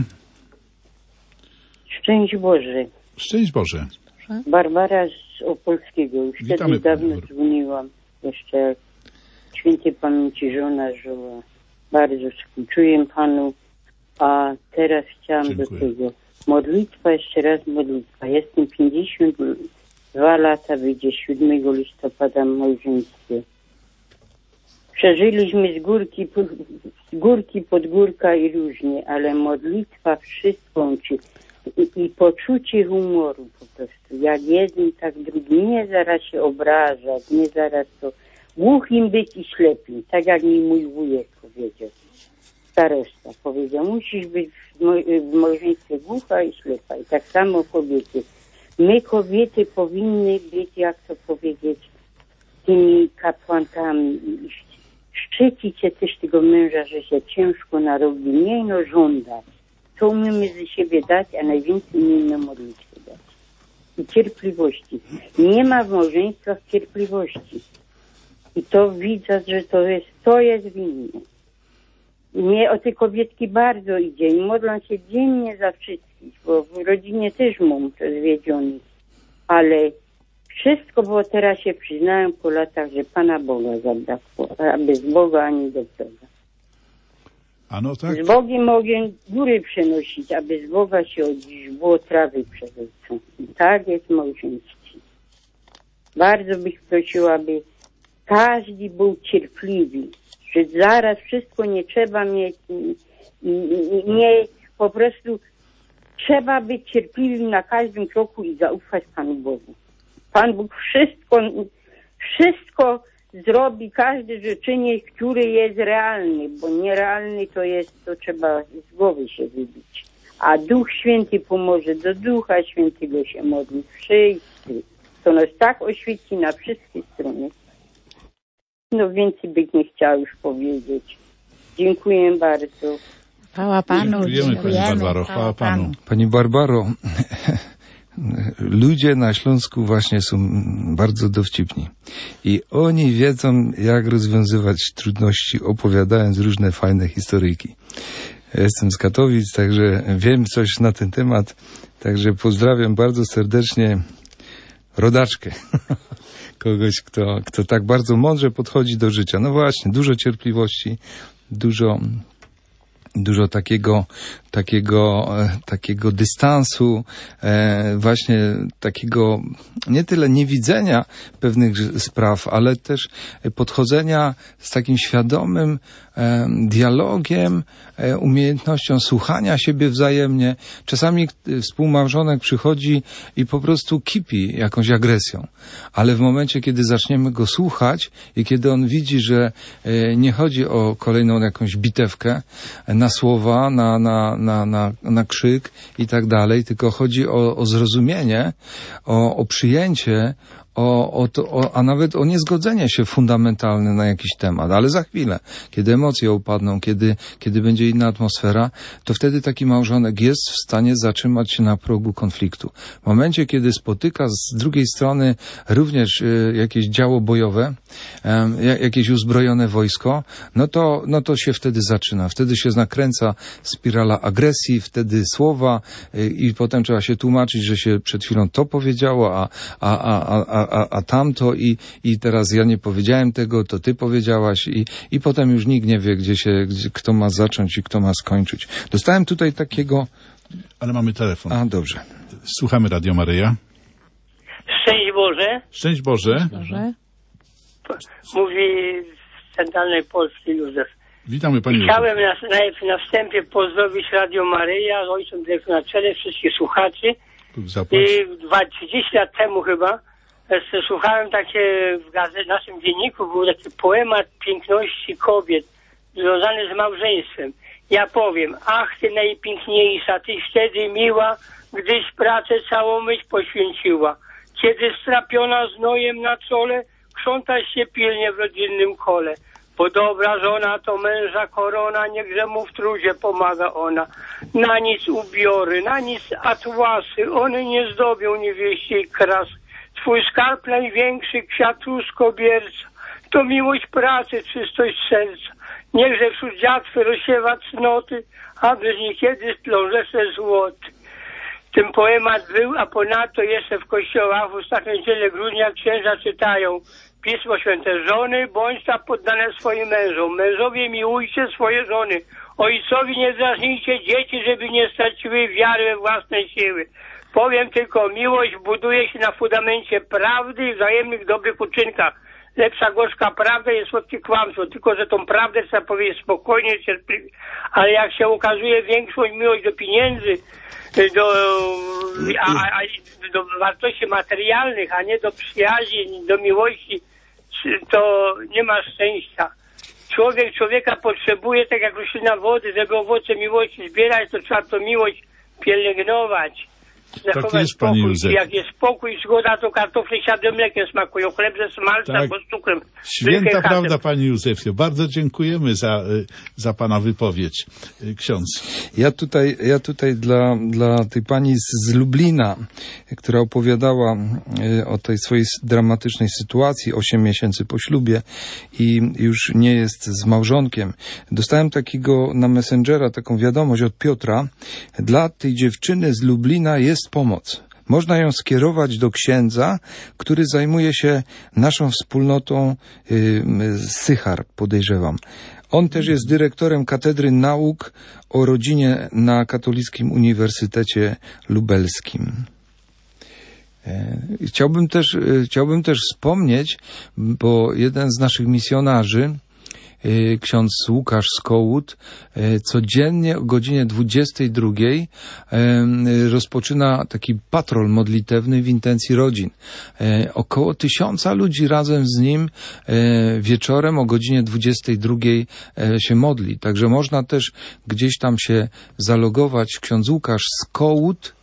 Szczęść Boże. Szczęść Boże. Barbara z Opolskiego. Już Witamy, kiedyś dawno dzwoniłam. Jeszcze jak świętej pamięci żona żyła. Bardzo współczuję Panu. A teraz chciałam Dziękuję. do tego. Modlitwa, jeszcze raz modlitwa. Jestem pięćdziesiąt dwa lata, wyjdzie siódmego listopada w małżeństwie. Przeżyliśmy z górki, z górki pod górka i różnie, ale modlitwa wszystko łączy. I, I poczucie humoru po prostu. Jak jeden, tak drugi. Nie zaraz się obrażać, nie zaraz to głuchim być i ślepim. Tak jak mi mój wujek powiedział. Starosta powiedział, musisz być w, mo w małżeństwie głucha i ślepa. I tak samo kobiety. My kobiety powinny być, jak to powiedzieć, tymi kapłankami i szczycić się też tego męża, że się ciężko narobi. Nie no żądać. To umiemy ze siebie dać, a najwięcej umiemy modlitwy dać. I cierpliwości. Nie ma w małżeństwach cierpliwości. I to widzę, że to jest, to jest winne. Mnie o te kobietki bardzo idzie i modlę się dziennie za wszystkich, bo w rodzinie też mam to zwiedziony. Ale wszystko, bo teraz się przyznałem po latach, że Pana Boga zabrakło, a bez Boga ani doktora. A no tak? Z Bogiem mogę góry przenosić, a bez Boga się oddziś było trawy przewrócą. I tak jest w małżeństwie. Bardzo bych prosiła, aby każdy był cierpliwy, że zaraz wszystko nie trzeba mieć, i, i, i, nie, po prostu trzeba być cierpliwym na każdym kroku i zaufać Panu Bogu. Pan Bóg wszystko, wszystko zrobi, każde życzenie, które jest realne, bo nierealny to jest, to trzeba z głowy się wybić. A Duch Święty pomoże, do Ducha Świętego się modli. Wszyscy. To nas tak oświeci na wszystkie strony. No więcej bych nie chciała już powiedzieć. Dziękuję bardzo. Chwała Panu. Dziękujemy, Dziękujemy. Pani Barbaro. Chwała Panu. Pani Barbaro, ludzie na Śląsku właśnie są bardzo dowcipni i oni wiedzą, jak rozwiązywać trudności, opowiadając różne fajne historyjki. Ja jestem z Katowic, także wiem coś na ten temat, także pozdrawiam bardzo serdecznie rodaczkę. Kogoś, kto, kto tak bardzo mądrze podchodzi do życia. No właśnie, dużo cierpliwości, dużo dużo takiego, takiego, takiego dystansu, e, właśnie takiego nie tyle niewidzenia pewnych spraw, ale też podchodzenia z takim świadomym e, dialogiem, e, umiejętnością słuchania siebie wzajemnie. Czasami współmałżonek przychodzi i po prostu kipi jakąś agresją, ale w momencie, kiedy zaczniemy go słuchać i kiedy on widzi, że e, nie chodzi o kolejną jakąś bitewkę, na słowa, na, na, na, na, na krzyk i tak dalej, tylko chodzi o, o zrozumienie, o, o przyjęcie, o, o to, o, a nawet o niezgodzenie się fundamentalne na jakiś temat. Ale za chwilę, kiedy emocje upadną, kiedy, kiedy będzie inna atmosfera, to wtedy taki małżonek jest w stanie zatrzymać się na progu konfliktu. W momencie, kiedy spotyka z drugiej strony również y, jakieś działo bojowe, y, jakieś uzbrojone wojsko, no to, no to się wtedy zaczyna. Wtedy się nakręca spirala agresji, wtedy słowa y, i potem trzeba się tłumaczyć, że się przed chwilą to powiedziało, a, a, a, a A, a tamto i, i teraz ja nie powiedziałem tego, to ty powiedziałaś i, i potem już nikt nie wie, gdzie się, gdzie, kto ma zacząć i kto ma skończyć. Dostałem tutaj takiego... Ale mamy telefon. A, dobrze. Słuchamy Radio Maryja. Szczęść Boże. Szczęść Boże. Boże. Mówi z Centralnej Polski Józef. Witamy Panie Józef. Chciałem na, na, na wstępie pozdrowić Radio Maryja z ojcem dyrektorem na czele, wszystkich słuchaczy. I trzydzieści lat temu chyba słuchałem takie w gazecie, w naszym dzienniku był taki poemat piękności kobiet związany z małżeństwem. Ja powiem, ach ty najpiękniejsza, tyś wtedy miła, gdyś pracę całą myśl poświęciła. Kiedy strapiona znojem na czole, krzątaś się pilnie w rodzinnym kole. Bo dobra żona to męża korona, niechże mu w trudzie pomaga ona. Na nic ubiory, na nic atłasy, one nie zdobią niewieściej kras. Twój skarb największy, kwiatuszko bierca, to miłość pracy, czystość serca. Niechże wśród dziatwy rozsiewa cnoty, aby z niekiedy splą rzesze złoty. Ten poemat był, a ponadto jeszcze w kościołach w ostatnią niedzielę grudnia księża czytają Pismo Święte: żony bądźcie poddane swoim mężom, mężowie miłujcie swoje żony, ojcowi nie drażnijcie dzieci, żeby nie straciły wiary we własne siły. Powiem tylko, miłość buduje się na fundamencie prawdy i wzajemnych dobrych uczynkach. lepsza gorzka prawda jest słodkie kłamstwo, tylko że tą prawdę trzeba powiedzieć spokojnie, cierpliwie, ale jak się okazuje większą miłość do pieniędzy, do, a, a, do wartości materialnych, a nie do przyjaźni, do miłości, to nie ma szczęścia. Człowiek człowieka potrzebuje, tak jak roślina wody, żeby owoce miłości zbierać, to trzeba tą miłość pielęgnować. Tak jest, panie Józef. Jak jest spokój i zgoda, to kartofle siadłym mlekiem smakują, chleb ze smalcem Tak. albo z cukrem. Święta prawda, panie Józefie. Bardzo dziękujemy za, za pana wypowiedź. Ksiądz. Ja tutaj, ja tutaj dla, dla tej pani z, z Lublina, która opowiadała o tej swojej dramatycznej sytuacji, osiem miesięcy po ślubie i już nie jest z małżonkiem. Dostałem takiego na Messengera, taką wiadomość od Piotra. Dla tej dziewczyny z Lublina jest pomoc. Można ją skierować do księdza, który zajmuje się naszą wspólnotą y, Sychar, podejrzewam. On też jest dyrektorem Katedry Nauk o Rodzinie na Katolickim Uniwersytecie Lubelskim. Chciałbym też, chciałbym też wspomnieć, bo jeden z naszych misjonarzy, ksiądz Łukasz Skołut, codziennie o godzinie dwudziestej drugiej rozpoczyna taki patrol modlitewny w intencji rodzin. Około tysiąca ludzi razem z nim wieczorem o godzinie dwudziestej drugiej się modli. Także można też gdzieś tam się zalogować. Ksiądz Łukasz Skołut,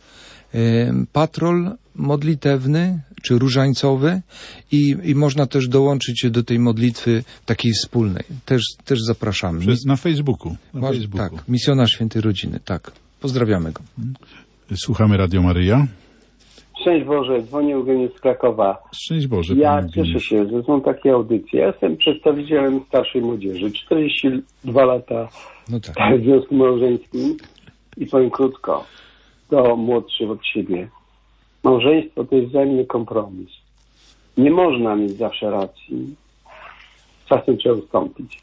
patrol modlitewny czy różańcowy i, i można też dołączyć się do tej modlitwy takiej wspólnej. Też, też zapraszamy. Przez, na Facebooku. Na Masz, Facebooku. Tak, misjonarz Świętej Rodziny, tak. Pozdrawiamy go. Słuchamy Radio Maryja. Szczęść Boże, dzwonię Eugeniusz z Krakowa. Szczęść Boże. Ja cieszę się, że są takie audycje. Ja jestem przedstawicielem starszej młodzieży. czterdzieści dwa lata no tak. w związku małżeńskim i powiem krótko do młodszych od siebie. Małżeństwo to jest wzajemny kompromis. Nie można mieć zawsze racji. Czasem trzeba ustąpić.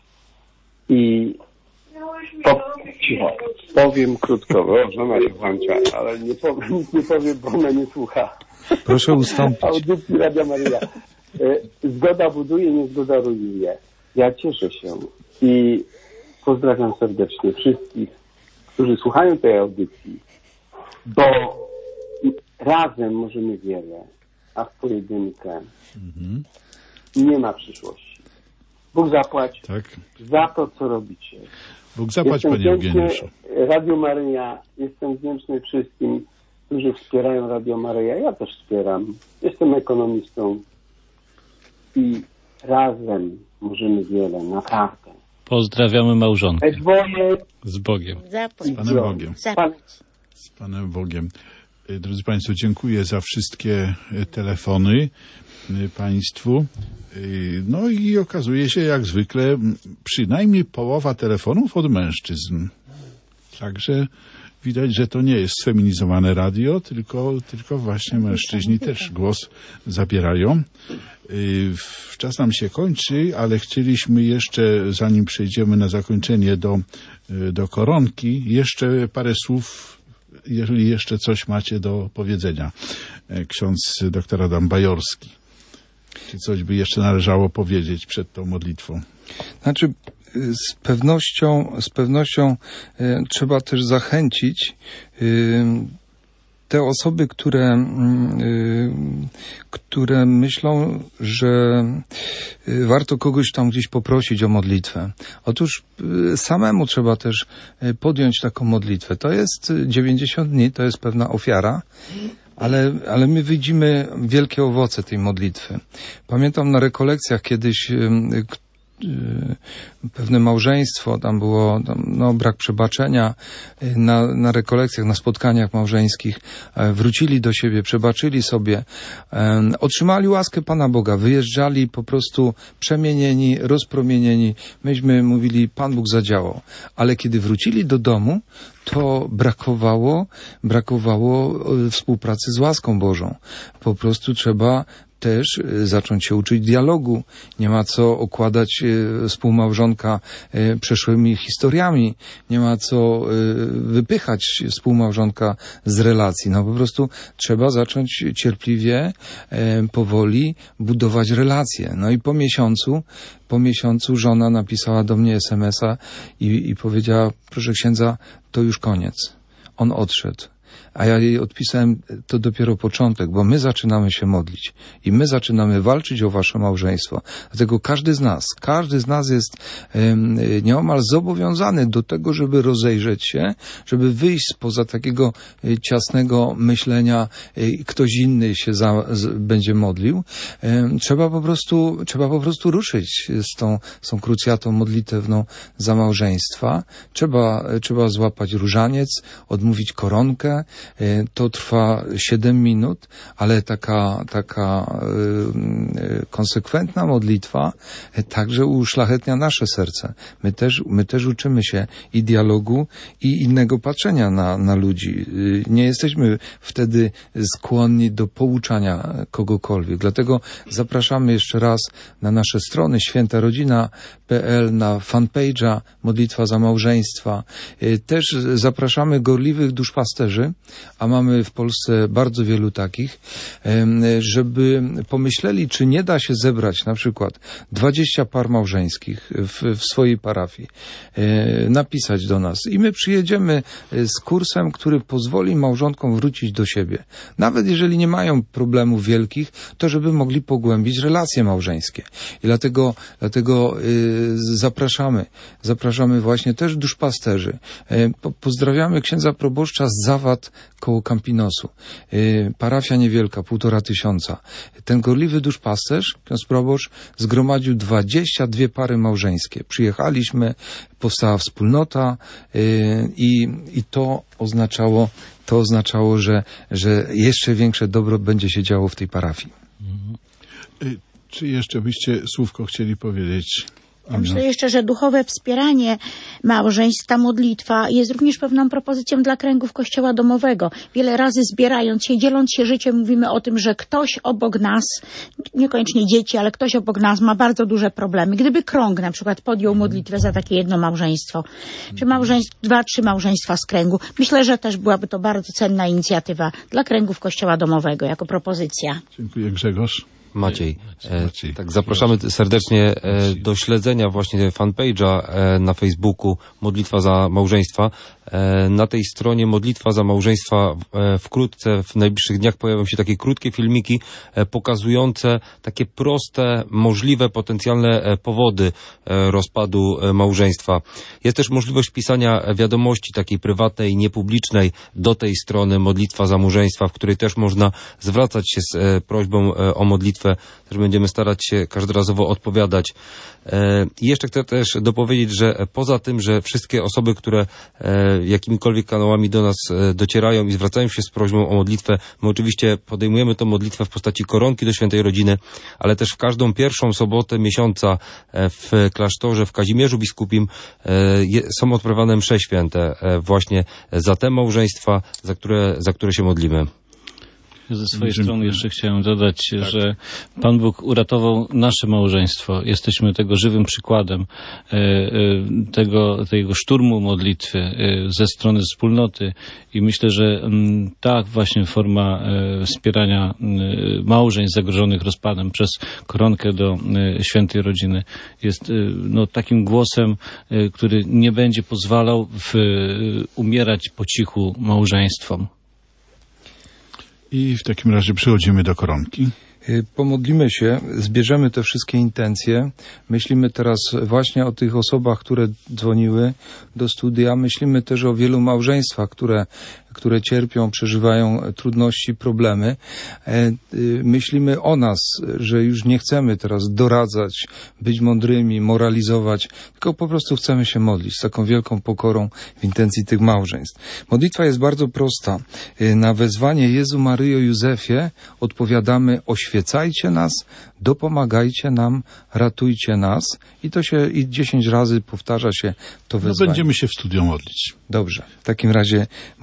I po, cicho, powiem krótko, bo żona się włącza, ale nie powiem, nic nie powiem, bo ona nie słucha. Proszę ustąpić. Audycji Radia Maryja. Zgoda buduje, niezgoda rujnuje. Ja cieszę się i pozdrawiam serdecznie wszystkich, którzy słuchają tej audycji, bo razem możemy wiele, a w pojedynkę mhm. nie ma przyszłości. Bóg zapłać tak. za to, co robicie. Bóg zapłać, panie Eugeniuszu. Radio Maryja, jestem wdzięczny wszystkim, którzy wspierają Radio Maryja. Ja też wspieram. Jestem ekonomistą i razem możemy wiele, naprawdę. Pozdrawiamy małżonkę. Dzwonię. Z Bogiem. Z Panem Bogiem. Z Panem Bogiem. Drodzy Państwo, dziękuję za wszystkie telefony Państwu. No i okazuje się, jak zwykle, przynajmniej połowa telefonów od mężczyzn. Także widać, że to nie jest sfeminizowane radio, tylko, tylko właśnie mężczyźni też głos zabierają. Czas nam się kończy, ale chcieliśmy jeszcze, zanim przejdziemy na zakończenie do, do koronki, jeszcze parę słów, jeżeli jeszcze coś macie do powiedzenia. Ksiądz dr Adam Bajorski. Czy coś by jeszcze należało powiedzieć przed tą modlitwą? Znaczy, z pewnością, z pewnością e, trzeba też zachęcić e, te osoby, które, e, które myślą, że warto kogoś tam gdzieś poprosić o modlitwę. Otóż e, samemu trzeba też podjąć taką modlitwę. To jest dziewięćdziesiąt dni, to jest pewna ofiara. Ale, ale my widzimy wielkie owoce tej modlitwy. Pamiętam na rekolekcjach kiedyś y, y, pewne małżeństwo, tam było tam, no, brak przebaczenia. Y, na, na rekolekcjach, na spotkaniach małżeńskich y, wrócili do siebie, przebaczyli sobie, y, otrzymali łaskę Pana Boga, wyjeżdżali po prostu przemienieni, rozpromienieni. Myśmy mówili, Pan Bóg zadziałał. Ale kiedy wrócili do domu, to brakowało, brakowało współpracy z łaską Bożą. Po prostu trzeba też zacząć się uczyć dialogu. Nie ma co okładać współmałżonka przeszłymi historiami. Nie ma co wypychać współmałżonka z relacji. No po prostu trzeba zacząć cierpliwie, powoli budować relacje. No i po miesiącu, po miesiącu żona napisała do mnie es em es a i, i powiedziała, proszę księdza, to już koniec. On odszedł. A ja jej odpisałem, to dopiero początek, bo my zaczynamy się modlić i my zaczynamy walczyć o wasze małżeństwo. Dlatego każdy z nas, każdy z nas jest um, nieomal zobowiązany do tego, żeby rozejrzeć się, żeby wyjść spoza takiego ciasnego myślenia, ktoś inny się za, z, będzie modlił. Um, trzeba po prostu, trzeba po prostu ruszyć z tą, z tą krucjatą modlitewną za małżeństwa. Trzeba, trzeba złapać różaniec, odmówić koronkę. To trwa siedem minut, ale taka, taka yy, konsekwentna modlitwa także uszlachetnia nasze serce. My też, my też uczymy się i dialogu, i innego patrzenia na, na ludzi. Yy, nie jesteśmy wtedy skłonni do pouczania kogokolwiek. Dlatego zapraszamy jeszcze raz na nasze strony święta rodzina kropka pe el, na fanpage'a Modlitwa za małżeństwa. Yy, też zapraszamy gorliwych duszpasterzy, a mamy w Polsce bardzo wielu takich, żeby pomyśleli, czy nie da się zebrać na przykład dwadzieścia par małżeńskich w, w swojej parafii, napisać do nas i my przyjedziemy z kursem, który pozwoli małżonkom wrócić do siebie. Nawet jeżeli nie mają problemów wielkich, to żeby mogli pogłębić relacje małżeńskie. I dlatego, dlatego zapraszamy, zapraszamy właśnie też duszpasterzy. Pozdrawiamy księdza proboszcza z Zawad koło Campinosu. Yy, parafia niewielka, półtora tysiąca. Ten gorliwy duszpasterz, ksiądz proboszcz, zgromadził dwadzieścia dwie pary małżeńskie. Przyjechaliśmy, powstała wspólnota yy, i, i to oznaczało, to oznaczało, że, że jeszcze większe dobro będzie się działo w tej parafii. Yy, czy jeszcze byście słówko chcieli powiedzieć? Ja myślę jeszcze, że duchowe wspieranie małżeństw, ta modlitwa jest również pewną propozycją dla kręgów Kościoła domowego. Wiele razy zbierając się, dzieląc się życiem, mówimy o tym, że ktoś obok nas, niekoniecznie dzieci, ale ktoś obok nas ma bardzo duże problemy. Gdyby krąg na przykład podjął modlitwę za takie jedno małżeństwo, czy małżeństwo, dwa, trzy małżeństwa z kręgu, myślę, że też byłaby to bardzo cenna inicjatywa dla kręgów Kościoła domowego jako propozycja. Dziękuję. Grzegorz. Maciej, e, tak zapraszamy serdecznie e, do śledzenia właśnie fanpage'a e, na Facebooku Modlitwa za małżeństwa. E, na tej stronie Modlitwa za małżeństwa e, wkrótce, w najbliższych dniach pojawią się takie krótkie filmiki e, pokazujące takie proste, możliwe, potencjalne e, powody e, rozpadu e, małżeństwa. Jest też możliwość pisania wiadomości takiej prywatnej, niepublicznej do tej strony Modlitwa za małżeństwa, w której też można zwracać się z e, prośbą e, o modlitwę. Też będziemy starać się każdorazowo odpowiadać. I jeszcze chcę też dopowiedzieć, że poza tym, że wszystkie osoby, które jakimikolwiek kanałami do nas docierają i zwracają się z prośbą o modlitwę, my oczywiście podejmujemy tę modlitwę w postaci koronki do świętej rodziny, ale też w każdą pierwszą sobotę miesiąca w klasztorze w Kazimierzu Biskupim są odprawiane msze święte właśnie za te małżeństwa, za które, za które się modlimy. Ze swojej strony jeszcze chciałem dodać, tak. że Pan Bóg uratował nasze małżeństwo. Jesteśmy tego żywym przykładem e, e, tego, tego szturmu modlitwy e, ze strony wspólnoty i myślę, że m, ta właśnie forma e, wspierania e, małżeństw zagrożonych rozpadem przez koronkę do e, świętej rodziny jest e, no, takim głosem, e, który nie będzie pozwalał w, e, umierać po cichu małżeństwom. I w takim razie przechodzimy do koronki. Pomodlimy się, zbierzemy te wszystkie intencje. Myślimy teraz właśnie o tych osobach, które dzwoniły do studia. Myślimy też o wielu małżeństwach, które, które cierpią, przeżywają trudności, problemy. Myślimy o nas, że już nie chcemy teraz doradzać, być mądrymi, moralizować, tylko po prostu chcemy się modlić z taką wielką pokorą w intencji tych małżeństw. Modlitwa jest bardzo prosta. Na wezwanie Jezu, Maryjo, Józefie odpowiadamy: oświecajcie nas, dopomagajcie nam, ratujcie nas. I to się i dziesięć razy powtarza się to wezwanie. No będziemy się w studiu modlić. Dobrze. W takim razie modlimy się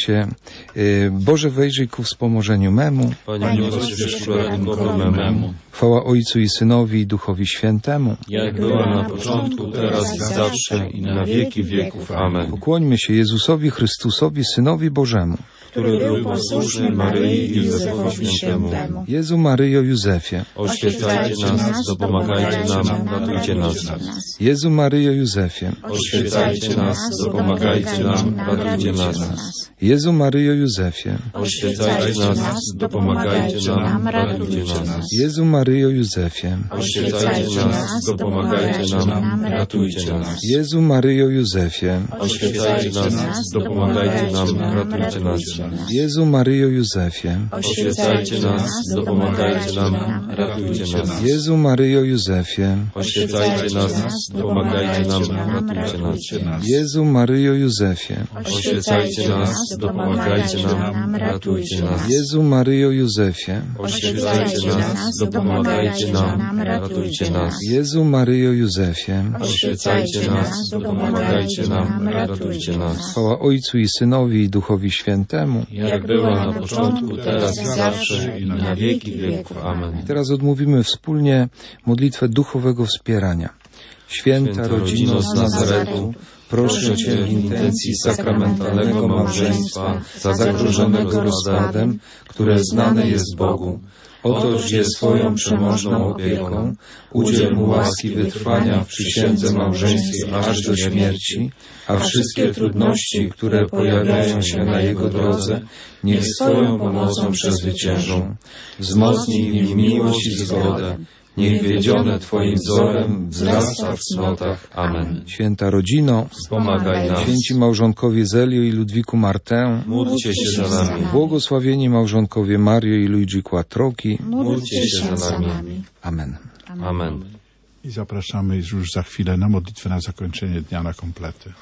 się. Boże, wejrzyj ku wspomożeniu memu. Panie miłosierdzie ku ratunkowi memu. Chwała Ojcu i Synowi i Duchowi Świętemu. Jak była na początku, teraz i zawsze, i na wieki wieków. Amen. Pokłońmy się Jezusowi Chrystusowi, Synowi Bożemu, który był posłuszny Maryi i Józefowi Świętemu. Jezu, Maryjo, Józefie, oświecajcie nas, dopomagajcie nam, ratujcie nas. Jezu, Maryjo, Józefie, oświecajcie nas, dopomagajcie nam, ratujcie nas. Jezu, Maryjo, Józefie, oświecajcie nas, dopomagajcie nam, ratujcie nas. Jezu, Maryjo, Józefie, oświecajcie nas, dopomagajcie nam, ratujcie nas. Jezu, Maryjo, Józefie, oświecajcie nas, dopomagajcie nam, ratujcie nas. Jezu, Maryjo, Józefie, oświecajcie nas, dopomagajcie nam, ratujcie nas. Jezu, Maryjo, Józefie, oświecajcie nas, dopomagajcie nam, ratujcie nas. Jezu, Maryjo, Józefie, oświecajcie nas, dopomagajcie nam, ratujcie nas. Jezu, Maryjo, Józefie, oświecajcie nas, dopomagajcie nam, ratujcie nas. Jezu, Maryjo, Józefie, oświecajcie nas, dopomagajcie nam, ratujcie nas. Chwała Ojcu i Synowi i Duchowi Świętemu, jak była na początku, teraz i zawsze, i na wieki wieków. Amen. Teraz odmówimy wspólnie modlitwę duchowego wspierania. Święta rodzino z Nazaretu, proszę Cię w intencji sakramentalnego małżeństwa za zagrożonego rozkładem, które znane jest Bogu. Otocz je swoją przemożną opieką, udziel mu łaski wytrwania w przysiędze małżeńskiej aż do śmierci, a wszystkie trudności, które pojawiają się na jego drodze, niech swoją pomocą przezwyciężą. Wzmocnij w nim miłość i zgodę. Niech wiedzione Twoim wzorem wzrasta w cnotach. Amen. Święta rodzino, wspomagaj nas. Święci małżonkowie Zelio i Ludwiku Martę, módlcie się za nami. Błogosławieni małżonkowie Mario i Luigi Quattrochi, módlcie się za nami. Amen. Amen. I zapraszamy już za chwilę na modlitwę na zakończenie dnia na komplety.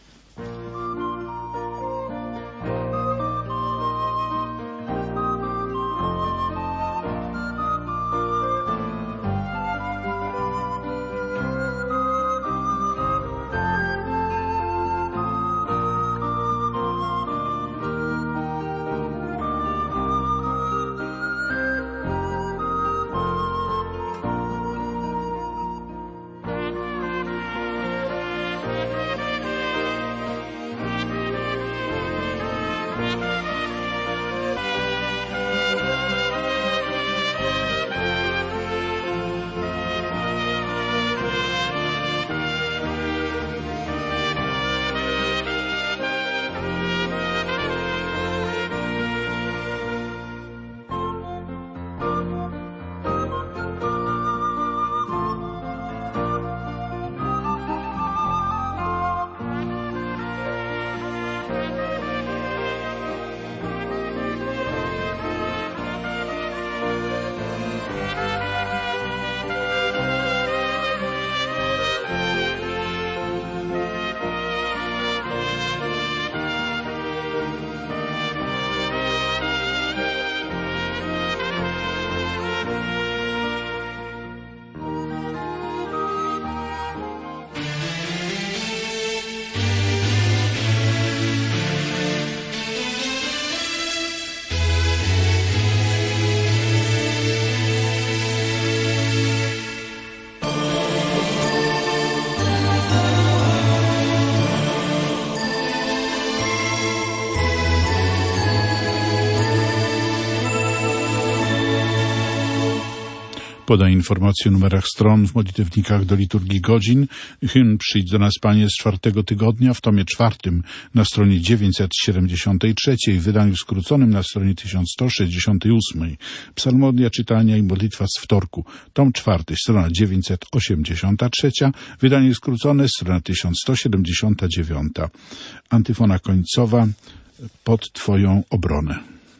Podaj informacje o numerach stron w modlitewnikach do liturgii godzin. Hymn Przyjdź do nas, Panie, z czwartego tygodnia w tomie czwartym na stronie dziewięćset siedemdziesiąt trzy, w wydaniu skróconym na stronie tysiąc sto sześćdziesiąt osiem. Psalmodia, czytania i modlitwa z wtorku, tom czwarty, strona dziewięćset osiemdziesiąt trzy, wydanie skrócone, strona tysiąc sto siedemdziesiąt dziewięć. Antyfona końcowa, pod Twoją obronę.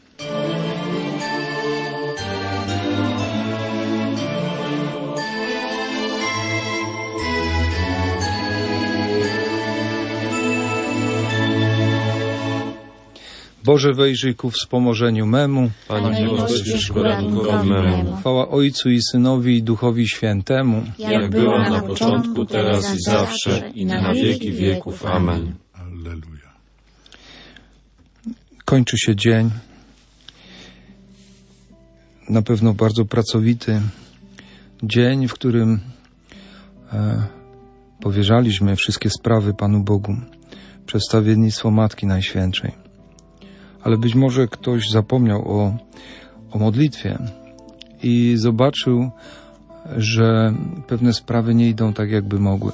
Boże, wejrzyj ku wspomożeniu memu. Panie miłosierdzie ku ratunkowi memu. Chwała Ojcu i Synowi i Duchowi Świętemu. Jak była na początku, teraz i zawsze, i na wieki wieków. Amen. Alleluja. Kończy się dzień, na pewno bardzo pracowity dzień, w którym e, powierzaliśmy wszystkie sprawy Panu Bogu przez wstawiennictwo Matki Najświętszej. Ale być może ktoś zapomniał o, o modlitwie i zobaczył, że pewne sprawy nie idą tak, jakby mogły.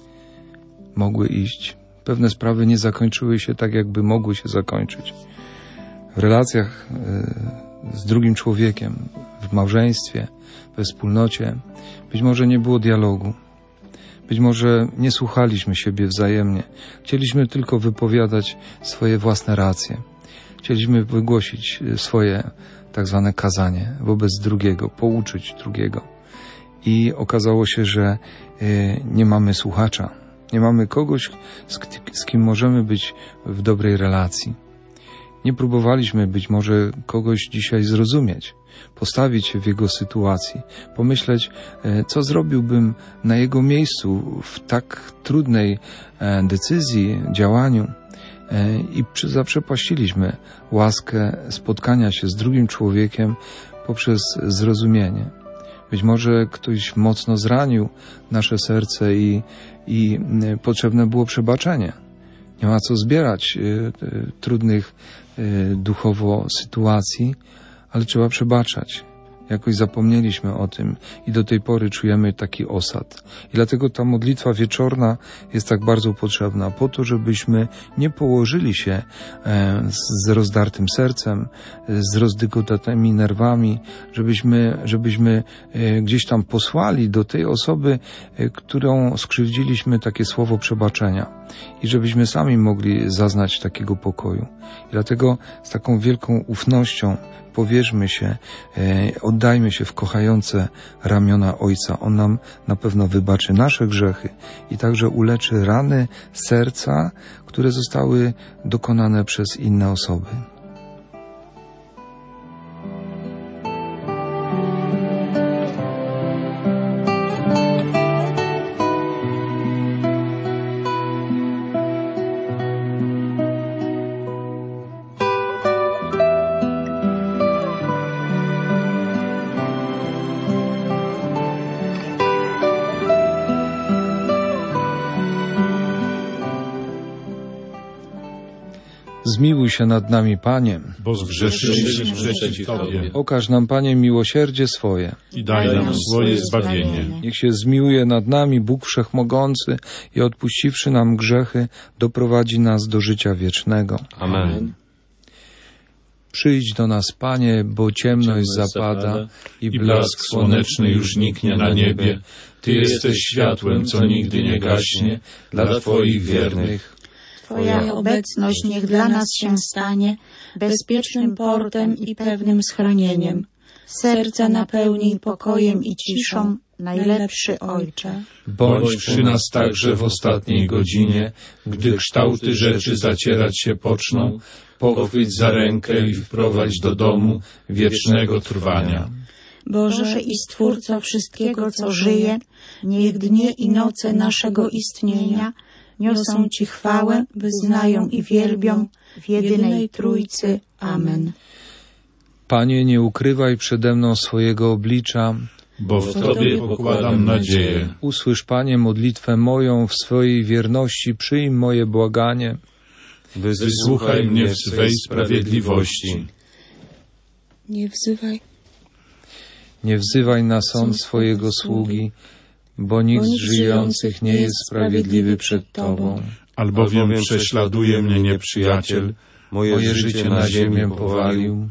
Mogły iść. Pewne sprawy nie zakończyły się tak, jakby mogły się zakończyć. W relacjach y, z drugim człowiekiem, w małżeństwie, we wspólnocie, być może nie było dialogu. Być może nie słuchaliśmy siebie wzajemnie. Chcieliśmy tylko wypowiadać swoje własne racje. Chcieliśmy wygłosić swoje tak zwane kazanie wobec drugiego, pouczyć drugiego. I okazało się, że y, nie mamy słuchacza. Nie mamy kogoś, z, z kim możemy być w dobrej relacji. Nie próbowaliśmy być może kogoś dzisiaj zrozumieć, postawić się w jego sytuacji, pomyśleć, co zrobiłbym na jego miejscu w tak trudnej decyzji, działaniu. I zaprzepaściliśmy łaskę spotkania się z drugim człowiekiem poprzez zrozumienie. Być może ktoś mocno zranił nasze serce i, i potrzebne było przebaczenie. Nie ma co zbierać y, y, trudnych y, duchowo sytuacji, ale trzeba przebaczać. Jakoś zapomnieliśmy o tym i do tej pory czujemy taki osad. I dlatego ta modlitwa wieczorna jest tak bardzo potrzebna, po to, żebyśmy nie położyli się e, z rozdartym sercem, z rozdygotanymi nerwami, żebyśmy, żebyśmy e, gdzieś tam posłali do tej osoby, e, którą skrzywdziliśmy, takie słowo przebaczenia i żebyśmy sami mogli zaznać takiego pokoju. I dlatego z taką wielką ufnością powierzmy się, e, oddajmy się w kochające ramiona Ojca. On nam na pewno wybaczy nasze grzechy i także uleczy rany serca, które zostały dokonane przez inne osoby. Zmiłuj się nad nami, Panie, bo zgrzeszyliśmy przeciw Tobie. Okaż nam, Panie, miłosierdzie swoje i daj nam swoje zbawienie. Niech się zmiłuje nad nami Bóg Wszechmogący i odpuściwszy nam grzechy, doprowadzi nas do życia wiecznego. Amen. Przyjdź do nas, Panie, bo ciemność zapada i blask słoneczny już niknie na niebie. Ty jesteś światłem, co nigdy nie gaśnie, dla Twoich wiernych. Twoja obecność niech dla nas się stanie bezpiecznym portem i pewnym schronieniem. Serca napełnij pokojem i ciszą, najlepszy Ojcze. Bądź przy nas także w ostatniej godzinie, gdy kształty rzeczy zacierać się poczną, pochwyć za rękę i wprowadź do domu wiecznego trwania. Boże i Stwórco wszystkiego, co żyje, niech dnie i noce naszego istnienia niosą Ci chwałę, wyznają i wielbią w jedynej Trójcy. Amen. Panie, nie ukrywaj przede mną swojego oblicza, bo w Tobie pokładam nadzieję. Usłysz, Panie, modlitwę moją, w swojej wierności przyjm moje błaganie. Wysłuchaj mnie w swej sprawiedliwości. Nie wzywaj. Nie wzywaj na sąd swojego sługi, bo nikt z żyjących nie jest sprawiedliwy przed Tobą. Albowiem prześladuje mnie nieprzyjaciel, moje życie na ziemię powalił.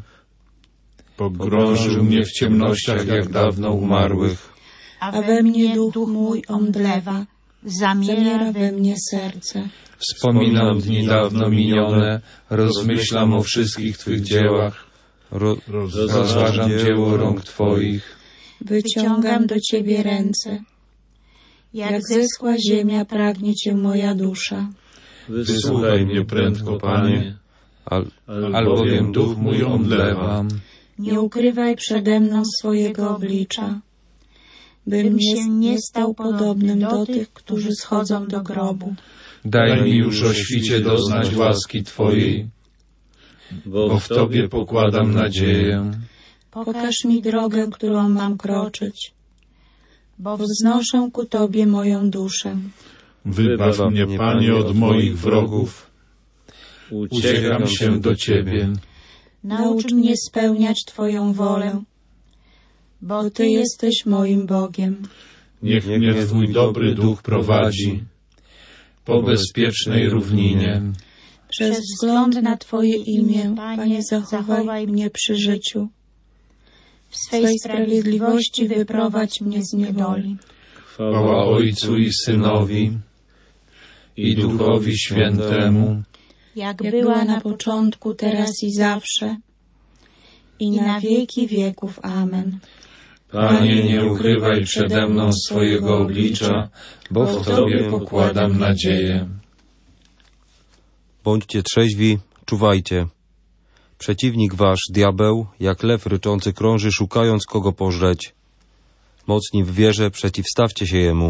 Pogrążył mnie w ciemnościach jak dawno umarłych. A we mnie duch mój omdlewa, zamiera we mnie serce. Wspominam dni dawno minione, rozmyślam o wszystkich Twych dziełach, ro- rozważam dzieło rąk Twoich. Wyciągam do Ciebie ręce. Jak zeschła ziemia, pragnie Cię moja dusza. Wysłuchaj mnie prędko, Panie, Al- albowiem duch mój omdlewa. Nie ukrywaj przede mną swojego oblicza, bym się nie stał podobnym do tych, którzy schodzą do grobu. Daj mi już o świcie doznać łaski Twojej. bo w Tobie pokładam nadzieję. Pokaż mi drogę, którą mam kroczyć, bo wznoszę ku Tobie moją duszę. Wybaw mnie, Panie, od moich wrogów. Uciekam się do Ciebie. Naucz mnie spełniać Twoją wolę, bo Ty jesteś moim Bogiem. Niech mnie Twój dobry duch prowadzi po bezpiecznej równinie. Przez wzgląd na Twoje imię, Panie, zachowaj mnie przy życiu. W swej sprawiedliwości wyprowadź mnie z niewoli. Chwała Ojcu i Synowi i Duchowi Świętemu, jak była na początku, teraz i zawsze, i na wieki wieków. Amen. Panie, nie ukrywaj przede mną swojego oblicza, bo w Tobie pokładam nadzieję. Bądźcie trzeźwi, czuwajcie. Przeciwnik wasz, diabeł, jak lew ryczący krąży, szukając kogo pożreć. Mocni w wierze, przeciwstawcie się jemu.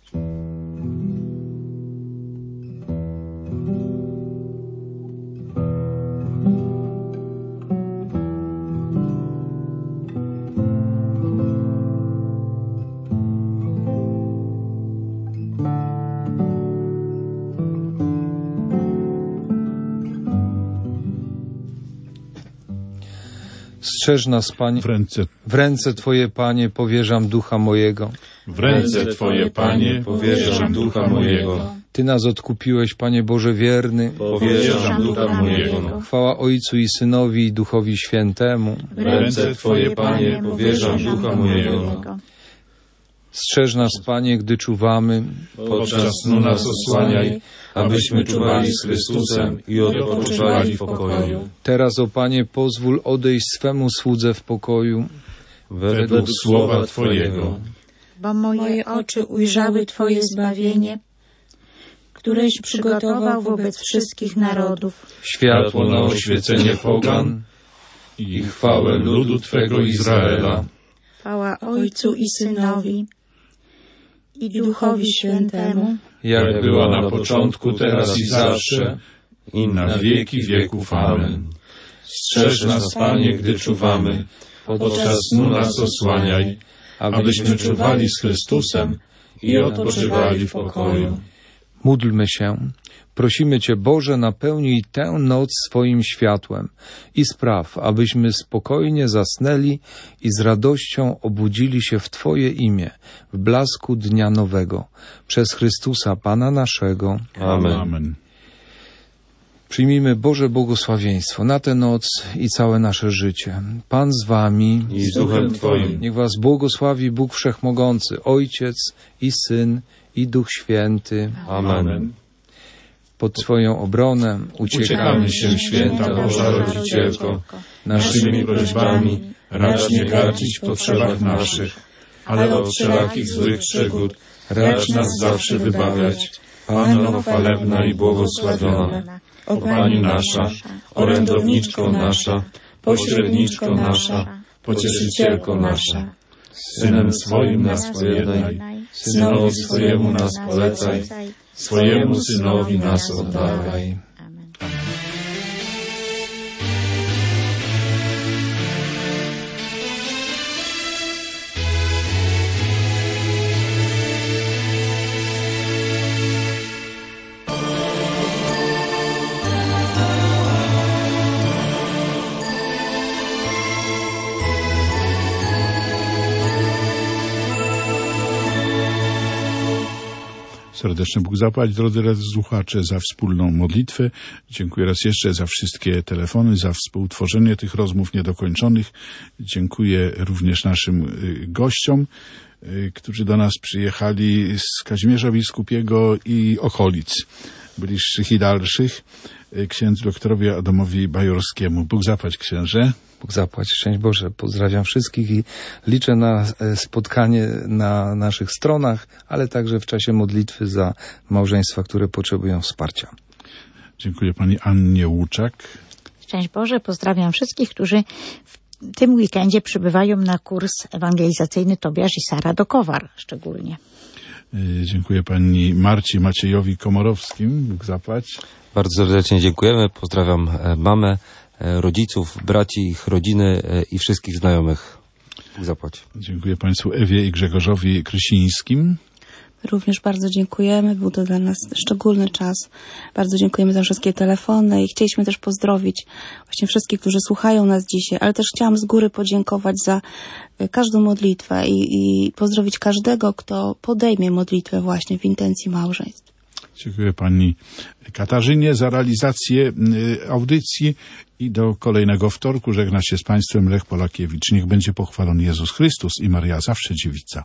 Strzeż nas, Panie, w ręce. w ręce Twoje, Panie, powierzam ducha mojego. W ręce Twoje, Panie, powierzam ducha mojego. Ty nas odkupiłeś, Panie Boże wierny. Powierzam ducha mojego. Chwała Ojcu i Synowi i Duchowi Świętemu. W ręce Twoje, Panie, powierzam ducha mojego. Strzeż nas, Panie, gdy czuwamy. Podczas snu nas osłaniaj, abyśmy czuwali z Chrystusem i odpoczywali w pokoju. Teraz, o Panie, pozwól odejść swemu słudze w pokoju. Według słowa Twojego. Bo moje oczy ujrzały Twoje zbawienie, któreś przygotował wobec wszystkich narodów. Światło na oświecenie pogan i chwałę ludu Twego Izraela. Chwała Ojcu i Synowi i Duchowi Świętemu, jak była na początku, teraz i zawsze, i na wieki wieków. Amen. Strzeż nas, Panie, gdy czuwamy, podczas snu nas osłaniaj, abyśmy czuwali z Chrystusem i odpoczywali w pokoju. Módlmy się. Prosimy Cię, Boże, napełnij tę noc swoim światłem i spraw, abyśmy spokojnie zasnęli i z radością obudzili się w Twoje imię, w blasku dnia nowego. Przez Chrystusa, Pana naszego. Amen. Amen. Przyjmijmy Boże błogosławieństwo na tę noc i całe nasze życie. Pan z Wami i z duchem Twoim. Niech Was błogosławi Bóg Wszechmogący, Ojciec i Syn i Duch Święty. Amen. Pod Twoją obronę uciekamy się, święta Boża Rodzicielko, naszymi prośbami racz nie gardzić w potrzebach naszych, ale od wszelakich złych przygód racz nas zawsze wybawiać. Panno chwalebna i błogosławiona, o Pani nasza, orędowniczko nasza, pośredniczko nasza, pocieszycielko nasza, Synem swoim nas pojednaj, Synowi swojemu nas polecaj, swojemu Synowi nas oddawaj. Serdecznie Bóg zapłać, drodzy słuchacze, za wspólną modlitwę. Dziękuję raz jeszcze za wszystkie telefony, za współtworzenie tych rozmów niedokończonych. Dziękuję również naszym gościom, którzy do nas przyjechali z Kazimierza Biskupiego i okolic, bliższych i dalszych. Księdzu doktorowi Adamowi Bajorskiemu. Bóg zapłać, księże. Bóg zapłać. Szczęść Boże. Pozdrawiam wszystkich i liczę na spotkanie na naszych stronach, ale także w czasie modlitwy za małżeństwa, które potrzebują wsparcia. Dziękuję pani Annie Łuczak. Szczęść Boże. Pozdrawiam wszystkich, którzy w tym weekendzie przybywają na kurs ewangelizacyjny Tobiasz i Sara Dokowar szczególnie. Dziękuję pani Marci Maciejowi Komorowskim. Bóg zapłać. Bardzo serdecznie dziękujemy. Pozdrawiam mamę rodziców, braci, ich rodziny i wszystkich znajomych. Bóg zapłać. Dziękuję Państwu Ewie i Grzegorzowi Krysińskim. Również bardzo dziękujemy. Był to dla nas szczególny czas. Bardzo dziękujemy za wszystkie telefony i chcieliśmy też pozdrowić właśnie wszystkich, którzy słuchają nas dzisiaj, ale też chciałam z góry podziękować za każdą modlitwę i, i pozdrowić każdego, kto podejmie modlitwę właśnie w intencji małżeństw. Dziękuję Pani Katarzynie za realizację audycji i do kolejnego wtorku żegna się z Państwem Lech Polakiewicz. Niech będzie pochwalony Jezus Chrystus i Maria zawsze dziewica.